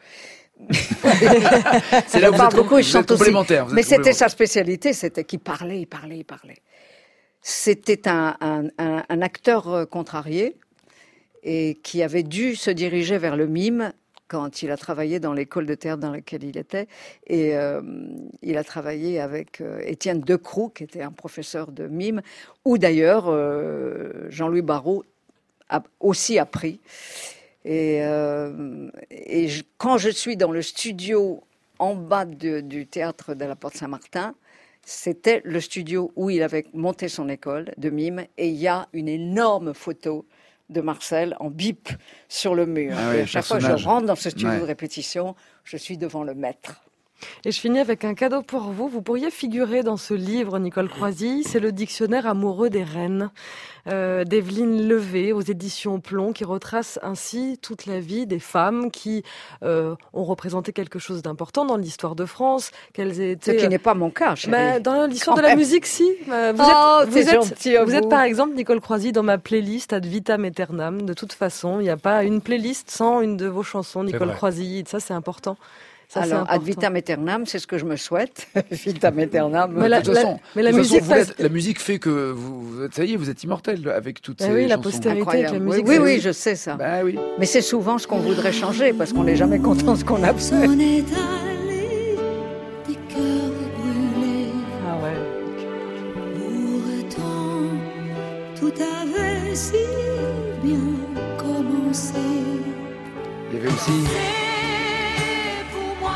[SPEAKER 1] C'est là
[SPEAKER 2] je
[SPEAKER 1] où vous
[SPEAKER 2] parle
[SPEAKER 1] êtes-
[SPEAKER 2] beaucoup et je
[SPEAKER 1] vous êtes
[SPEAKER 2] chante aussi.
[SPEAKER 1] complémentaires, vous êtes
[SPEAKER 2] Mais c'était
[SPEAKER 1] complémentaires.
[SPEAKER 2] sa spécialité, c'était qu'il parlait, il parlait, il parlait. C'était un, un, un, un acteur euh, contrarié et qui avait dû se diriger vers le mime quand il a travaillé dans l'école de théâtre dans laquelle il était. Et euh, il a travaillé avec euh, Étienne Decroux, qui était un professeur de mime, où d'ailleurs euh, Jean-Louis Barrault a aussi appris. Et, euh, et je- quand je suis dans le studio en bas de- du théâtre de la Porte Saint-Martin, c'était le studio où il avait monté son école de mime. Et il y a une énorme photo de Marcel en bip sur le mur.
[SPEAKER 1] Ah oui,
[SPEAKER 2] et à chaque fois que je
[SPEAKER 1] personnage.
[SPEAKER 2] rentre dans ce studio
[SPEAKER 1] Ouais.
[SPEAKER 2] de répétition, je suis devant le maître.
[SPEAKER 6] Et je finis avec un cadeau pour vous. Vous pourriez figurer dans ce livre, Nicole Croisy. C'est le dictionnaire amoureux des reines euh, d'Evelyne Levé aux éditions Plomb, qui retrace ainsi toute la vie des femmes qui euh, ont représenté quelque chose d'important dans l'histoire de France. Qu'elles aient
[SPEAKER 2] Ce
[SPEAKER 6] été,
[SPEAKER 2] qui n'est pas mon cas, chérie.
[SPEAKER 6] Bah, dans l'histoire
[SPEAKER 2] Quand
[SPEAKER 6] de la
[SPEAKER 2] même.
[SPEAKER 6] musique, si. Euh, Vous
[SPEAKER 2] Oh,
[SPEAKER 6] êtes, vous
[SPEAKER 2] c'est
[SPEAKER 6] êtes,
[SPEAKER 2] gentil à
[SPEAKER 6] vous
[SPEAKER 2] vous.
[SPEAKER 6] êtes par exemple, Nicole Croisy, dans ma playlist Ad Vitam Aeternam. De toute façon, il n'y a pas une playlist sans une de vos chansons, Nicole
[SPEAKER 2] vrai.
[SPEAKER 6] Croisy. Ça, c'est important. Ça, c'est
[SPEAKER 2] Alors,
[SPEAKER 6] important.
[SPEAKER 2] ad vitam aeternam, c'est ce que je me souhaite. Vitam aeternam.
[SPEAKER 6] Mais la-
[SPEAKER 1] de toute façon,
[SPEAKER 6] mais la
[SPEAKER 1] de toute façon,
[SPEAKER 6] musique
[SPEAKER 1] vous
[SPEAKER 6] passe-
[SPEAKER 1] l'êtes- la musique fait que vous, vous êtes- ça y est, vous êtes immortel avec toutes
[SPEAKER 6] Ah
[SPEAKER 1] ces
[SPEAKER 6] oui, la
[SPEAKER 1] chansons.
[SPEAKER 6] postérité avec la
[SPEAKER 2] Incroyable.
[SPEAKER 6] musique.
[SPEAKER 2] Oui,
[SPEAKER 6] c'est-
[SPEAKER 2] oui, je sais ça.
[SPEAKER 1] Bah oui.
[SPEAKER 2] Mais c'est souvent ce qu'on voudrait changer parce qu'on n'est jamais content de ce qu'on a fait.
[SPEAKER 5] On est allé des cœurs brûlés.
[SPEAKER 6] Ah ouais.
[SPEAKER 5] Pourtant, tout avait si bien commencé.
[SPEAKER 1] Il y avait aussi.
[SPEAKER 5] C'est pour moi.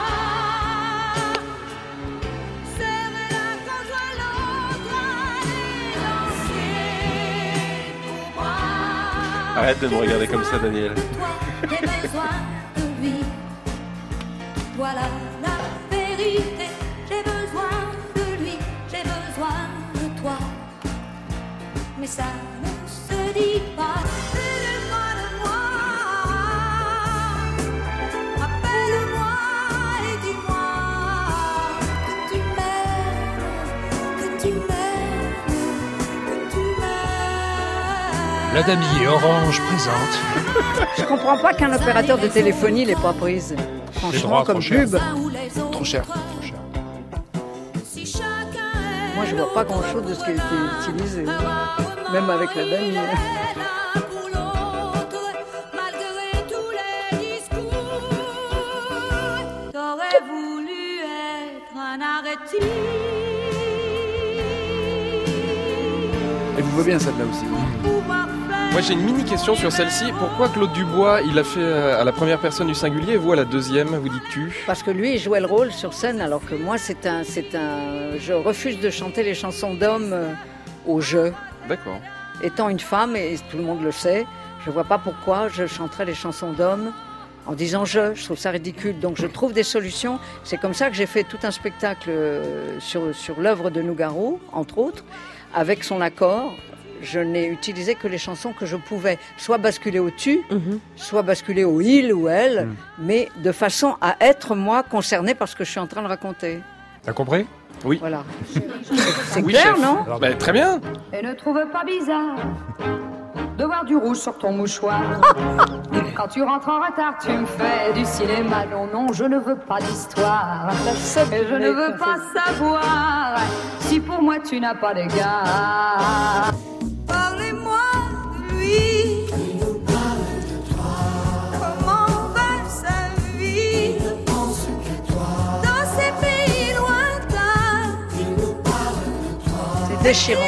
[SPEAKER 5] Serrer la contre l'autre, aller danser. Pour moi.
[SPEAKER 7] Arrête de me regarder comme ça, Daniel.
[SPEAKER 5] J'ai besoin de lui. Voilà la vérité. J'ai besoin de lui. J'ai besoin de toi. Mais ça ne se dit pas. Appelle-moi de moi. Appelle-moi et dis-moi que tu m'aimes, que tu m'aimes, que tu m'aimes.
[SPEAKER 4] La Damier Orange présente.
[SPEAKER 2] Je comprends pas qu'un opérateur de téléphonie l'ait pas prise.
[SPEAKER 4] Les
[SPEAKER 2] Franchement,
[SPEAKER 4] droits,
[SPEAKER 2] comme
[SPEAKER 4] trop cher.
[SPEAKER 2] pub.
[SPEAKER 1] Trop cher.
[SPEAKER 2] Moi, je vois pas grand-chose de ce qui a été utilisé. Même avec la dame.
[SPEAKER 5] T'aurais voulu être un arrêté.
[SPEAKER 1] Et vous voyez bien celle-là aussi.
[SPEAKER 3] Moi j'ai une mini question sur celle-ci. Pourquoi Claude Dubois il a fait euh, à la première personne du singulier et vous à la deuxième, vous dites tu?
[SPEAKER 2] Parce que lui, il jouait le rôle sur scène, alors que moi, c'est un, c'est un. Je refuse de chanter les chansons d'hommes euh, au jeu.
[SPEAKER 3] D'accord.
[SPEAKER 2] Étant une femme, et tout le monde le sait, je vois pas pourquoi je chanterais les chansons d'hommes en disant je. Je trouve ça ridicule. Donc je trouve des solutions. C'est comme ça que j'ai fait tout un spectacle euh, sur, sur l'œuvre de Nougaro, entre autres, avec son accord. Je n'ai utilisé que les chansons que je pouvais soit basculer au tu,
[SPEAKER 6] Mhm.
[SPEAKER 2] soit basculer au il ou elle, mais de façon à être moi concernée par ce que je suis en train de raconter.
[SPEAKER 4] T'as compris?
[SPEAKER 3] Oui.
[SPEAKER 2] Voilà. C'est
[SPEAKER 3] Oui,
[SPEAKER 2] clair,
[SPEAKER 3] chef.
[SPEAKER 2] non?
[SPEAKER 3] Alors, bah, très bien.
[SPEAKER 10] Et ne trouve pas bizarre de voir du rouge sur ton mouchoir. Quand tu rentres en retard, tu me fais du cinéma. Non, non, je ne veux pas d'histoire. Et je ne veux pas savoir si pour moi tu n'as pas d'égard.
[SPEAKER 5] Parlez-moi de lui. Il nous parle de toi. Comment va sa vie? Il ne pense qu'à toi. Dans ces pays lointains. Il nous parle de toi.
[SPEAKER 2] C'est déchirant.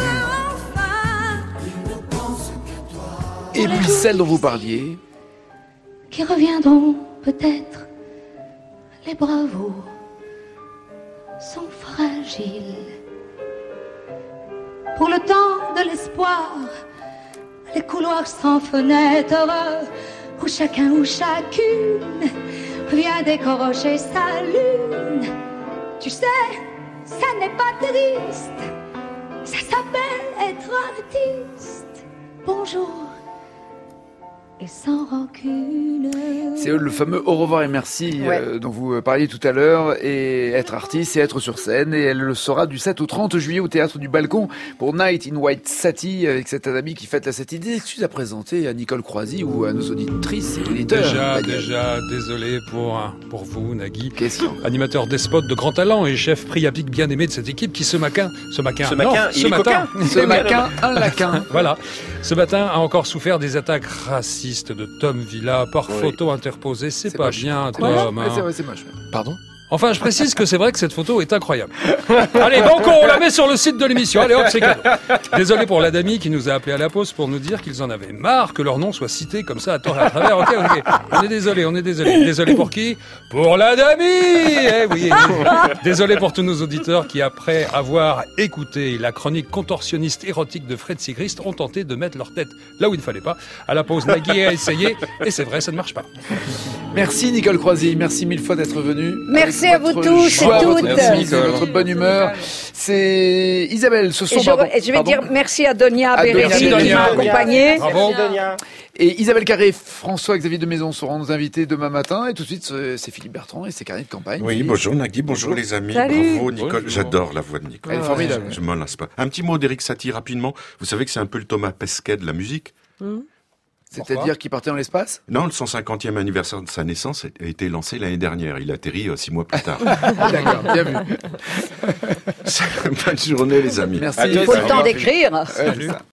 [SPEAKER 1] Et puis celle dont vous parliez.
[SPEAKER 5] Qui reviendront peut-être. Les bravos sont fragiles. Pour le temps de l'espoir, les couloirs sans fenêtre, où chacun ou chacune vient décrocher sa lune. Tu sais, ça n'est pas triste, ça s'appelle être artiste. Bonjour. Et sans rancune.
[SPEAKER 1] C'est le fameux au revoir et merci
[SPEAKER 2] Ouais.
[SPEAKER 1] euh, dont vous parliez tout à l'heure. Et être artiste, c'est être sur scène. Et elle le sera du sept au trente juillet au Théâtre du Balcon pour Night in White Satin avec cette amie qui fête la Satie. Des excuses à présenter à Nicole Croisy ou à nos auditrices et auditeurs.
[SPEAKER 4] Déjà,
[SPEAKER 1] Daniel.
[SPEAKER 4] déjà, désolé pour, pour vous, Nagui.
[SPEAKER 1] Question.
[SPEAKER 4] Animateur despote de grand talent et chef priapique bien aimé de cette équipe qui ce matin, ce matin,
[SPEAKER 7] Ce
[SPEAKER 4] non,
[SPEAKER 7] matin,
[SPEAKER 4] ce
[SPEAKER 7] il est
[SPEAKER 4] matin,
[SPEAKER 7] coquin.
[SPEAKER 1] Ce matin, un laquin.
[SPEAKER 4] voilà, ce matin a encore souffert des attaques racistes de Tom Villa par
[SPEAKER 7] Oui.
[SPEAKER 4] photo interposée. C'est
[SPEAKER 1] C'est
[SPEAKER 4] pas
[SPEAKER 1] moche.
[SPEAKER 4] bien,
[SPEAKER 1] C'est moche.
[SPEAKER 4] Tom.
[SPEAKER 1] Ouais,
[SPEAKER 4] hein.
[SPEAKER 1] c'est vrai, c'est moche.
[SPEAKER 3] Pardon?
[SPEAKER 4] Enfin, je précise que c'est vrai que cette photo est incroyable. Allez, banco, on la met sur le site de l'émission. Allez hop, c'est cadeau. Désolé pour la Dami qui nous a appelé à la pause pour nous dire qu'ils en avaient marre que leur nom soit cité comme ça à tort et à travers. Ok, ok. On est désolé, on est désolé. Désolé pour qui? Pour la Dami. Eh oui. Désolé pour tous nos auditeurs qui, après avoir écouté la chronique contorsionniste érotique de Fred Sigrist, ont tenté de mettre leur tête là où il ne fallait pas. À la pause, Nagui a essayé et c'est vrai, ça ne marche pas.
[SPEAKER 1] Merci Nicole Croisy, merci mille fois d'être venue.
[SPEAKER 2] Merci
[SPEAKER 1] Avec
[SPEAKER 2] à vous
[SPEAKER 1] votre
[SPEAKER 2] tous et
[SPEAKER 1] joie,
[SPEAKER 2] toutes.
[SPEAKER 1] votre
[SPEAKER 3] Merci,
[SPEAKER 1] optimisme,
[SPEAKER 3] Nicole.
[SPEAKER 1] votre bonne humeur. C'est Isabelle, ce
[SPEAKER 2] Et
[SPEAKER 1] son,
[SPEAKER 2] je,
[SPEAKER 1] pardon,
[SPEAKER 2] et je vais
[SPEAKER 1] pardon.
[SPEAKER 2] dire merci à Donia
[SPEAKER 1] À Donia
[SPEAKER 2] Bereri qui
[SPEAKER 1] Donia.
[SPEAKER 2] m'a accompagné.
[SPEAKER 4] Bravo.
[SPEAKER 1] Et Isabelle Carré, François-Xavier de Maison seront nos invités demain matin. Et tout de suite, c'est c'est Philippe Bertrand et ses carnets de campagne.
[SPEAKER 15] Oui,
[SPEAKER 1] Philippe.
[SPEAKER 15] bonjour Nagui, bonjour les amis,
[SPEAKER 6] Salut.
[SPEAKER 15] bravo Nicole,
[SPEAKER 3] Bonjour.
[SPEAKER 15] j'adore la voix de Nicole.
[SPEAKER 1] Elle est formidable.
[SPEAKER 15] Je, je m'en lasse pas. Un petit mot d'Éric Satie rapidement, vous savez que c'est un peu le Thomas Pesquet de la musique?
[SPEAKER 1] C'est-à-dire qu'il partait dans l'espace.
[SPEAKER 15] Non, le cent cinquantième anniversaire de sa naissance a été lancé l'année dernière, il atterrit euh, six mois plus tard.
[SPEAKER 1] D'accord, bien vu.
[SPEAKER 15] Bonne journée les amis.
[SPEAKER 1] Merci.
[SPEAKER 7] À toi,
[SPEAKER 2] Il faut le
[SPEAKER 7] Au
[SPEAKER 2] temps
[SPEAKER 7] revoir.
[SPEAKER 2] d'écrire.
[SPEAKER 1] Ouais, c'est ça.